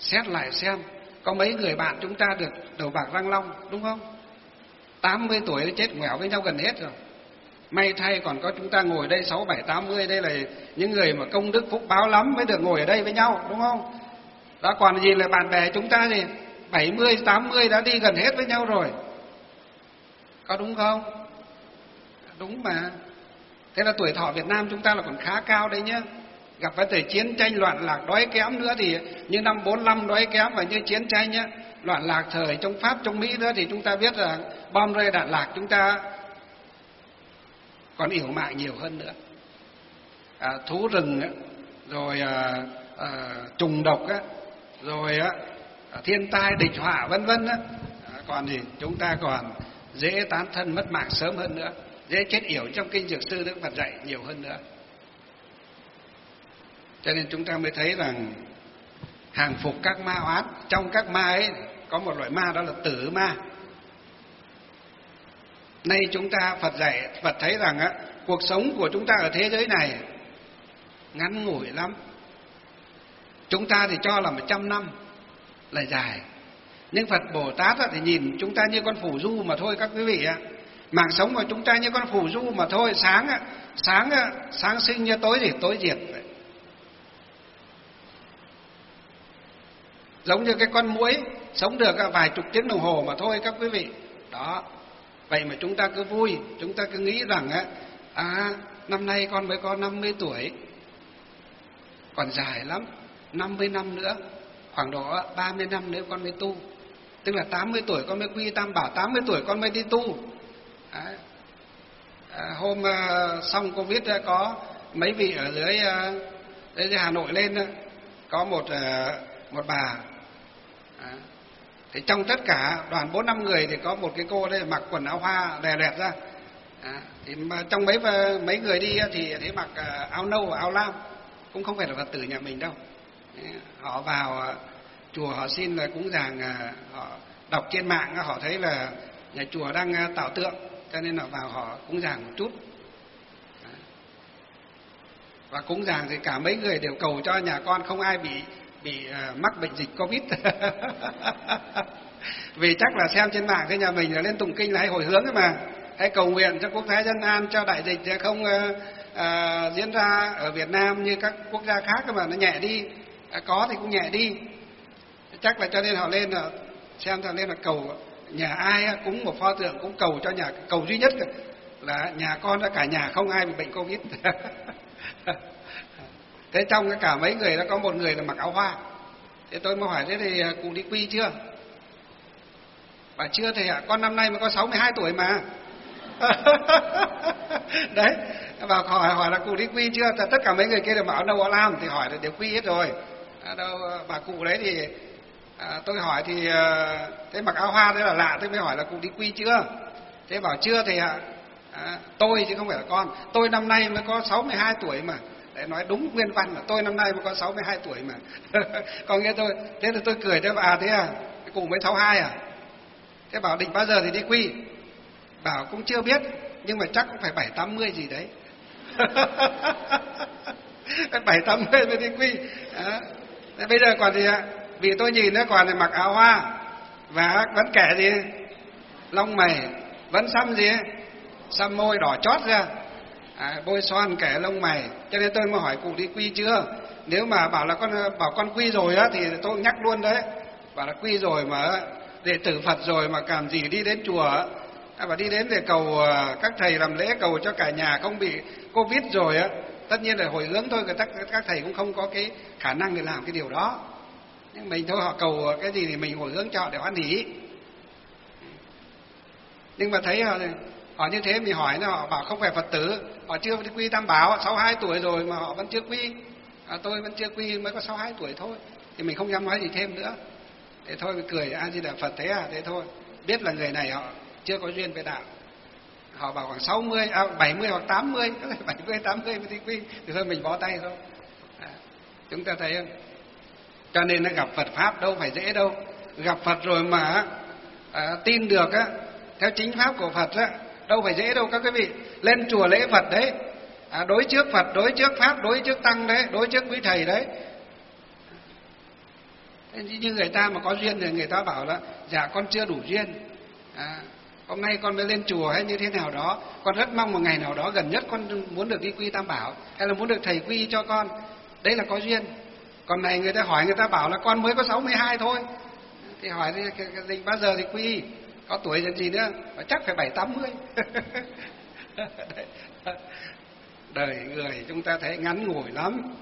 Xét lại xem, có mấy người bạn chúng ta được đầu bạc răng long, đúng không? tám mươi tuổi chết ngoẻo với nhau gần hết rồi. May thay còn có chúng ta ngồi đây sáu, bảy, tám mươi, đây là những người mà công đức phúc báo lắm mới được ngồi ở đây với nhau, đúng không? Đó, còn gì là bạn bè chúng ta thì bảy mươi, tám mươi đã đi gần hết với nhau rồi. Có đúng không? Đúng mà. Thế là tuổi thọ Việt Nam chúng ta là còn khá cao đấy nhá. Gặp vấn đề chiến tranh loạn lạc đói kém nữa thì như năm bốn lăm đói kém và như chiến tranh nhá, loạn lạc thời trong Pháp trong Mỹ nữa thì chúng ta biết là bom rơi đạn lạc chúng ta còn yểu mại nhiều hơn nữa. À, thú rừng á, rồi à, à, trùng độc á, rồi á, thiên tai địch họa vân vân á, à, còn gì chúng ta còn dễ tán thân mất mạng sớm hơn nữa, dễ chết yểu trong kinh Dược Sư Đức Phật dạy nhiều hơn nữa. Cho nên chúng ta mới thấy rằng hàng phục các ma oán. Trong các ma ấy có một loại ma đó là tử ma. Nay chúng ta Phật dạy, Phật thấy rằng á, cuộc sống của chúng ta ở thế giới này ngắn ngủi lắm. Chúng ta thì cho là một trăm năm là dài, nhưng Phật Bồ Tát thì nhìn chúng ta như con phù du mà thôi các quý vị ạ. Mạng sống của chúng ta như con phù du mà thôi. Sáng sáng sáng sinh như tối thì tối diệt vậy. Giống như cái con muỗi sống được vài chục tiếng đồng hồ mà thôi các quý vị. Đó. Vậy mà chúng ta cứ vui, chúng ta cứ nghĩ rằng á, à, năm nay con mới có năm mươi tuổi, còn dài lắm, năm mươi năm nữa, khoảng độ ba mươi năm nữa con mới tu. Tức là tám mươi tuổi con mới quy tam bảo, tám mươi tuổi con mới đi tu. Đấy. À, hôm uh, xong Covid uh, có mấy vị ở dưới, uh, dưới Hà Nội lên, uh, có một uh, một bà. À, thì trong tất cả đoàn bốn năm người thì có một cái cô đây mặc quần áo hoa đè đẹt ra. À, thì mà trong mấy mấy người đi thì thấy mặc uh, áo nâu và áo lam, cũng không phải là Phật tử nhà mình đâu. Họ vào uh, chùa họ xin là cúng dường, uh, họ đọc trên mạng họ thấy là nhà chùa đang uh, tạo tượng, cho nên là vào họ cúng dường một chút. Đấy. Và cúng dường thì cả mấy người đều cầu cho nhà con không ai bị bị uh, mắc bệnh dịch Covid. Vì chắc là xem trên mạng cái nhà mình là lên tụng kinh là hay hồi hướng ấy mà, hay cầu nguyện cho quốc thái dân an, cho đại dịch sẽ không uh, uh, diễn ra ở Việt Nam như các quốc gia khác mà nó nhẹ đi, uh, có thì cũng nhẹ đi. Chắc là cho nên họ lên là xem là lên là cầu nhà ai cúng một pho tượng cũng cầu cho nhà, cầu duy nhất là nhà con đã cả nhà không ai bị bệnh Covid. Thế trong cái cả mấy người đó có một người là mặc áo hoa. Thế tôi mới hỏi thế thì cụ đi quy chưa? Bà chưa thầy ạ, con năm nay mới có sáu mươi hai tuổi mà. Đấy, vào hỏi hỏi là cụ đi quy chưa? Tất cả mấy người kia đều mặc áo nâu áo lam thì hỏi là đều quy hết rồi. À, đâu bà cụ đấy thì à, tôi hỏi thì à, thế mặc áo hoa thế là lạ, tôi mới hỏi là cụ đi quy chưa? Thế bảo chưa thầy ạ. À, tôi chứ không phải là con, tôi năm nay mới có sáu mươi hai tuổi mà. Để nói đúng nguyên văn là tôi năm nay mới có sáu mươi hai tuổi mà. Còn nghe tôi, thế là tôi cười thế bà, à, thế à, cụ mới sáu mươi hai à? Thế bảo định bao giờ thì đi quy? Bảo cũng chưa biết, nhưng mà chắc cũng phải bảy tám mươi gì đấy. Bảy tám mươi mới đi quy. À, thế bây giờ còn gì ạ? Vì tôi nhìn nó còn mặc áo hoa và vẫn kẻ gì? Lông mày, vẫn xăm gì? Xăm môi đỏ chót ra. À, bôi son kẻ lông mày, cho nên tôi mới hỏi cụ đi quy chưa. Nếu mà bảo là con bảo con quy rồi á thì tôi nhắc luôn đấy. Bảo là quy rồi mà đệ tử Phật rồi mà làm gì đi đến chùa á, và đi đến để cầu các thầy làm lễ cầu cho cả nhà không bị Covid rồi á. Tất nhiên là hồi hướng thôi, các các thầy cũng không có cái khả năng để làm cái điều đó. Nhưng mình thôi, họ cầu cái gì thì mình hồi hướng cho họ để hoan hỉ. Nhưng mà thấy họ Họ như thế mình hỏi nó, họ bảo không phải Phật tử, họ chưa quy tam bảo, sáu mươi hai tuổi rồi mà họ vẫn chưa quy. À, tôi vẫn chưa quy, mới có sáu mươi hai tuổi thôi. Thì mình không dám nói gì thêm nữa. Thế thôi mình cười, A Di Đà Phật, thế à, thế thôi. Biết là người này họ chưa có duyên với đạo. Họ bảo khoảng sáu mươi, à, bảy mươi hoặc tám mươi, có thể bảy mươi, tám mươi mới đi quy, thì thôi mình bó tay thôi. À, chúng ta thấy không? Cho nên nó gặp Phật Pháp đâu phải dễ đâu. Gặp Phật rồi mà à, tin được á, theo chính Pháp của Phật á, đâu phải dễ đâu các quý vị. Lên chùa lễ Phật đấy, à, đối trước Phật, đối trước Pháp, đối trước Tăng đấy, đối trước quý thầy đấy. Như người ta mà có duyên thì người ta bảo là dạ con chưa đủ duyên, à, hôm nay con mới lên chùa hay như thế nào đó, con rất mong một ngày nào đó gần nhất con muốn được đi quy Tam Bảo, hay là muốn được thầy quy cho con, đấy là có duyên. Còn này người ta hỏi, người ta bảo là con mới có sáu mươi hai thôi, thì hỏi thì cái, cái gì bao giờ thì quy, có tuổi làm gì nữa, mà chắc phải bảy tám mươi. Đời người chúng ta thấy ngắn ngủi lắm.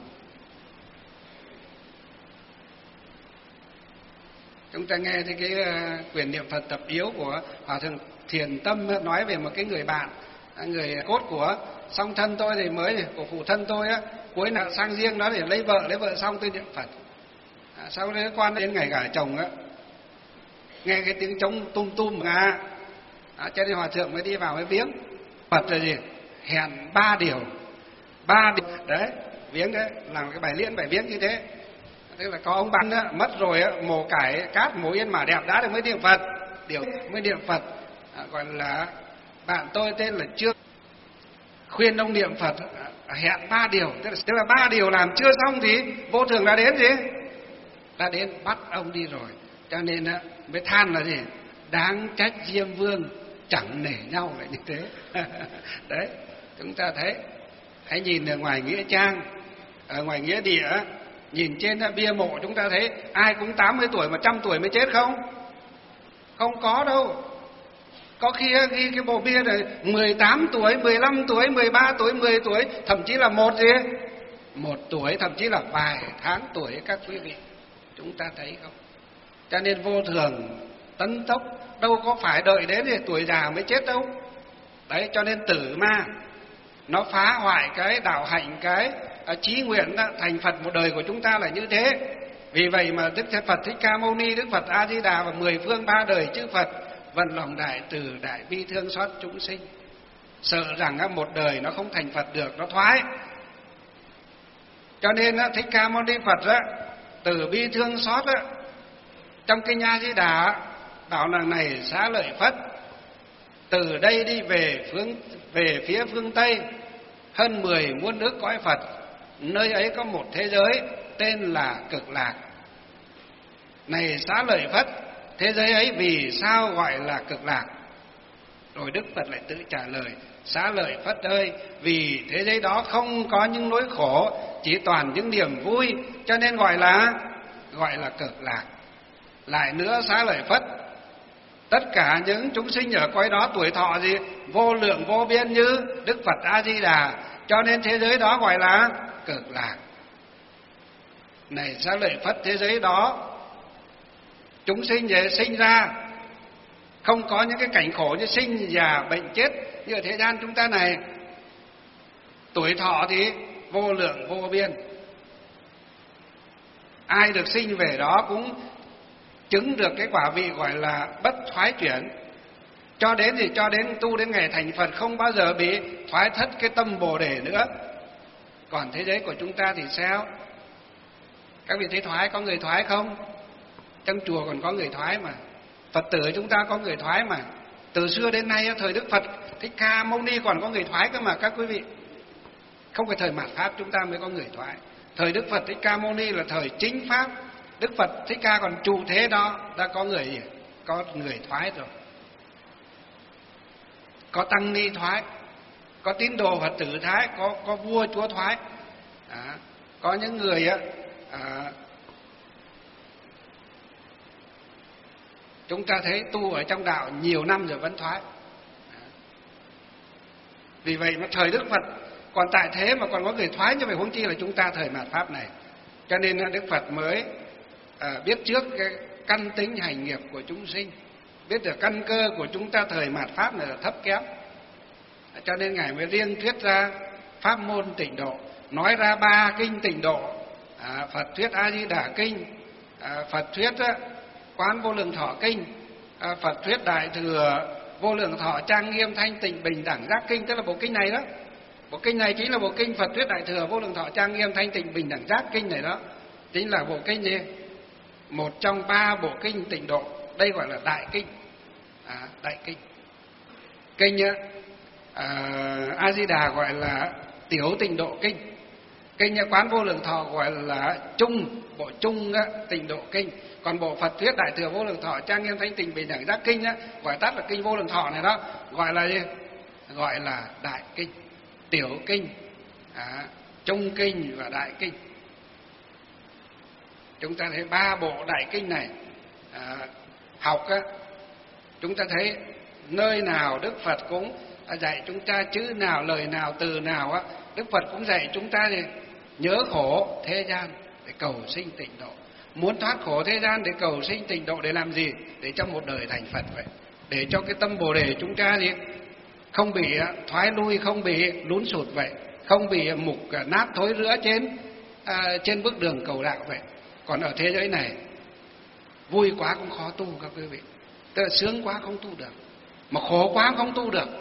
Chúng ta nghe thì cái uh, quyển niệm Phật tập yếu của Hòa Thượng Thiền Tâm nói về một cái người bạn, người cốt của song thân tôi thì mới của phụ thân tôi á, cuối là sang riêng đó để lấy vợ, lấy vợ xong tôi niệm Phật. À, sau đấy quan đến ngày gả chồng á, nghe cái tiếng trống tum tum à, à cho nên Hòa Thượng mới đi vào mới viếng. Phật là gì? Hẹn ba điều, ba điều đấy, viếng đấy, làm cái bài liễn bài viếng như thế. Tức là có ông bạn á, mất rồi á, mồ cải cát mồ yên mả đẹp đá được mới niệm Phật, điều mới niệm Phật. À, gọi là bạn tôi tên là Trương, khuyên ông niệm Phật, à, hẹn ba điều, tức là, tức là ba điều làm chưa xong thì vô thường đã đến gì, đã đến bắt ông đi rồi. Cho nên á, mới than là gì, đáng trách Diêm Vương chẳng nể nhau lại như thế. Đấy, chúng ta thấy, hãy nhìn ở ngoài nghĩa trang, ở ngoài nghĩa địa, nhìn trên bia mộ chúng ta thấy ai cũng tám mươi tuổi, một trăm tuổi mới chết không? Không có đâu. Có khi ghi cái bộ bia này mười tám tuổi, mười lăm tuổi, mười ba tuổi, mười tuổi, thậm chí là một gì? Một tuổi, thậm chí là vài tháng tuổi các quý vị. Chúng ta thấy không? Cho nên vô thường tấn tốc, đâu có phải đợi đến thì tuổi già mới chết đâu. Đấy, cho nên tử ma nó phá hoại cái đạo hạnh, cái chí nguyện đó, thành Phật một đời của chúng ta là như thế. Vì vậy mà Đức Phật Thích Ca Mâu Ni, Đức Phật A Di Đà và mười phương ba đời chư Phật vận lòng đại từ đại bi thương xót chúng sinh, sợ rằng một đời nó không thành Phật được, nó thoái. Cho nên Thích Ca Mâu Ni Phật đó, từ bi thương xót đó, trong kinh A Di Đà bảo là này xá lợi Phất, từ đây đi về phương về phía phương Tây hơn mười muôn nước cõi Phật, nơi ấy có một thế giới tên là Cực Lạc. Này xá lợi Phất, thế giới ấy vì sao gọi là Cực Lạc? Rồi Đức Phật lại tự trả lời, xá lợi Phất ơi, vì thế giới đó không có những nỗi khổ, chỉ toàn những niềm vui, cho nên gọi là gọi là Cực Lạc. Lại nữa xá lợi Phất, tất cả những chúng sinh ở cõi đó tuổi thọ gì vô lượng vô biên như Đức Phật A Di Đà, cho nên thế giới đó gọi là Cực Lạc. Này xá lợi Phất, thế giới đó chúng sinh về sinh ra không có những cái cảnh khổ như sinh già bệnh chết như ở thế gian chúng ta này. Tuổi thọ thì vô lượng vô biên, ai được sinh về đó cũng chứng được cái quả vị gọi là bất thoái chuyển, cho đến thì cho đến tu đến ngày thành Phật không bao giờ bị thoái thất cái tâm Bồ Đề nữa. Còn thế giới của chúng ta thì sao? Các vị thấy thoái, có người thoái không? Trong chùa còn có người thoái mà, Phật tử chúng ta có người thoái mà. Từ xưa đến nay thời Đức Phật Thích Ca Mâu Ni còn có người thoái cơ mà các quý vị. Không phải thời mạt Pháp chúng ta mới có người thoái. Thời Đức Phật Thích Ca Mâu Ni là thời chính Pháp. Đức Phật Thích Ca còn trụ thế đó, đã có người gì? Có người thoái rồi. Có tăng ni thoái, có tín đồ Phật tử thoái, có có vua chúa thoái. À, có những người á, à, chúng ta thấy tu ở trong đạo nhiều năm rồi vẫn thoái. À, vì vậy mà thời Đức Phật còn tại thế mà còn có người thoái, như vậy huống chi là chúng ta thời mạt Pháp này. Cho nên Đức Phật mới à, biết trước cái căn tính hành nghiệp của chúng sinh, biết được căn cơ của chúng ta thời mạt Pháp này là thấp kém, cho nên Ngài mới riêng thuyết ra pháp môn tịnh độ, nói ra ba kinh tịnh độ. à, Phật thuyết A Di Đà kinh, à, Phật thuyết á, Quán Vô Lượng Thọ kinh, à, Phật thuyết Đại Thừa Vô Lượng Thọ Trang Nghiêm Thanh Tịnh Bình Đẳng Giác kinh, tức là bộ kinh này đó. Bộ kinh này chính là bộ kinh Phật thuyết Đại Thừa Vô Lượng Thọ Trang Nghiêm Thanh Tịnh Bình Đẳng Giác kinh này đó, chính là bộ kinh gì? Một trong ba bộ kinh tịnh độ, đây gọi là đại kinh. À, đại kinh. Kinh à, A Di Đà gọi là tiểu tịnh độ kinh. Kinh Quán Vô Lượng Thọ gọi là trung bộ chung á, Tịnh Độ Kinh. Còn bộ Phật thuyết Đại Thừa Vô Lượng Thọ Trang Nghiêm Thánh Tình Bình Đẳng Giác Kinh á, gọi tắt là Kinh Vô Lượng Thọ này đó, gọi là gì? Gọi là Đại Kinh, Tiểu Kinh, à, Trung Kinh và Đại Kinh. Chúng ta thấy ba bộ Đại Kinh này à, học á, chúng ta thấy nơi nào Đức Phật cũng dạy chúng ta chữ nào, lời nào, từ nào á, Đức Phật cũng dạy chúng ta thì nhớ khổ thế gian để cầu sinh tịnh độ. Muốn thoát khổ thế gian để cầu sinh tịnh độ để làm gì? Để trong một đời thành Phật vậy. Để cho cái tâm Bồ Đề chúng ta gì? Không bị thoái lui, không bị lún sụt vậy, không bị mục nát thối rữa trên à, trên bước đường cầu đạo vậy. Còn ở thế giới này vui quá cũng khó tu các quý vị, tức là sướng quá không tu được, mà khổ quá không tu được.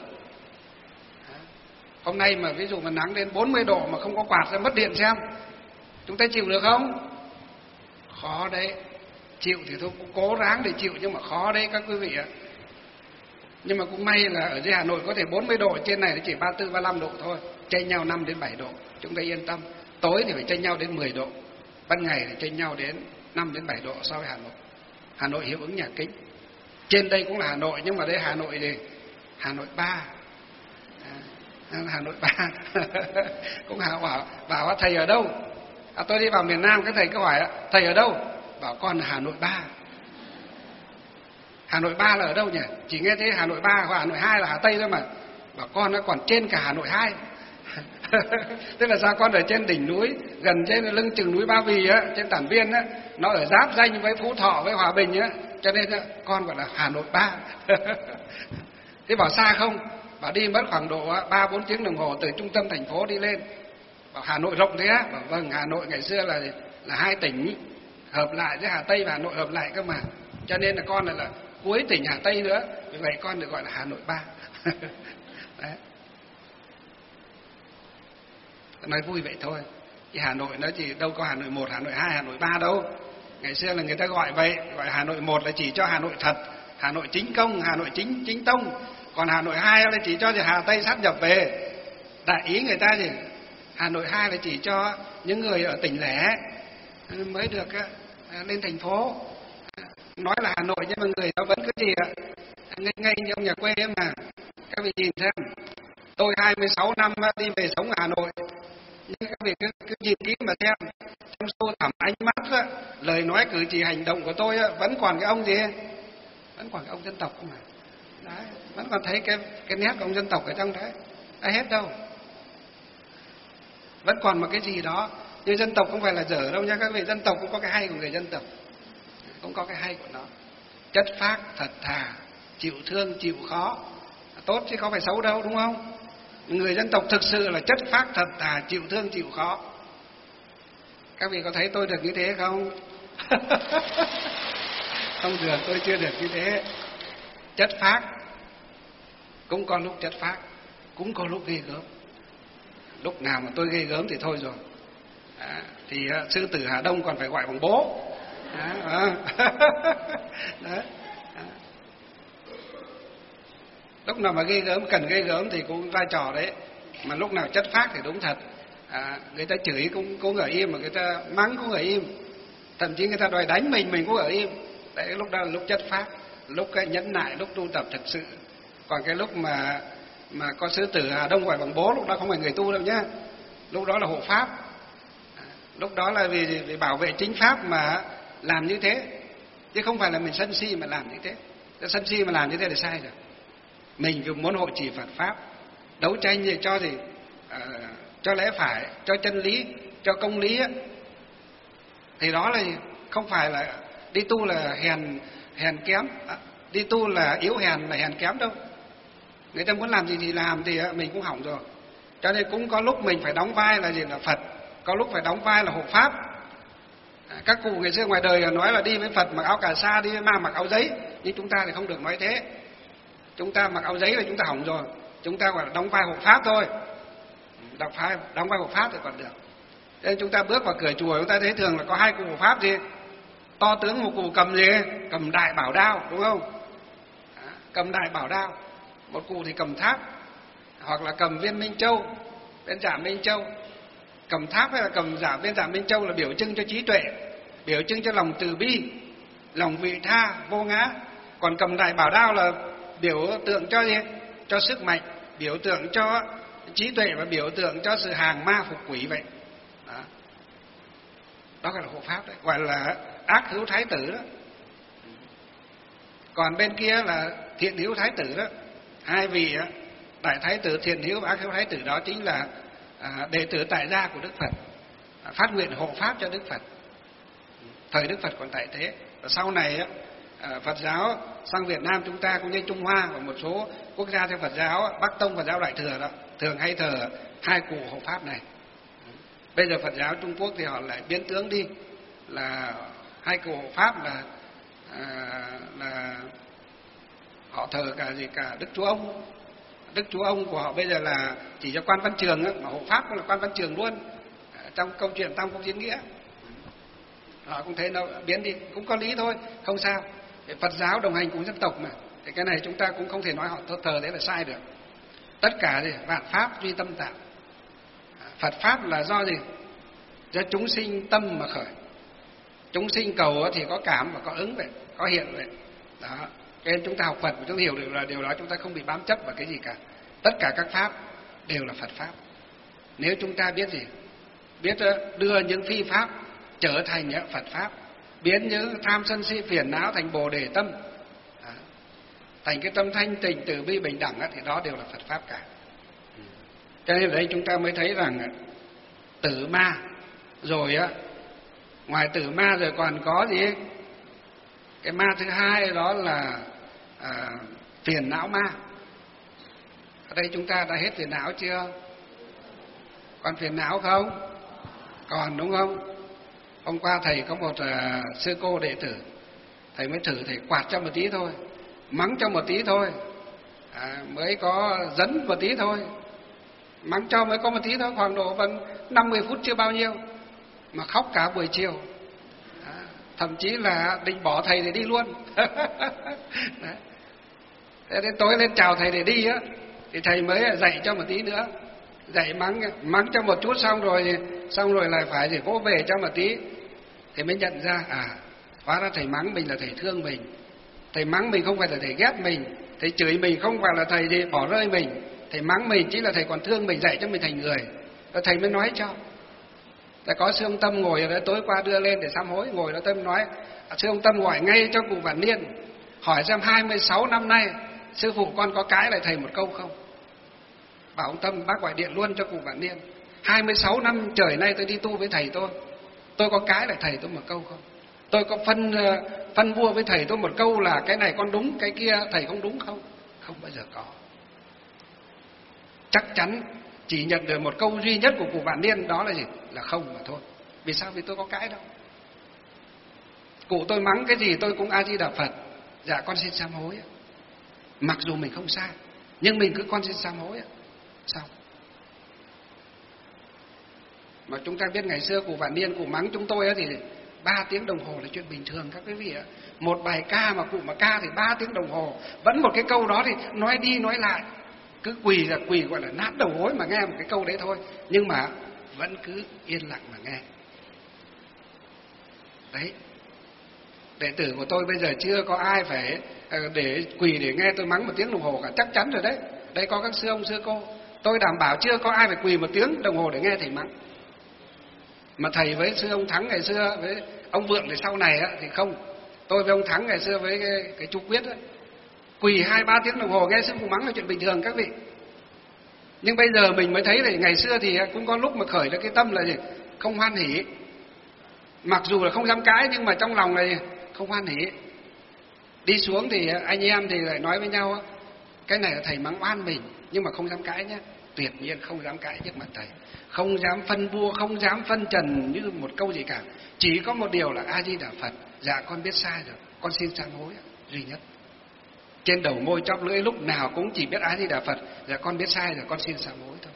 Hôm nay mà ví dụ mà nắng đến bốn mươi độ mà không có quạt ra mất điện xem, chúng ta chịu được không? Khó đấy. Chịu thì thôi cũng cố ráng để chịu, nhưng mà khó đấy các quý vị ạ. Nhưng mà cũng may là ở dưới Hà Nội có thể bốn mươi độ, trên này nó chỉ ba mươi tư, ba mươi lăm độ thôi, chênh nhau năm đến bảy độ, chúng ta yên tâm. Tối thì phải chênh nhau đến mười độ, ban ngày thì chênh nhau đến năm đến bảy độ so với Hà Nội. Hà Nội hiệu ứng nhà kính. Trên đây cũng là Hà Nội, nhưng mà đây Hà Nội thì Hà Nội ba, à, Hà Nội ba. Cũng Hà bảo bảo thầy ở đâu? À, tôi đi vào miền Nam, các thầy cứ hỏi thầy ở đâu? Bảo con là Hà Nội ba. Hà Nội ba là ở đâu nhỉ? Chỉ nghe thấy Hà Nội ba hoặc Hà Nội hai là Hà Tây thôi mà. Bảo con nó còn trên cả Hà Nội hai. Tức là sao? Con ở trên đỉnh núi, gần trên lưng chừng núi Ba Vì á, trên Tản Viên á, nó ở giáp danh với Phú Thọ với Hòa Bình á, cho nên á, con gọi là Hà Nội ba. Thế bảo xa không? Bảo đi mất khoảng độ ba bốn tiếng đồng hồ từ trung tâm thành phố đi lên. Bảo Hà Nội rộng thế á? Bảo vâng, Hà Nội ngày xưa là là hai tỉnh hợp lại với Hà Tây và Hà Nội hợp lại cơ mà. Cho nên là con là, là cuối tỉnh Hà Tây nữa, vì vậy con được gọi là Hà Nội ba. Đấy. Nói vui vậy thôi, chứ Hà Nội nó chỉ đâu có Hà Nội một, Hà Nội hai, Hà Nội ba đâu. Ngày xưa là người ta gọi vậy, gọi Hà Nội một là chỉ cho Hà Nội thật, Hà Nội chính công, Hà Nội chính chính tông. Còn Hà Nội hai là chỉ cho Hà Tây sát nhập về. Đại ý người ta thì Hà Nội hai là chỉ cho những người ở tỉnh lẻ mới được lên thành phố. Nói là Hà Nội nhưng mà người đó vẫn cứ gì ạ, ngây ngây như ông nhà quê ấy mà. Các vị nhìn xem, tôi hai mươi sáu năm đi về sống ở Hà Nội, nhưng các vị cứ, cứ nhìn kỹ mà xem, trong sâu thẳm ánh mắt á, lời nói cử chỉ hành động của tôi á, vẫn còn cái ông gì, vẫn còn cái ông dân tộc không mà. Đấy, vẫn còn thấy cái cái nét của ông dân tộc ở trong đấy, đã hết đâu. Vẫn còn một cái gì đó, nhưng dân tộc không phải là dở đâu nha các vị, dân tộc cũng có cái hay của người dân tộc, cũng có cái hay của nó. Chất phác, thật thà, chịu thương, chịu khó, tốt chứ không phải xấu đâu, đúng không? Người dân tộc thực sự là chất phác, thật thà, chịu thương, chịu khó. Các vị có thấy tôi được như thế không? Không được, tôi chưa được như thế. Chất phác, cũng có lúc chất phác, cũng có lúc ghê gớm. Lúc nào mà tôi ghê gớm thì thôi rồi. À, thì uh, sư tử Hà Đông còn phải gọi bằng bố. À, à. Đấy. À. Lúc nào mà ghê gớm, cần ghê gớm thì cũng vai trò đấy. Mà lúc nào chất phác thì đúng thật. À, người ta chửi cũng cũng ở im, mà người ta mắng cũng ở im. Thậm chí người ta đòi đánh mình, mình cũng ở im. Đấy, lúc đó là lúc chất phác, lúc cái nhẫn nại, lúc tu tập thực sự. Còn cái lúc mà mà có sư tử Hà Đông gọi bằng bố, lúc đó không phải người tu đâu nhá. Lúc đó là hộ pháp. À, lúc đó là vì, vì bảo vệ chính pháp mà làm như thế, chứ không phải là mình sân si mà làm như thế. Cái sân si mà làm như thế là sai rồi. Mình vì muốn hộ trì Phật pháp, đấu tranh gì cho gì à, cho lẽ phải, cho chân lý, cho công lý á, thì đó là không phải là đi tu là hèn hèn kém, à, đi tu là yếu hèn là hèn kém đâu. Người ta muốn làm gì thì làm thì mình cũng hỏng rồi. Cho nên cũng có lúc mình phải đóng vai là gì, là Phật, có lúc phải đóng vai là hộ pháp. À, các cụ ngày xưa ngoài đời nói là đi với Phật mặc áo cà sa, đi với ma mặc áo giấy, nhưng chúng ta thì không được nói thế. Chúng ta mặc áo giấy là chúng ta hỏng rồi. Chúng ta gọi là đóng vai hộ pháp thôi. Đóng vai, đóng vai hộ pháp thì còn được. Nên chúng ta bước vào cửa chùa, chúng ta thấy thường là có hai cụ hộ pháp gì, to tướng một cụ cầm gì, cầm đại bảo đao, đúng không? À, cầm đại bảo đao. Một cụ thì cầm tháp, hoặc là cầm viên Minh Châu, viên giả Minh Châu. Cầm tháp hay là cầm giả viên giả Minh Châu là biểu trưng cho trí tuệ. biểu trưng cho lòng từ bi, lòng vị tha vô ngã. Còn cầm đại bảo đao là biểu tượng cho gì? Cho sức mạnh, biểu tượng cho trí tuệ và biểu tượng cho sự hàng ma phục quỷ vậy. Đó, đó gọi là hộ pháp đấy, gọi là ác hữu thái tử đó. Còn bên kia là thiện hữu thái tử đó. Hai vị đại thái tử thiện hữu và ác hữu thái tử đó chính là à, đệ tử tại gia của Đức Phật, à, phát nguyện hộ pháp cho Đức Phật thời Đức Phật còn tại thế. Và sau này à, Phật giáo sang Việt Nam chúng ta cũng như Trung Hoa và một số quốc gia theo Phật giáo, Bắc Tông Phật giáo Đại thừa đó thường hay thờ hai cụ hộ pháp này. Bây giờ Phật giáo Trung Quốc thì họ lại biến tướng đi, là hai cụ hộ pháp là à, là họ thờ cả gì cả Đức Chúa Ông. Đức Chúa Ông của họ bây giờ là chỉ cho Quan Văn Trường á, mà hộ pháp cũng là Quan Văn Trường luôn. Trong câu chuyện Tam Quốc Diễn Nghĩa họ cũng thấy nó biến đi, cũng có lý thôi, không sao. Phật giáo đồng hành cùng dân tộc mà, thì cái này chúng ta cũng không thể nói họ thờ đấy là sai được. Tất cả gì vạn pháp duy tâm tạo. Phật pháp là do gì? Do chúng sinh tâm mà khởi. Chúng sinh cầu thì có cảm và có ứng vậy, có hiện vậy. Đó. Cho nên chúng ta học Phật chúng ta hiểu được là điều đó, chúng ta không bị bám chấp vào cái gì cả. Tất cả các pháp đều là Phật pháp. Nếu chúng ta biết gì? Biết đưa những phi pháp trở thành Phật pháp, biến những tham sân si phiền não thành Bồ Đề tâm, à, thành cái tâm thanh tịnh từ bi bình đẳng thì đó đều là Phật pháp cả. Cho nên ở đây chúng ta mới thấy rằng tử ma rồi á, ngoài tử ma rồi còn có gì? Cái ma thứ hai đó là à, phiền não ma. Ở đây chúng ta đã hết phiền não chưa? Còn phiền não không? Còn đúng không? Hôm qua thầy có một à, sư cô đệ tử, thầy mới thử thầy quạt cho một tí thôi, mắng cho một tí thôi, à, mới có dấn một tí thôi, mắng cho mới có một tí thôi, khoảng độ vẫn năm mươi phút chưa bao nhiêu, mà khóc cả buổi chiều, à, thậm chí là định bỏ thầy để đi luôn. Thế đến tối lên chào thầy để đi á, thì thầy mới dạy cho một tí nữa, dạy mắng mắng cho một chút xong rồi xong rồi lại phải thì vỗ về cho một tí, thì mới nhận ra à, hóa ra thầy mắng mình là thầy thương mình, thầy mắng mình không phải là thầy ghét mình, thầy chửi mình không phải là thầy thì bỏ rơi mình, thầy mắng mình chính là thầy còn thương mình, dạy cho mình thành người. Rồi thầy mới nói cho. Thầy có sư ông Tâm ngồi ở đó, tối qua đưa lên để sám hối, ngồi đó Tâm nói, sư ông Tâm gọi ngay cho cụ Vạn Niên, hỏi xem hai mươi sáu năm nay sư phụ con có cãi lại thầy một câu không. Bảo ông Tâm bác gọi điện luôn cho cụ Vạn Niên, hai mươi sáu năm trời nay tôi đi tu với thầy tôi, tôi có cãi lại thầy tôi một câu không? Tôi có phân phân vua với thầy tôi một câu là cái này con đúng, cái kia thầy không đúng không? Không bao giờ có. Chắc chắn chỉ nhận được một câu duy nhất của cụ Vạn Niên, đó là gì? Là không mà thôi. Vì sao? Vì tôi có cãi đâu. Cụ tôi mắng cái gì tôi cũng A Di Đà Phật, dạ con xin sám hối. Mặc dù mình không sai, nhưng mình cứ con xin sám hối. Sao? Mà chúng ta biết ngày xưa cụ Vạn Niên cụ mắng chúng tôi thì ba tiếng đồng hồ là chuyện bình thường các quý vị ạ. Một bài ca mà cụ mà ca thì ba tiếng đồng hồ, vẫn một cái câu đó thì nói đi nói lại, cứ quỳ là quỳ gọi là nát đầu gối mà nghe một cái câu đấy thôi, nhưng mà vẫn cứ yên lặng mà nghe. Đấy, đệ tử của tôi bây giờ chưa có ai phải để quỳ để nghe tôi mắng một tiếng đồng hồ cả, chắc chắn rồi đấy. Đây có các sư ông sư cô, tôi đảm bảo chưa có ai phải quỳ một tiếng đồng hồ để nghe thầy mắng. Mà thầy với sư ông Thắng ngày xưa, với ông Vượng thì sau này á, thì không. Tôi với ông Thắng ngày xưa với cái, cái chú Quyết á, quỳ hai ba tiếng đồng hồ nghe sư phụ mắng là chuyện bình thường các vị. Nhưng bây giờ mình mới thấy là ngày xưa thì cũng có lúc mà khởi ra cái tâm là gì? Không hoan hỉ. Mặc dù là không dám cãi nhưng mà trong lòng này không hoan hỉ. Đi xuống thì anh em thì lại nói với nhau, cái này là thầy mắng oan mình, nhưng mà không dám cãi nhé. Tuyệt nhiên không dám cãi trước mặt thầy, không dám phân vua, không dám phân trần như một câu gì cả. Chỉ có một điều là A Di Đà Phật, dạ con biết sai rồi, con xin sám hối, duy nhất. Trên đầu môi chóp lưỡi lúc nào cũng chỉ biết A Di Đà Phật, dạ con biết sai rồi, con xin sám hối thôi.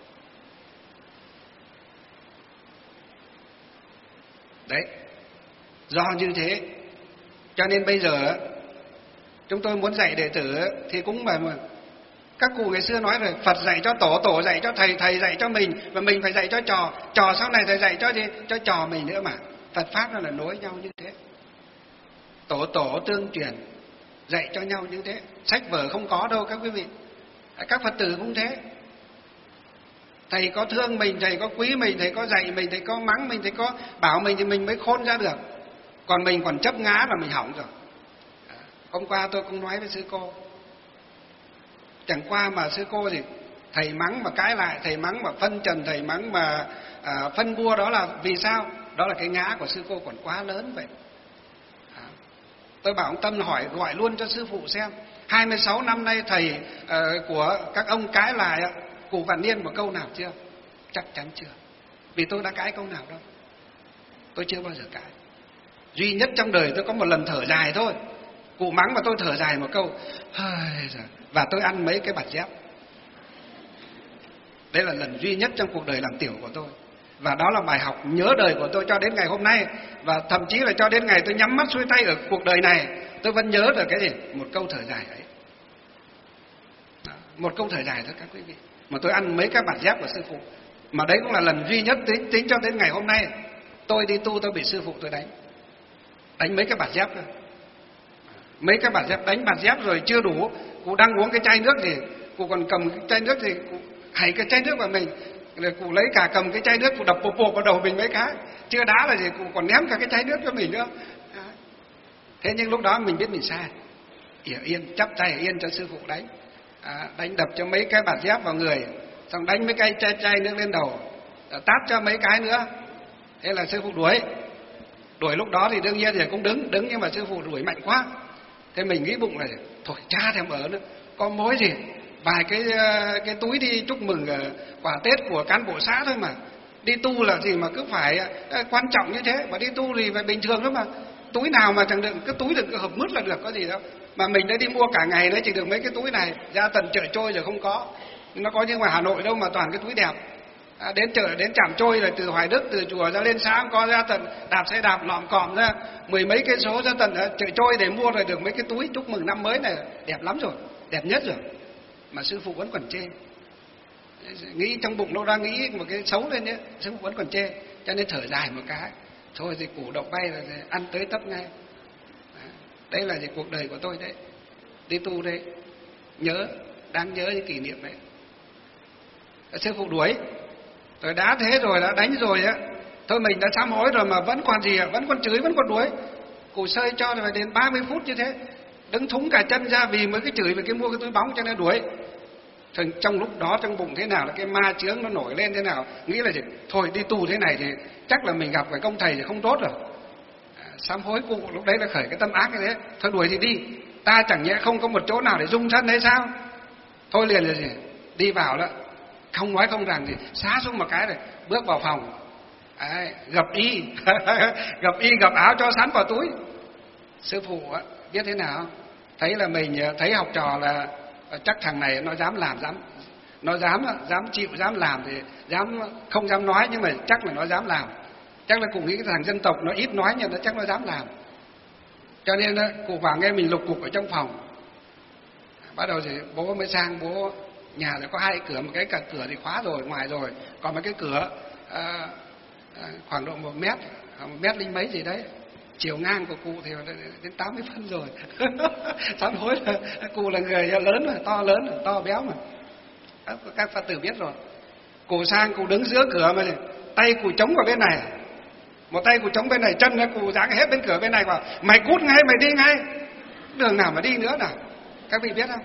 Đấy, do như thế cho nên bây giờ chúng tôi muốn dạy đệ tử thì cũng mà các cụ ngày xưa nói rồi, Phật dạy cho tổ, tổ dạy cho thầy, thầy dạy cho mình, và mình phải dạy cho trò, trò sau này thầy dạy cho gì? Cho trò mình nữa mà. Phật pháp nó là nối nhau như thế, tổ tổ tương truyền, dạy cho nhau như thế. Sách vở không có đâu các quý vị. Các Phật tử cũng thế. Thầy có thương mình, thầy có quý mình, thầy có dạy mình, thầy có mắng mình, thầy có bảo mình thì mình mới khôn ra được. Còn mình còn chấp ngã là mình hỏng rồi. Hôm qua tôi cũng nói với sư cô, chẳng qua mà sư cô thì thầy mắng mà cãi lại, thầy mắng mà phân trần, thầy mắng mà à, phân bua, đó là vì sao? Đó là cái ngã của sư cô còn quá lớn vậy. À, tôi bảo ông Tâm hỏi gọi luôn cho sư phụ xem, hai mươi sáu năm nay thầy uh, của các ông cãi lại cụ Vạn Niên một câu nào chưa? Chắc chắn chưa. Vì tôi đã cãi câu nào đâu. Tôi chưa bao giờ cãi. Duy nhất trong đời tôi có một lần thở dài thôi. Cụ mắng mà tôi thở dài một câu, và tôi ăn mấy cái bạt dép. Đấy là lần duy nhất trong cuộc đời làm tiểu của tôi. Và đó là bài học nhớ đời của tôi cho đến ngày hôm nay. Và thậm chí là cho đến ngày tôi nhắm mắt xuôi tay ở cuộc đời này, tôi vẫn nhớ được cái gì? Một câu thở dài ấy. Đó, một câu thở dài thôi các quý vị. Mà tôi ăn mấy cái bạt dép của sư phụ. Mà đấy cũng là lần duy nhất tính, tính cho đến ngày hôm nay. Tôi đi tu tôi bị sư phụ tôi đánh. Đánh mấy cái bạt dép thôi. Mấy cái bạt dép, đánh bạt dép rồi chưa đủ. Cụ đang uống cái chai nước thì cụ còn cầm cái chai nước thì cụ hãy cái chai nước vào mình. Rồi cụ lấy cả cầm cái chai nước, cụ đập bộp bộp vào đầu mình mấy cái. Chưa đá là gì, cụ còn ném cả cái chai nước cho mình nữa. Thế nhưng lúc đó mình biết mình sai. Yên, yên chắp tay yên cho sư phụ đánh. À, đánh đập cho mấy cái bạt dép vào người, xong đánh mấy cái chai chai nước lên đầu, tát cho mấy cái nữa. Thế là sư phụ đuổi. Đuổi lúc đó thì đương nhiên thì cũng đứng, đứng nhưng mà sư phụ đuổi mạnh quá. Thế mình nghĩ bụng là thôi cha thèm ở nữa, có mối gì, vài cái cái túi đi chúc mừng quả Tết của cán bộ xã thôi mà. Đi tu là gì mà cứ phải quan trọng như thế, mà đi tu thì phải bình thường lắm mà. Túi nào mà chẳng được, cái túi đừng có hợp mứt là được, có gì đâu. Mà mình đã đi mua cả ngày nữa chỉ được mấy cái túi này, ra tận chợ Trôi rồi không có. Nó có như ngoài Hà Nội đâu mà toàn cái túi đẹp. À, đến chợ, đến Trạm Trôi là từ Hoài Đức, từ chùa ra lên xã không có, ra tận đạp xe đạp lọm cọm ra mười mấy cây số ra tận chợ Trôi để mua rồi được mấy cái túi chúc mừng năm mới này, đẹp lắm rồi, đẹp nhất rồi. Mà sư phụ vẫn còn chê. Nghĩ trong bụng đâu ra nghĩ một cái xấu lên nhé, sư phụ vẫn còn chê, cho nên thở dài một cái. Thôi thì củ đậu bay là ăn tới tấp ngay. Đấy là gì cuộc đời của tôi đấy. Đi tu đấy, nhớ, đang nhớ những kỷ niệm đấy. Sư phụ đuổi, rồi đã thế rồi, đã đánh rồi á, thôi mình đã sám hối rồi mà vẫn còn gì à, vẫn còn chửi, vẫn còn đuổi. Cụ sơi cho phải đến ba mươi phút như thế, đứng thúng cả chân ra vì mới cái chửi về cái mua cái túi bóng cho nên đuổi. Trong, trong lúc đó trong bụng thế nào là cái ma chướng nó nổi lên thế nào, nghĩ là gì, thôi đi tu thế này thì chắc là mình gặp phải công thầy thì không tốt rồi. À, sám hối cụ lúc đấy là khởi cái tâm ác như thế, thôi đuổi thì đi, ta chẳng nhẽ không có một chỗ nào để dung thân hay sao? Thôi liền là gì, đi vào đó, không nói không rằng thì xá xuống một cái rồi bước vào phòng. Đấy, gặp y gặp y gặp áo cho sẵn vào túi. Sư phụ á, biết thế nào, thấy là mình thấy học trò là chắc thằng này nó dám làm, dám nó dám dám chịu, dám làm thì dám, không dám nói nhưng mà chắc là nó dám làm. Chắc là cũng nghĩ cái thằng dân tộc nó ít nói nhưng nó chắc nó dám làm. Cho nên cụ vào nghe mình lục cục ở trong phòng. Bắt đầu thì bố mới sang, bố nhà thì có hai cửa, một cái cả cửa thì khóa rồi ngoài rồi, còn một cái cửa à, à, khoảng độ một mét, một mét linh mấy gì đấy. Chiều ngang của cụ thì đến tám mươi phân rồi. Sám hối là cụ là người lớn mà, to lớn, to béo mà. Các Phật tử biết rồi. Cụ sang, cụ đứng giữa cửa mà tay cụ chống vào bên này, một tay cụ chống bên này, chân nó cụ giáng hết bên cửa bên này vào. Mày cút ngay, mày đi ngay. Đường nào mà đi nữa nào? Các vị biết không?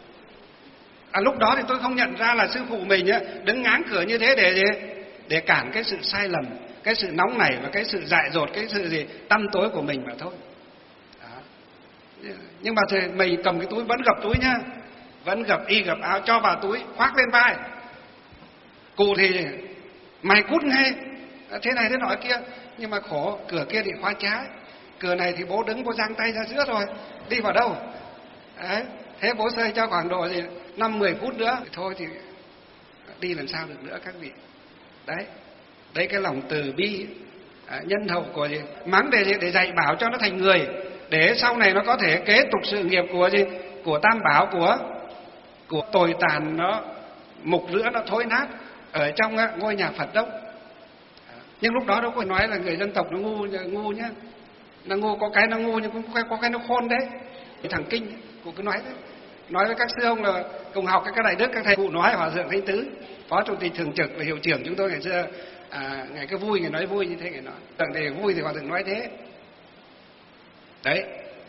À, lúc đó thì tôi không nhận ra là sư phụ mình á, đứng ngáng cửa như thế để gì? Để cản cái sự sai lầm, cái sự nóng nảy và cái sự dại dột, cái sự gì tăm tối của mình mà thôi. Đó. Nhưng mà thì mình cầm cái túi vẫn gập túi nhá, vẫn gập y gập áo cho vào túi, khoác lên vai. Cụ thì mày cút ngay, thế này thế nọ kia, nhưng mà khổ, cửa kia thì khóa trái, cửa này thì bố đứng, bố giang tay ra giữa rồi, đi vào đâu? Đấy. Thế bố sơi cho khoảng độ gì năm mười phút nữa thôi thì đi làm sao được nữa các vị. Đấy, đấy cái lòng từ bi à, nhân hậu của gì mắng để để dạy bảo cho nó thành người, để sau này nó có thể kế tục sự nghiệp của gì của Tam Bảo, của của tồi tàn nó mục rữa nó thối nát ở trong ngôi nhà Phật Đốc. Nhưng lúc đó đâu có nói là người dân tộc nó ngu ngu nhá, nó ngu có cái nó ngu nhưng cũng có cái, có cái nó khôn đấy. Thằng Kinh cũng cứ nói đấy, nói với các sư ông là cùng học các đại đức, các thầy cụ nói Hòa thượng Thanh Tứ, phó chủ tịch thường trực và hiệu trưởng chúng tôi ngày xưa, à, ngày cứ vui ngày nói vui như thế, ngày nói tận thì vui thì Hòa thượng nói thế đấy.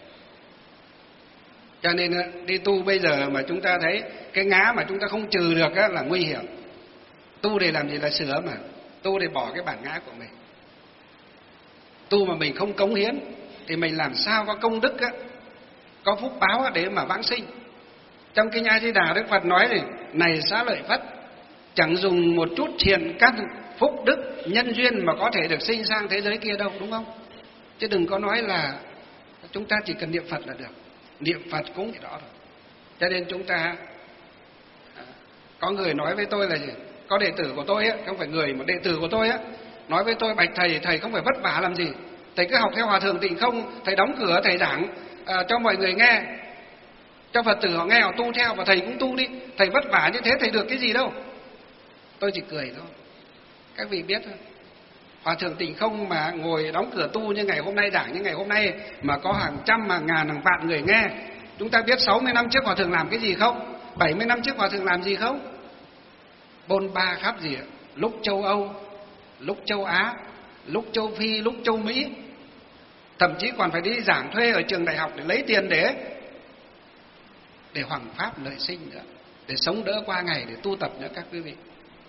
Cho nên đi tu bây giờ mà chúng ta thấy cái ngã mà chúng ta không trừ được á, là nguy hiểm. Tu để làm gì là sửa mà, tu để bỏ cái bản ngã của mình. Tu mà mình không cống hiến thì mình làm sao có công đức á, có phúc báo á để mà vãng sinh. Trong kinh A Di Đà Đức Phật nói thì này Xá Lợi Phất, chẳng dùng một chút thiện căn phúc đức nhân duyên mà có thể được sinh sang thế giới kia đâu, đúng không? Chứ đừng có nói là chúng ta chỉ cần niệm Phật là được. Niệm Phật cũng thì đó rồi. Cho nên chúng ta, có người nói với tôi là gì? Có đệ tử của tôi á, không phải người mà đệ tử của tôi á, nói với tôi: bạch thầy, thầy không phải vất vả làm gì, thầy cứ học theo Hòa thượng Tịnh Không, thầy đóng cửa thầy giảng à, cho mọi người nghe, cho Phật tử họ nghe họ tu theo, và thầy cũng tu đi, thầy vất vả như thế thầy được cái gì đâu. Tôi chỉ cười thôi. Các vị biết thôi, Hòa thượng Tịnh Không mà ngồi đóng cửa tu như ngày hôm nay, giảng như ngày hôm nay mà có hàng trăm, hàng ngàn, hàng vạn người nghe. Chúng ta biết sáu mươi năm trước Hòa thượng làm cái gì không? bảy mươi năm trước Hòa thượng làm gì không? Bôn ba khắp gì ạ? Lúc châu Âu, lúc châu Á, lúc châu Phi, lúc châu Mỹ, thậm chí còn phải đi giảng thuê ở trường đại học để lấy tiền để để hoằng pháp lợi sinh nữa, để sống đỡ qua ngày, để tu tập nữa các quý vị.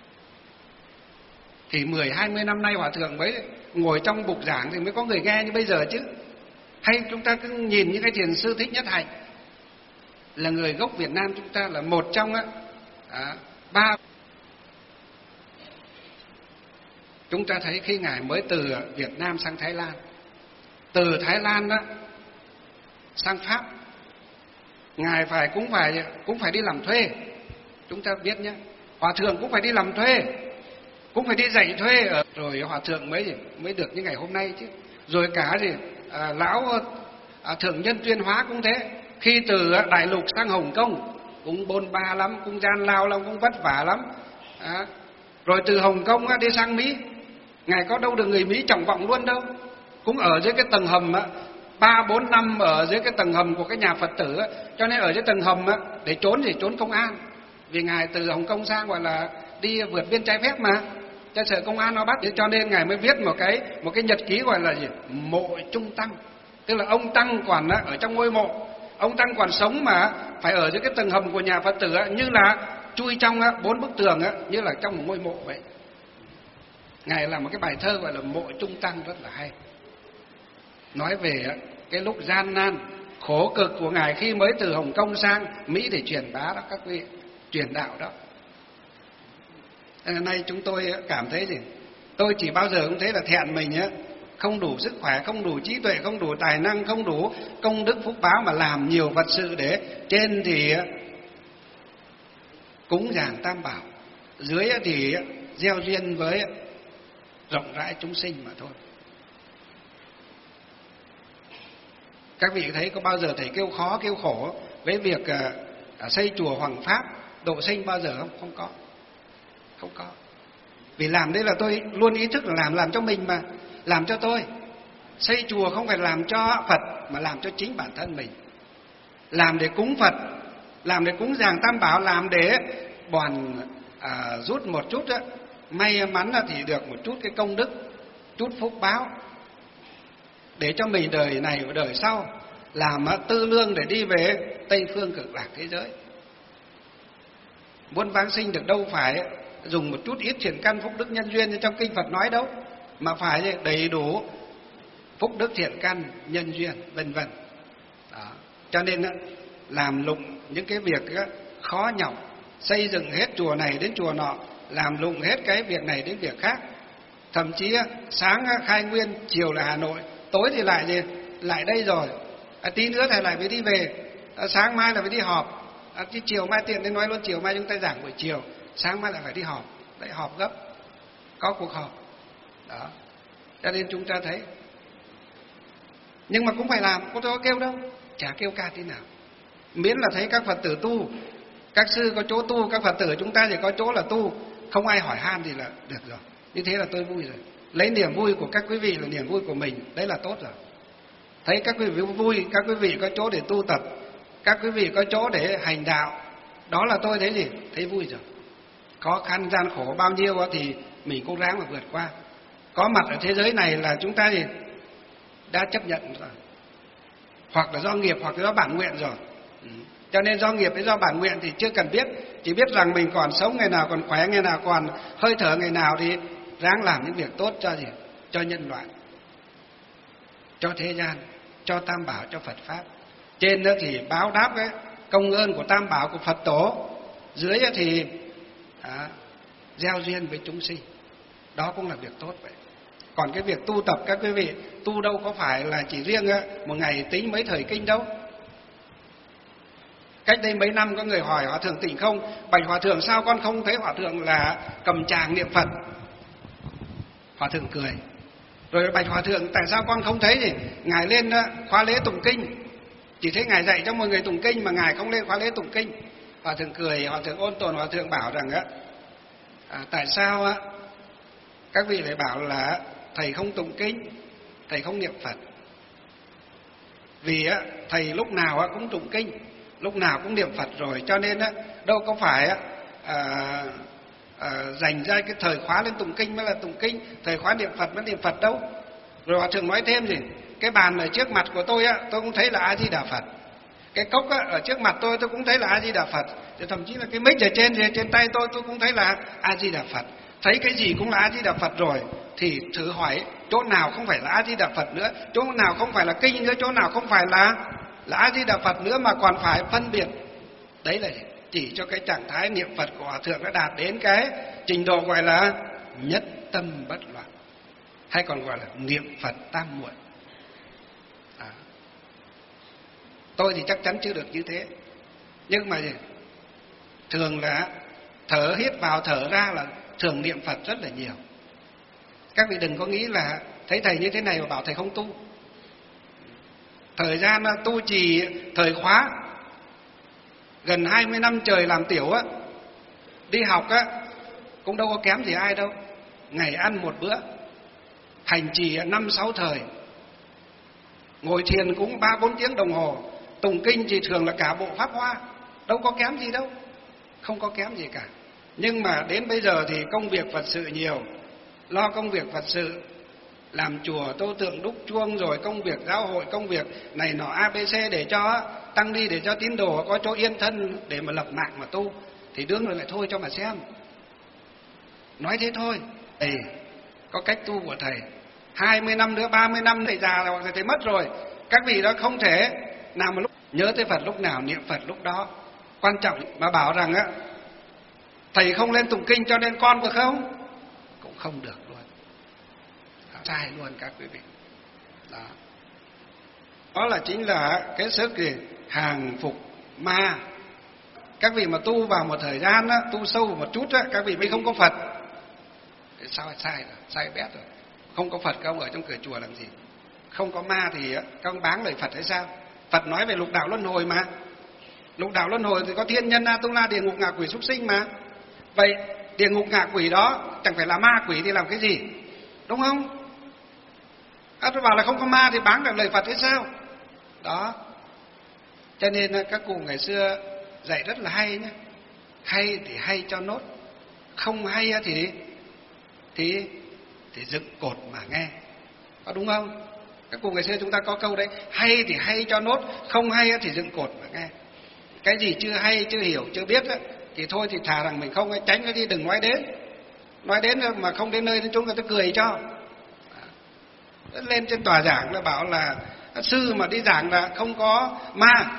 Thì mười hai mươi năm nay Hòa thượng mới ngồi trong bục giảng thì mới có người nghe như bây giờ chứ. Hay chúng ta cứ nhìn những cái thiền sư Thích Nhất Hạnh, là người gốc Việt Nam chúng ta, là một trong á, à, ba. Chúng ta thấy khi Ngài mới từ Việt Nam sang Thái Lan, từ Thái Lan đó sang Pháp, Ngài phải cũng phải cũng phải đi làm thuê. Chúng ta biết nhé, Hòa thượng cũng phải đi làm thuê, cũng phải đi dạy thuê ở, rồi Hòa thượng mới mới được như ngày hôm nay chứ. Rồi cả gì à, lão à, Thượng Nhân Tuyên Hóa cũng thế, khi từ Đại Lục sang Hồng Kông cũng bôn ba lắm, cũng gian lao lắm, cũng vất vả lắm. À, rồi từ Hồng Kông đi sang Mỹ, Ngài có đâu được người Mỹ trọng vọng luôn đâu, cũng ở dưới cái tầng hầm á, ba bốn năm ở dưới cái tầng hầm của cái nhà Phật tử á. Cho nên ở dưới tầng hầm á, để trốn thì trốn công an, vì Ngài từ Hồng Kông sang gọi là đi vượt biên trái phép mà, cho sợ công an nó bắt. Cho nên Ngài mới viết một cái một cái nhật ký gọi là gì? Mộ Trung Tăng, tức là ông Tăng còn á, ở trong ngôi mộ, ông Tăng còn sống mà phải ở dưới cái tầng hầm của nhà Phật tử á, như là chui trong á, bốn bức tường á, như là trong một ngôi mộ vậy. Ngài làm một cái bài thơ gọi là Mộ Trung Tăng rất là hay, nói về á, cái lúc gian nan khổ cực của Ngài khi mới từ Hồng Kông sang Mỹ để truyền bá đó các vị, truyền đạo đó. Nay chúng tôi cảm thấy gì? Tôi chỉ bao giờ cũng thấy là thẹn mình á, không đủ sức khỏe, không đủ trí tuệ, không đủ tài năng, không đủ công đức phúc báo mà làm nhiều Phật sự, để trên thì cúng dường Tam Bảo, dưới thì gieo duyên với rộng rãi chúng sinh mà thôi. Các vị thấy có bao giờ thầy kêu khó kêu khổ với việc à, xây chùa hoằng pháp độ sinh bao giờ không? Không có, không có. Vì làm đấy là tôi luôn ý thức là làm làm cho mình mà, làm cho tôi. Xây chùa không phải làm cho Phật mà làm cho chính bản thân mình, làm để cúng Phật, làm để cúng dường Tam Bảo, làm để đoàn à, rút một chút á, may mắn là thì được một chút cái công đức, chút phúc báo, để cho mình đời này và đời sau làm tư lương để đi về Tây Phương Cực Lạc thế giới. Muốn vãng sinh được đâu phải dùng một chút ít thiện căn phúc đức nhân duyên như trong kinh Phật nói đâu, mà phải đầy đủ phúc đức thiện căn nhân duyên vân vân. Cho nên làm lụng những cái việc khó nhọc, xây dựng hết chùa này đến chùa nọ, làm lụng hết cái việc này đến việc khác. Thậm chí sáng khai nguyên, chiều là Hà Nội, tối thì lại gì lại đây rồi, à, tí nữa thầy lại phải đi về, à, sáng mai là phải đi họp, à, chứ chiều mai tiện đến nói luôn, chiều mai chúng ta giảng buổi chiều, sáng mai lại phải đi họp, lại họp gấp, có cuộc họp đó. Cho nên chúng ta thấy, nhưng mà cũng phải làm, có tôi có kêu đâu, chả kêu ca tí nào, miễn là thấy các Phật tử tu, các sư có chỗ tu, các Phật tử chúng ta chỉ có chỗ là tu, không ai hỏi han thì là được rồi, như thế là tôi vui rồi. lấy niềm vui của các quý vị là niềm vui của mình, đấy là tốt rồi. Thấy các quý vị vui, các quý vị có chỗ để tu tập, các quý vị có chỗ để hành đạo, đó là tôi thấy gì? Thấy vui rồi. Khó khăn gian khổ bao nhiêu thì mình cũng ráng mà vượt qua. Có mặt ở thế giới này là chúng ta gì? Đã chấp nhận rồi. Hoặc là do nghiệp, hoặc là do bản nguyện rồi. Cho nên do nghiệp hay do bản nguyện thì chưa cần biết, chỉ biết rằng mình còn sống ngày nào còn khỏe, ngày nào còn hơi thở ngày nào thì ráng làm những việc tốt cho gì? Cho nhân loại, cho thế gian, cho Tam Bảo, cho Phật Pháp. Trên đó thì báo đáp cái công ơn của Tam Bảo, của Phật Tổ. Dưới thì à, gieo duyên với chúng sinh. Đó cũng là việc tốt vậy. Còn cái việc tu tập các quý vị, tu đâu có phải là chỉ riêng một ngày tính mấy thời kinh đâu. Cách đây mấy năm có người hỏi Hòa Thượng Tịnh Không: bạch Hòa Thượng, sao con không thấy Hòa Thượng là cầm tràng niệm Phật? Hòa Thượng cười. Rồi bạch Hòa Thượng, tại sao con không thấy gì Ngài lên khóa lễ tụng kinh? Chỉ thấy Ngài dạy cho mọi người tụng kinh mà Ngài không lên khóa lễ tụng kinh. Hòa Thượng cười, Hòa Thượng ôn tồn, Hòa Thượng bảo rằng á, à, tại sao á các vị lại bảo là thầy không tụng kinh, thầy không niệm Phật? Vì á thầy lúc nào á cũng tụng kinh, lúc nào cũng niệm Phật rồi, cho nên á đâu có phải á à, à, dành ra cái thời khóa lên tụng kinh mới là tụng kinh, thời khóa niệm Phật mới niệm Phật đâu. Rồi Hòa Thượng nói thêm gì, cái bàn ở trước mặt của tôi á, tôi cũng thấy là A Di Đà Phật. Cái cốc á, ở trước mặt tôi tôi cũng thấy là A Di Đà Phật. Thì thậm chí là cái mic ở trên trên tay tôi tôi cũng thấy là A Di Đà Phật. Thấy cái gì cũng là A Di Đà Phật rồi, thì thử hỏi chỗ nào không phải là A Di Đà Phật nữa, chỗ nào không phải là kinh nữa, chỗ nào không phải là là A Di Đà Phật nữa mà còn phải phân biệt. Đấy là chỉ cho cái trạng thái niệm Phật của Hòa Thượng đã đạt đến cái trình độ gọi là nhất tâm bất loạn, hay còn gọi là niệm Phật tam muội. À. Tôi thì chắc chắn chưa được như thế, nhưng mà thường là thở hít vào thở ra là thường niệm Phật rất là nhiều. Các vị đừng có nghĩ là thấy thầy như thế này mà bảo thầy không tu. Thời gian tu trì thời khóa gần hai mươi năm trời làm tiểu á, đi học á cũng đâu có kém gì ai đâu. Ngày ăn một bữa, hành trì năm sáu thời, ngồi thiền cũng ba bốn tiếng đồng hồ, tụng kinh thì thường là cả bộ pháp hoa, đâu có kém gì đâu, không có kém gì cả. Nhưng mà đến bây giờ thì công việc Phật sự nhiều, lo công việc Phật sự, làm chùa, tô tượng, đúc chuông, rồi công việc giáo hội, công việc này nọ a bê xê để cho tăng đi, để cho tín đồ có chỗ yên thân để mà lập mạng mà tu, thì đương rồi lại thôi cho mà xem. Nói thế thôi. Thầy có cách tu của thầy, hai mươi năm nữa, ba mươi năm thầy già rồi, thầy mất rồi. Các vị đó không thể nào mà lúc nhớ tới Phật lúc nào niệm Phật lúc đó. Quan trọng mà bảo rằng á thầy không lên tụng kinh cho nên con được không? Cũng không được luôn. Đó, sai luôn các quý vị. Đó. Đó là chính là cái sức gì? Hàng phục ma. Các vị mà tu vào một thời gian á, tu sâu một chút á, các vị mới không có Phật. Thế sao sai rồi, sai bét rồi. Không có Phật các ông ở trong cửa chùa làm gì? Không có ma thì các ông báng lời Phật hay sao? Phật nói về lục đạo luân hồi mà. Lục đạo luân hồi thì có thiên nhân, A-tu-la, địa ngục, ngạ quỷ, súc sinh mà. Vậy địa ngục ngạ quỷ đó chẳng phải là ma quỷ thì làm cái gì? Đúng không? À, tôi bảo là không có ma thì báng được lời Phật hay sao? Đó. Cho nên các cụ ngày xưa dạy rất là hay nhé. Hay thì hay cho nốt, không hay thì thì thì dựng cột mà nghe. Có đúng không? Các cụ ngày xưa chúng ta có câu đấy, hay thì hay cho nốt, không hay thì dựng cột mà nghe. Cái gì chưa hay, chưa hiểu, chưa biết á, thì thôi thì thà rằng mình không tránh cái đi, đừng nói đến. Nói đến mà không đến nơi thì chúng người ta cười cho. Lên trên tòa giảng là bảo là sư mà đi giảng là không có ma.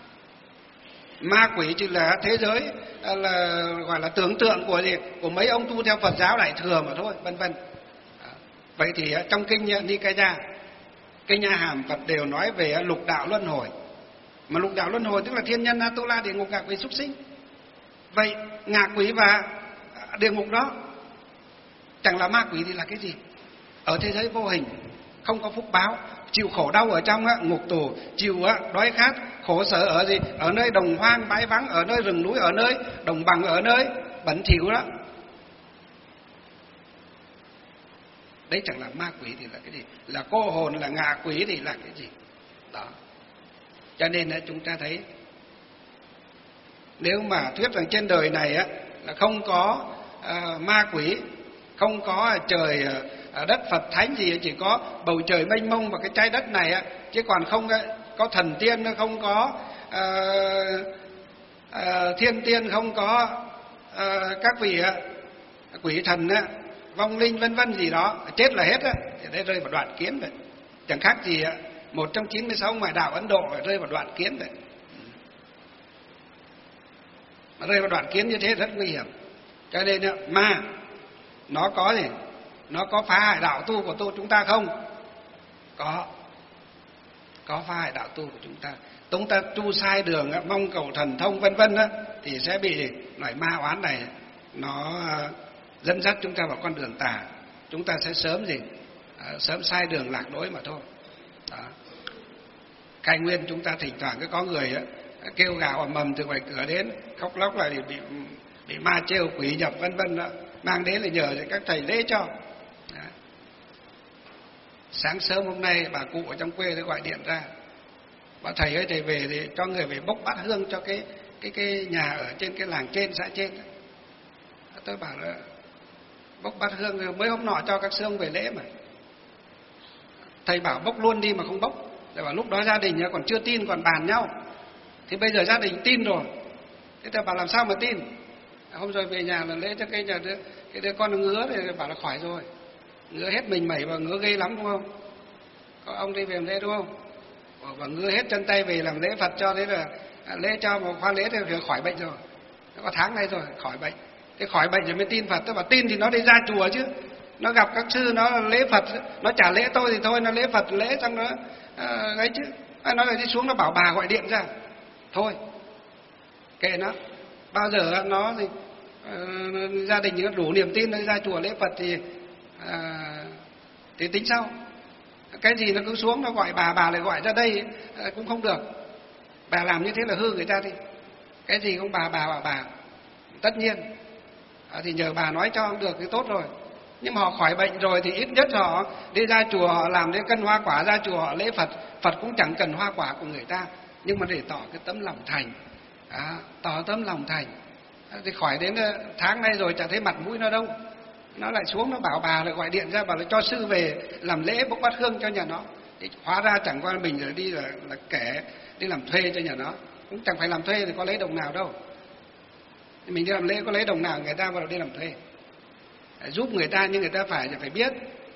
Ma quỷ chỉ là thế giới là gọi là tưởng tượng của gì? Của mấy ông tu theo Phật giáo Đại thừa mà thôi, vân vân. Vậy thì trong kinh Nikaya, kinh A Hàm, Phật đều nói về lục đạo luân hồi. Mà lục đạo luân hồi tức là thiên nhân, A-tu-la, địa ngục, ngạ quỷ, súc sinh. Vậy ngạ quỷ và địa ngục đó chẳng là ma quỷ thì là cái gì? Ở thế giới vô hình, không có phúc báo, chịu khổ đau ở trong ngục tù, chịu đói khát, khổ sở ở gì? Ở nơi đồng hoang bãi vắng, ở nơi rừng núi, ở nơi đồng bằng, ở nơi bẩn thỉu đó. đấy chẳng là ma quỷ thì là cái gì, là cô hồn, là ngạ quỷ thì là cái gì đó. Cho nên là chúng ta thấy nếu mà thuyết rằng trên đời này á là không có uh, ma quỷ, không có trời uh, đất Phật thánh gì, chỉ có bầu trời mênh mông và cái trái đất này á, chứ còn không có thần tiên, không có uh, uh, thiên tiên, không có uh, các vị uh, quỷ thần á, vong linh vân vân gì đó, chết là hết á, thì đây rơi vào đoạn kiến vậy. Chẳng khác gì á, một trong chín mươi sáu ngoại đạo Ấn Độ phải rơi vào đoạn kiến vậy. Mà rơi vào đoạn kiến như thế rất nguy hiểm. Cho nên ma nó có gì? Nó có phá hại đạo tu của tu chúng ta không? Có. Có phá hại đạo tu của chúng ta. Chúng ta tu sai đường, mong cầu thần thông vân vân á, thì sẽ bị gì? Loại ma oán này nó dẫn dắt chúng ta vào con đường tà. Chúng ta sẽ sớm gì? À, sớm sai đường lạc lối mà thôi. Đó. Khai Nguyên chúng ta thỉnh thoảng cứ có người á, kêu gào ầm ầm từ ngoài cửa đến, khóc lóc là bị bị ma trêu, quỷ nhập vân vân đó, mang đến là nhờ các thầy lễ cho. Đó. Sáng sớm hôm nay bà cụ ở trong quê đã gọi điện ra, bảo thầy ơi, thầy về thì cho người về bốc bát hương cho cái cái cái nhà ở trên cái làng trên, xã trên. Tôi bảo là bốc bát hương mới hôm nọ cho các sư ông về lễ mà. Thầy bảo bốc luôn đi mà không bốc. Thầy bảo lúc đó gia đình còn chưa tin, còn bàn nhau. Thì bây giờ gia đình tin rồi. Thế thầy bảo làm sao mà tin? Hôm rồi về nhà là lễ cho cái nhà đứa, cái đứa con nó ngứa thì bảo là khỏi rồi. Ngứa hết mình mẩy và ngứa ghê lắm đúng không? Có ông đi về làm lễ đúng không? Và ngứa hết chân tay về làm lễ Phật cho, thế là lễ cho một khoa lễ thì khỏi bệnh rồi. Nó có tháng nay rồi, khỏi bệnh. Thế khỏi bệnh rồi mới tin Phật. Tôi bảo tin thì nó đi ra chùa chứ. Nó gặp các sư nó lễ Phật, nó trả lễ tôi thì thôi, nó lễ Phật lễ xong nó à, ấy chứ. À, nó lại đi xuống nó bảo bà gọi điện ra. Thôi, kệ nó. Bao giờ nó thì uh, gia đình nó đủ niềm tin nó ra chùa lễ Phật thì uh, thì tính sau. Cái gì nó cứ xuống nó gọi bà, bà lại gọi ra đây uh, cũng không được. Bà làm như thế là hư người ta đi. Cái gì cũng bà bà bà bà. Tất nhiên à, thì nhờ bà nói cho được thì tốt rồi. Nhưng mà họ khỏi bệnh rồi thì ít nhất họ đi ra chùa, họ làm cái cân hoa quả, ra chùa họ lễ Phật. Phật cũng chẳng cần hoa quả của người ta, nhưng mà để tỏ cái tấm lòng thành, à, tỏ tấm lòng thành. À, thì khỏi đến tháng nay rồi chẳng thấy mặt mũi nó đâu. Nó lại xuống nó bảo bà, lại gọi điện ra bảo là cho sư về làm lễ bốc bát hương cho nhà nó. Thì hóa ra chẳng qua mình rồi đi là, là kẻ đi làm thuê cho nhà nó. Cũng chẳng phải làm thuê thì có lấy đồng nào đâu. Mình đi làm lễ có lấy đồng nào người ta vào đi làm thuê. Giúp người ta nhưng người ta phải phải biết.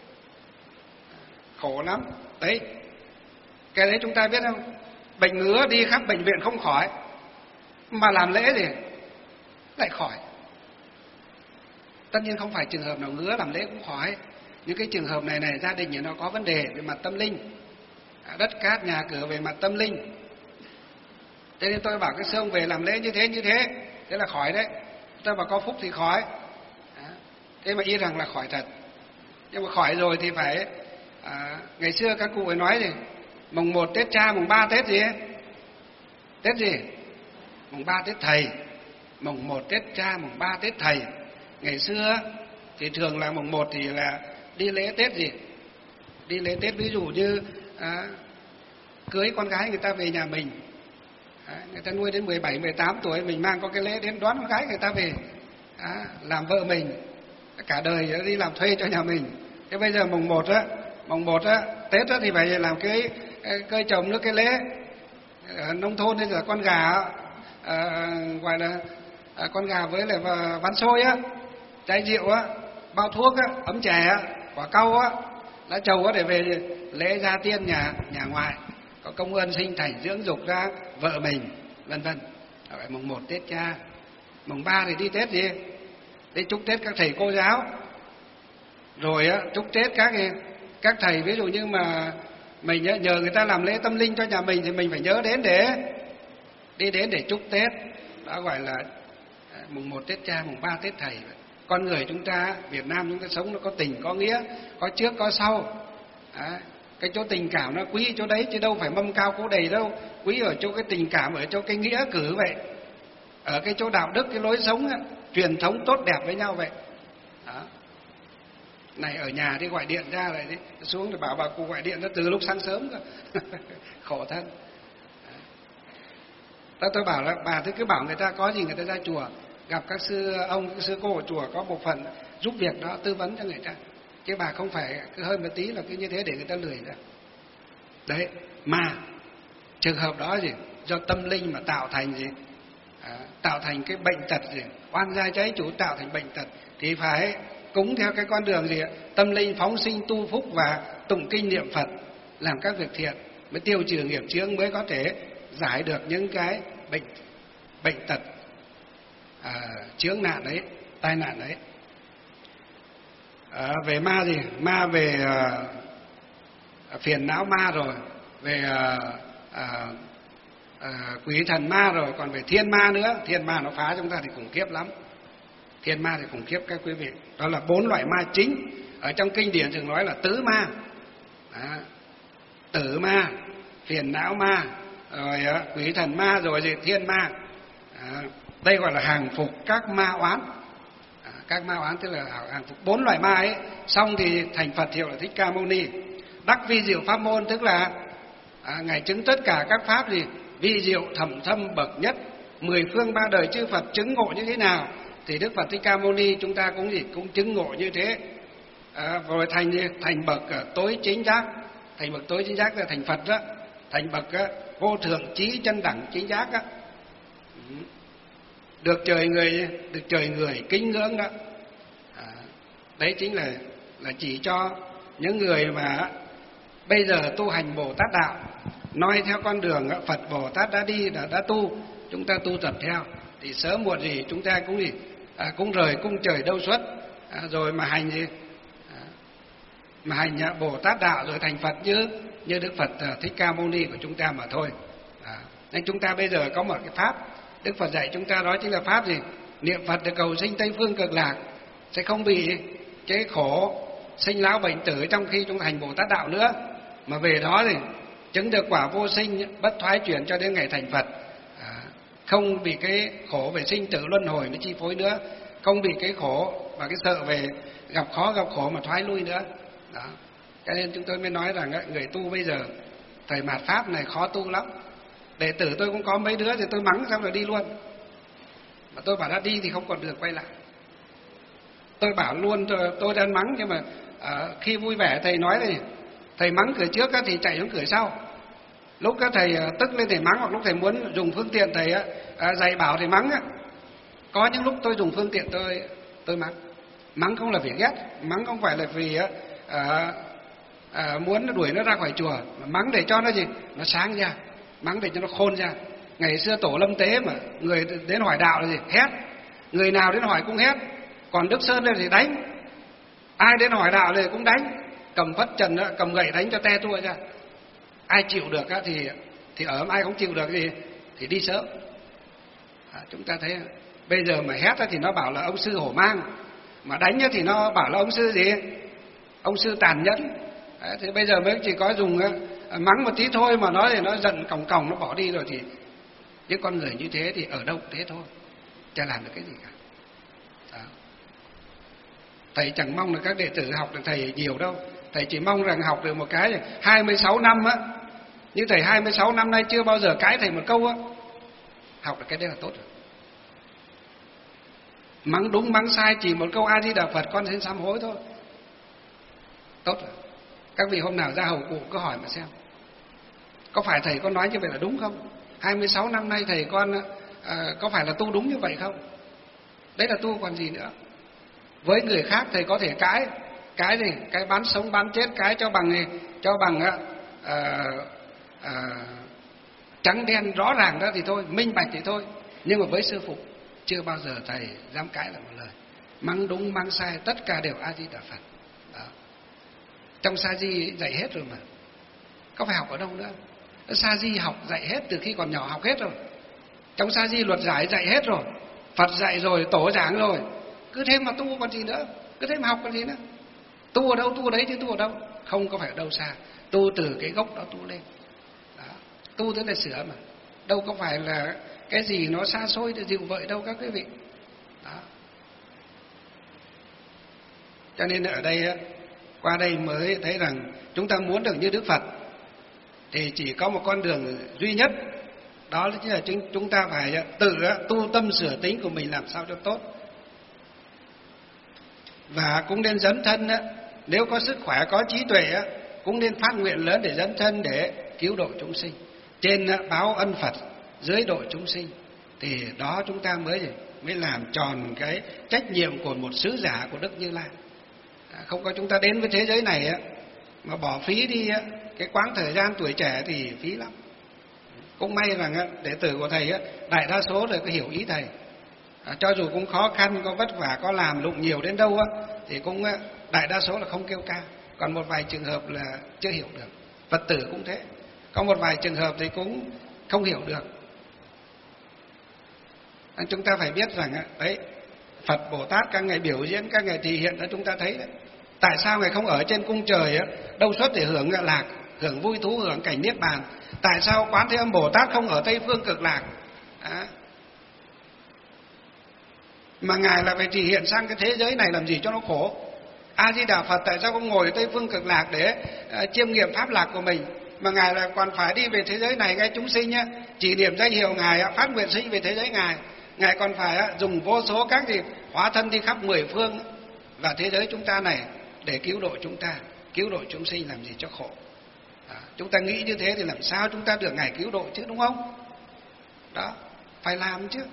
Khổ lắm. Đấy. Cái đấy chúng ta biết không? Bệnh ngứa đi khắp bệnh viện không khỏi, mà làm lễ thì lại khỏi. Tất nhiên không phải trường hợp nào ngứa làm lễ cũng khỏi. Những cái trường hợp này này gia đình nó có vấn đề về mặt tâm linh, đất cát nhà cửa về mặt tâm linh. Thế nên tôi bảo cái sư ông về làm lễ như thế như thế, thế là khỏi đấy. Tôi bảo có phúc thì khỏi. Thế mà y rằng là khỏi thật. Nhưng mà khỏi rồi thì phải à, ngày xưa các cụ ấy nói gì? Mùng một Tết cha, mùng ba Tết gì ấy? Tết gì? Mùng ba Tết thầy. Mùng một Tết cha, mùng ba Tết thầy. Ngày xưa thì thường là mùng một thì là đi lễ Tết gì? Đi lễ Tết ví dụ như à, cưới con gái người ta về nhà mình. À, người ta nuôi đến mười bảy, mười tám tuổi, mình mang có cái lễ đến đón con gái người ta về. À, làm vợ mình. Cả đời đi làm thuê cho nhà mình. Thế bây giờ mùng một á, mùng một á, Tết á thì phải làm cái cây trồng nước cái lễ. Ở nông thôn thì là con gà à, gọi là à, con gà với lại ván xôi á, chai rượu á, bao thuốc á, ấm chè á, quả cau á, lá trầu á để về lễ gia tiên nhà nhà ngoài, có công ơn sinh thành dưỡng dục ra vợ mình, vân vân. Ở mùng một Tết cha, mùng ba thì đi Tết gì? Đi chúc Tết các thầy cô giáo. Rồi á chúc Tết các các thầy, ví dụ như mà mình nhờ người ta làm lễ tâm linh cho nhà mình thì mình phải nhớ đến để đi đến để chúc Tết. Đó gọi là mùng một Tết cha, mùng ba Tết thầy. Con người chúng ta, Việt Nam chúng ta sống nó có tình có nghĩa, có trước có sau. À, cái chỗ tình cảm nó quý chỗ đấy chứ đâu phải mâm cao cỗ đầy đâu. Quý ở chỗ cái tình cảm, ở chỗ cái nghĩa cử vậy. Ở cái chỗ đạo đức, cái lối sống, truyền thống tốt đẹp với nhau vậy. Đó. Này ở nhà đi gọi điện ra lại đi, xuống thì bảo bà cụ gọi điện nó từ lúc sáng sớm cơ. Khổ thân. Đó, tôi bảo là bà cứ bảo người ta có gì người ta ra chùa, gặp các sư ông, các sư cô ở chùa có một phần giúp việc đó, tư vấn cho người ta. Chứ bà không phải cứ hơi một tí là cứ như thế để người ta lười ra. Đấy, mà trường hợp đó gì? Do tâm linh mà tạo thành gì? À, tạo thành cái bệnh tật gì? Oan gia trái chủ tạo thành bệnh tật thì phải cúng theo cái con đường gì ạ? Tâm linh phóng sinh tu phúc và tụng kinh niệm Phật, làm các việc thiện mới tiêu trừ nghiệp chướng, mới có thể giải được những cái bệnh bệnh tật, à, chướng nạn đấy, tai nạn đấy. À, về ma gì? Ma về à, phiền não ma rồi, về à, à, à, quỷ thần ma rồi, còn về thiên ma nữa. Thiên ma nó phá chúng ta thì khủng khiếp lắm. Thiên ma thì khủng khiếp các quý vị. Đó là bốn loại ma chính. Ở trong kinh điển thường nói là tứ ma. Đó. Tử ma, phiền não ma, rồi quỷ thần ma, rồi gì thiên ma. Đó. Đây gọi là hàng phục các ma oán. Đó. Các ma oán tức là hàng phục bốn loại ma ấy. Xong thì thành Phật hiệu là Thích Ca Mâu Ni. Đắc vi diệu pháp môn tức là à, ngài chứng tất cả các pháp gì vi diệu thẩm thâm bậc nhất. Mười phương ba đời chư Phật chứng ngộ như thế nào thì Đức Phật Thích Ca Mâu Ni chúng ta cũng gì cũng chứng ngộ như thế. À, rồi thành thành bậc tối chính giác, thành bậc tối chính giác là thành Phật đó, thành bậc vô thượng chí chân đẳng chính giác đó. Được trời người được trời người kính ngưỡng đó. À, đấy chính là là chỉ cho những người mà bây giờ tu hành Bồ Tát đạo, nói theo con đường Phật Bồ Tát đã đi đã, đã tu, chúng ta tu tập theo thì sớm muộn gì chúng ta cũng gì à, cũng rời cung trời đâu xuất, à, rồi mà hành gì à, mà hành Bồ Tát đạo rồi thành Phật như như Đức Phật Thích Ca Mâu Ni của chúng ta mà thôi. À, nên chúng ta bây giờ có một cái pháp Đức Phật dạy chúng ta, đó chính là pháp gì? Niệm Phật để cầu sinh Tây phương cực lạc, sẽ không bị cái khổ sinh lão bệnh tử trong khi chúng ta hành Bồ Tát đạo nữa, mà về đó thì chứng được quả vô sinh bất thoái chuyển cho đến ngày thành Phật. À, không bị cái khổ về sinh tử luân hồi nó chi phối nữa, không bị cái khổ và cái sợ về gặp khó gặp khổ mà thoái lui nữa. Đó. Cho nên chúng tôi mới nói rằng người tu bây giờ thời mạt pháp này khó tu lắm. Đệ tử tôi cũng có mấy đứa thì tôi mắng xong rồi đi luôn, mà tôi bảo đã đi thì không còn được quay lại. Tôi bảo luôn tôi, tôi đang mắng, nhưng mà à, khi vui vẻ thầy nói thì thầy mắng cửa trước á, thì chạy xuống cửa sau. Lúc các thầy tức lên thầy mắng, hoặc lúc thầy muốn dùng phương tiện thầy à, dạy bảo thầy mắng á. Có những lúc tôi dùng phương tiện tôi tôi mắng. Mắng không là vì ghét, mắng không phải là vì à, à, muốn đuổi nó ra khỏi chùa, mà mắng để cho nó gì nó sáng ra, mắng để cho nó khôn ra. Ngày xưa tổ Lâm Tế mà người đến hỏi đạo là gì hét, người nào đến hỏi cũng hét. Còn Đức Sơn đây thì đánh, ai đến hỏi đạo thì cũng đánh, cầm phất trần đó, cầm gậy đánh cho te tua ra. Ai chịu được á thì thì ở, ai không chịu được thì thì đi sớm. À, chúng ta thấy bây giờ mà hét thì nó bảo là ông sư hổ mang, mà đánh thì nó bảo là ông sư gì, ông sư tàn nhẫn. À, thì bây giờ mới chỉ có dùng mắng một tí thôi mà nó thì nó giận còng còng nó bỏ đi rồi, thì những con người như thế thì ở đâu thế thôi, chả làm được cái gì cả. Đó. Thầy chẳng mong là các đệ tử học được thầy nhiều đâu, thầy chỉ mong rằng học được một cái hai mươi sáu năm á, như thầy hai mươi sáu năm nay chưa bao giờ cãi thầy một câu á, học được cái đấy là tốt rồi. Mắng đúng mắng sai chỉ một câu A Di Đà Phật con xin sám hối thôi, tốt rồi. Các vị hôm nào ra hầu cụ cứ hỏi mà xem, có phải thầy con nói như vậy là đúng không? hai mươi sáu năm nay thầy con à, có phải là tu đúng như vậy không? Đấy là tu còn gì nữa. Với người khác thầy có thể cãi, cái gì, cái bán sống bán chết, cái cho bằng gì, cho bằng à, à, trắng đen rõ ràng đó thì thôi, minh bạch thì thôi. Nhưng mà với sư phụ chưa bao giờ thầy dám cãi lại một lời. Mắng đúng mắng sai tất cả đều A Di Đà Phật. Đó. Trong Sa Di dạy hết rồi mà, có phải học ở đâu nữa. Sa Di học dạy hết từ khi còn nhỏ, học hết rồi. Trong Sa Di luật giải dạy hết rồi, Phật dạy rồi, tổ giảng rồi, cứ thế mà tu còn gì nữa, cứ thế mà học còn gì nữa. Tu ở đâu tu ở đấy chứ tu ở đâu, không có phải ở đâu xa, tu từ cái gốc đó tu lên. Đó. Tu tức là sửa mà, đâu có phải là cái gì nó xa xôi để dịu vợi đâu các quý vị. Đó. Cho nên ở đây qua đây mới thấy rằng chúng ta muốn được như Đức Phật thì chỉ có một con đường duy nhất, đó chính là chúng ta phải tự tu tâm sửa tính của mình làm sao cho tốt. Và cũng nên dấn thân, nếu có sức khỏe, có trí tuệ, cũng nên phát nguyện lớn để dấn thân để cứu độ chúng sinh. Trên báo ân Phật, dưới độ chúng sinh, thì đó chúng ta mới mới làm tròn cái trách nhiệm của một sứ giả của Đức Như Lai. Không có chúng ta đến với thế giới này mà bỏ phí đi cái quãng thời gian tuổi trẻ thì phí lắm. Cũng may rằng đệ tử của thầy đại đa số đều có hiểu ý thầy. À, cho dù cũng khó khăn, có vất vả, có làm lụng nhiều đến đâu á, thì cũng đại đa số là không kêu ca. Còn một vài trường hợp là chưa hiểu được. Phật tử cũng thế, có một vài trường hợp thì cũng không hiểu được. À, chúng ta phải biết rằng đấy, Phật Bồ Tát các ngài biểu diễn, các ngài thể hiện đó chúng ta thấy đấy. Tại sao ngài không ở trên cung trời á, đâu suốt để hưởng lạc, hưởng vui thú, hưởng cảnh niết bàn? Tại sao Quán Thế Âm Bồ Tát không ở Tây Phương Cực Lạc? À, mà ngài là phải thể hiện sang cái thế giới này làm gì cho nó khổ? A Di Đà Phật tại sao không ngồi ở Tây Phương Cực Lạc để uh, chiêm nghiệm pháp lạc của mình, mà ngài là còn phải đi về thế giới này ngay chúng sinh nhá, chỉ niệm danh hiệu ngài, phát nguyện sinh về thế giới ngài. Ngài còn phải uh, dùng vô số các gì hóa thân đi khắp mười phương và thế giới chúng ta này để cứu độ chúng ta, cứu độ chúng sinh làm gì cho khổ. À, chúng ta nghĩ như thế thì làm sao chúng ta được ngài cứu độ chứ, đúng không? Đó, phải làm chứ.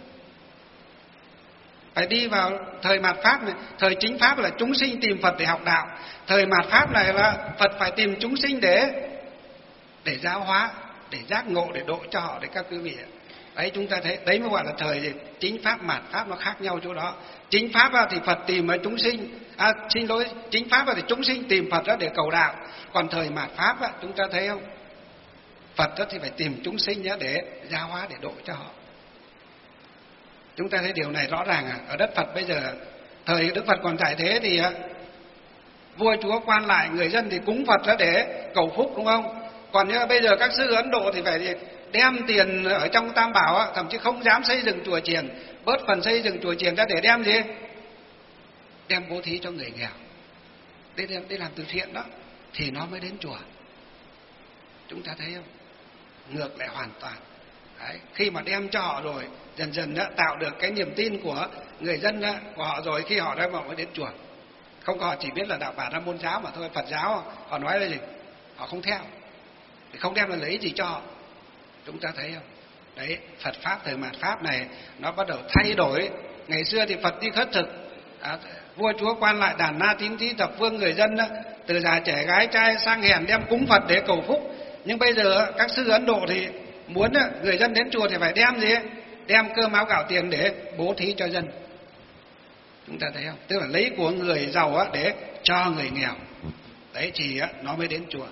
Phải đi vào thời mạt Pháp này. Thời chính Pháp là chúng sinh tìm Phật để học đạo. Thời mạt Pháp này là Phật phải tìm chúng sinh để để giáo hóa, để giác ngộ, để độ cho họ. Đấy các quý vị. Đấy chúng ta thấy, đấy mới gọi là thời gì? Chính Pháp, mạt Pháp nó khác nhau chỗ đó. Chính Pháp thì Phật tìm ở chúng sinh, à, xin lỗi, chính Pháp thì chúng sinh tìm Phật đó để cầu đạo. Còn thời mạt Pháp chúng ta thấy không? Phật thì phải tìm chúng sinh để giáo hóa, để độ cho họ. Chúng ta thấy điều này rõ ràng à? Ở đất Phật bây giờ, thời Đức Phật còn tại thế thì vua chúa quan lại, người dân thì cúng Phật đó để cầu phúc, đúng không? Còn như bây giờ các sư Ấn Độ thì phải đem tiền ở trong Tam Bảo, thậm chí không dám xây dựng chùa chiền, bớt phần xây dựng chùa chiền ra để đem gì? Đem bố thí cho người nghèo, để, để, để làm từ thiện đó, thì nó mới đến chùa. Chúng ta thấy không? Ngược lại hoàn toàn. Đấy, khi mà đem cho họ rồi, dần dần đã tạo được cái niềm tin của người dân đó, của họ rồi, khi họ đem họ mới đến chùa. Không có họ chỉ biết là đạo Bà La Môn giáo mà thôi, Phật giáo họ nói là gì? Họ không theo, thì không đem là lợi ích gì cho họ. Chúng ta thấy không? Đấy, Phật Pháp thời mạt Pháp này nó bắt đầu thay đổi. Ngày xưa thì Phật đi khất thực, à, vua chúa quan lại đàn na tín thí thập phương người dân đó, từ già trẻ gái trai sang hèn đem cúng Phật để cầu phúc. Nhưng bây giờ các sư Ấn Độ thì muốn người dân đến chùa thì phải đem gì? Đem cơm áo gạo tiền để bố thí cho dân. Chúng ta thấy không? Tức là lấy của người giàu để cho người nghèo. Đấy thì nó mới đến chùa.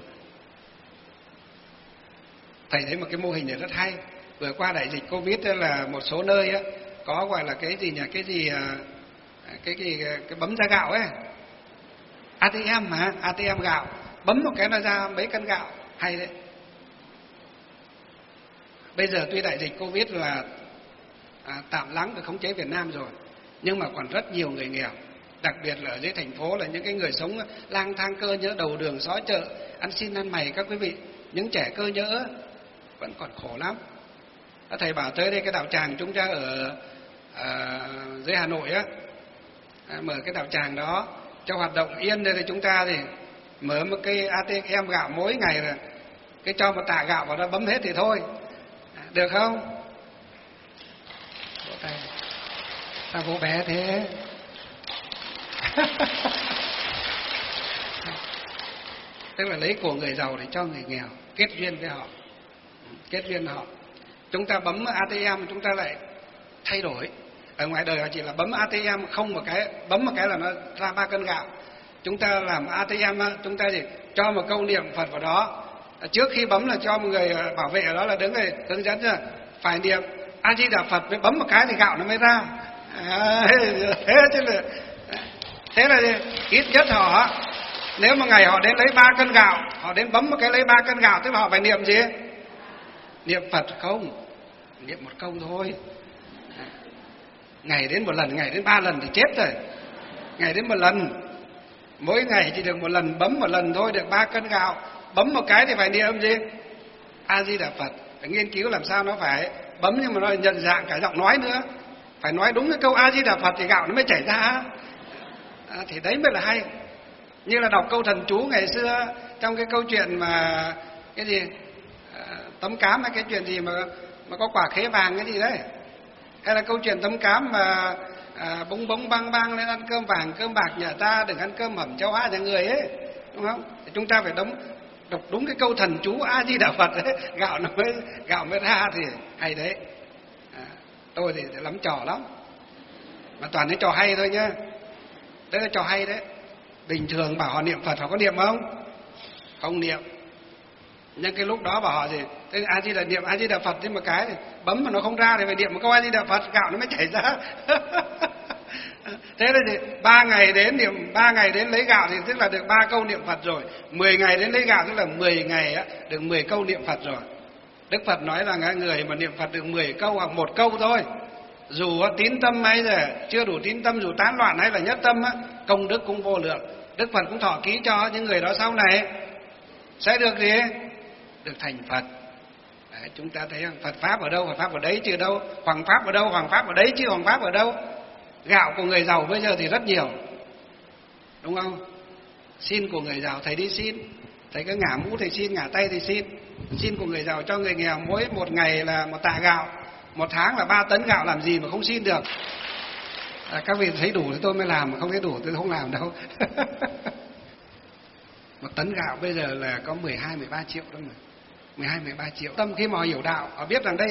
Thầy thấy một cái mô hình này rất hay. Vừa qua đại dịch Covid là một số nơi có gọi là cái gì nhỉ? Cái gì cái cái, cái bấm ra gạo ấy. a tê em mà, a tê em gạo, bấm một cái nó ra mấy cân gạo, hay đấy. Bây giờ tuy đại dịch Covid là à, tạm lắng và khống chế Việt Nam rồi, nhưng mà còn rất nhiều người nghèo, đặc biệt là ở dưới thành phố, là những cái người sống lang thang cơ nhỡ đầu đường xó chợ, ăn xin ăn mày các quý vị, những trẻ cơ nhỡ vẫn còn khổ lắm. Thầy bảo tới đây cái đạo tràng chúng ta ở à, dưới Hà Nội á, à, mở cái đạo tràng đó cho hoạt động yên đây, thì chúng ta thì mở một cái a tê em gạo mỗi ngày rồi, cái cho một tạ gạo vào đó bấm hết thì thôi, được không? Vỗ tay. Sao vỗ bé thế? Tức là lấy của người giàu để cho người nghèo, kết duyên với họ, kết duyên họ. Chúng ta bấm a tê em, chúng ta lại thay đổi. Ở ngoài đời họ chỉ là bấm a tê em không một cái, bấm một cái là nó ra ba cân gạo. Chúng ta làm a tê em, chúng ta thì cho một câu niệm Phật vào đó. Trước khi bấm là cho một người bảo vệ ở đó là đứng người hướng dẫn là phải niệm A Di Đà Phật, mới bấm một cái thì gạo nó mới ra. À, thế chứ là thế là ít nhất họ, nếu mà ngày họ đến lấy ba cân gạo, họ đến bấm một cái lấy ba cân gạo, tức là họ phải niệm gì? Niệm Phật không? Niệm một câu thôi. Ngày đến một lần, ngày đến ba lần thì chết rồi. Ngày đến một lần. Mỗi ngày chỉ được một lần, bấm một lần thôi được ba cân gạo. Bấm một cái thì phải niệm gì? A Di Đà Phật. Phải nghiên cứu làm sao nó phải bấm nhưng mà nó nhận dạng cả giọng nói nữa. Phải nói đúng cái câu A Di Đà Phật thì gạo nó mới chảy ra. À, thì đấy mới là hay. Như là đọc câu thần chú ngày xưa trong cái câu chuyện mà cái gì à, tấm cám hay cái chuyện gì mà mà có quả khế vàng cái gì đấy, hay là câu chuyện tấm cám mà à, bống bống bang bang lên ăn cơm vàng cơm bạc nhà ta, đừng ăn cơm mẩm châu Á nhà người ấy, đúng không? Thì chúng ta phải đóng đọc đúng cái câu thần chú A Di Đà Phật đấy, gạo nó mới gạo mới ra thì hay đấy. À, tôi thì lắm trò lắm, mà toàn cái trò hay thôi nhá. Đấy là trò hay đấy. Bình thường bảo họ niệm Phật họ có niệm không? Không niệm. Nhưng cái lúc đó bảo họ gì? Thế A Di Đà niệm A Di Đà Phật, nhưng mà cái thì bấm mà nó không ra thì phải niệm một câu A Di Đà Phật, gạo nó mới chảy ra. Thế là gì? Ba ngày đến niệm, ba ngày đến lấy gạo thì tức là được ba câu niệm Phật rồi. Mười ngày đến lấy gạo tức là mười ngày á, được mười câu niệm Phật rồi. Đức Phật nói rằng người mà niệm Phật được mười câu hoặc một câu thôi, dù tín tâm hay là chưa đủ tín tâm, dù tán loạn hay là nhất tâm á, công đức cũng vô lượng. Đức Phật cũng thọ ký cho những người đó sau này sẽ được gì? Được thành Phật. Đấy, chúng ta thấy không? Phật Pháp ở đâu? Phật Pháp ở đấy chứ đâu. Hoàng Pháp ở đâu? Hoàng Pháp ở đấy chứ Hoàng Pháp ở đâu. Gạo của người giàu bây giờ thì rất nhiều, đúng không? Xin của người giàu, thầy đi xin, thầy cứ ngả mũ thầy xin, ngả tay thầy xin. Xin của người giàu cho người nghèo mỗi một ngày là một tạ gạo, một tháng là ba tấn gạo, làm gì mà không xin được. À, các vị thấy đủ thì tôi mới làm, mà không thấy đủ tôi không làm đâu. Một tấn gạo bây giờ là có mười hai, mười ba triệu đó mà. mười hai, mười ba triệu. Tâm khi mà họ hiểu đạo, họ biết rằng đây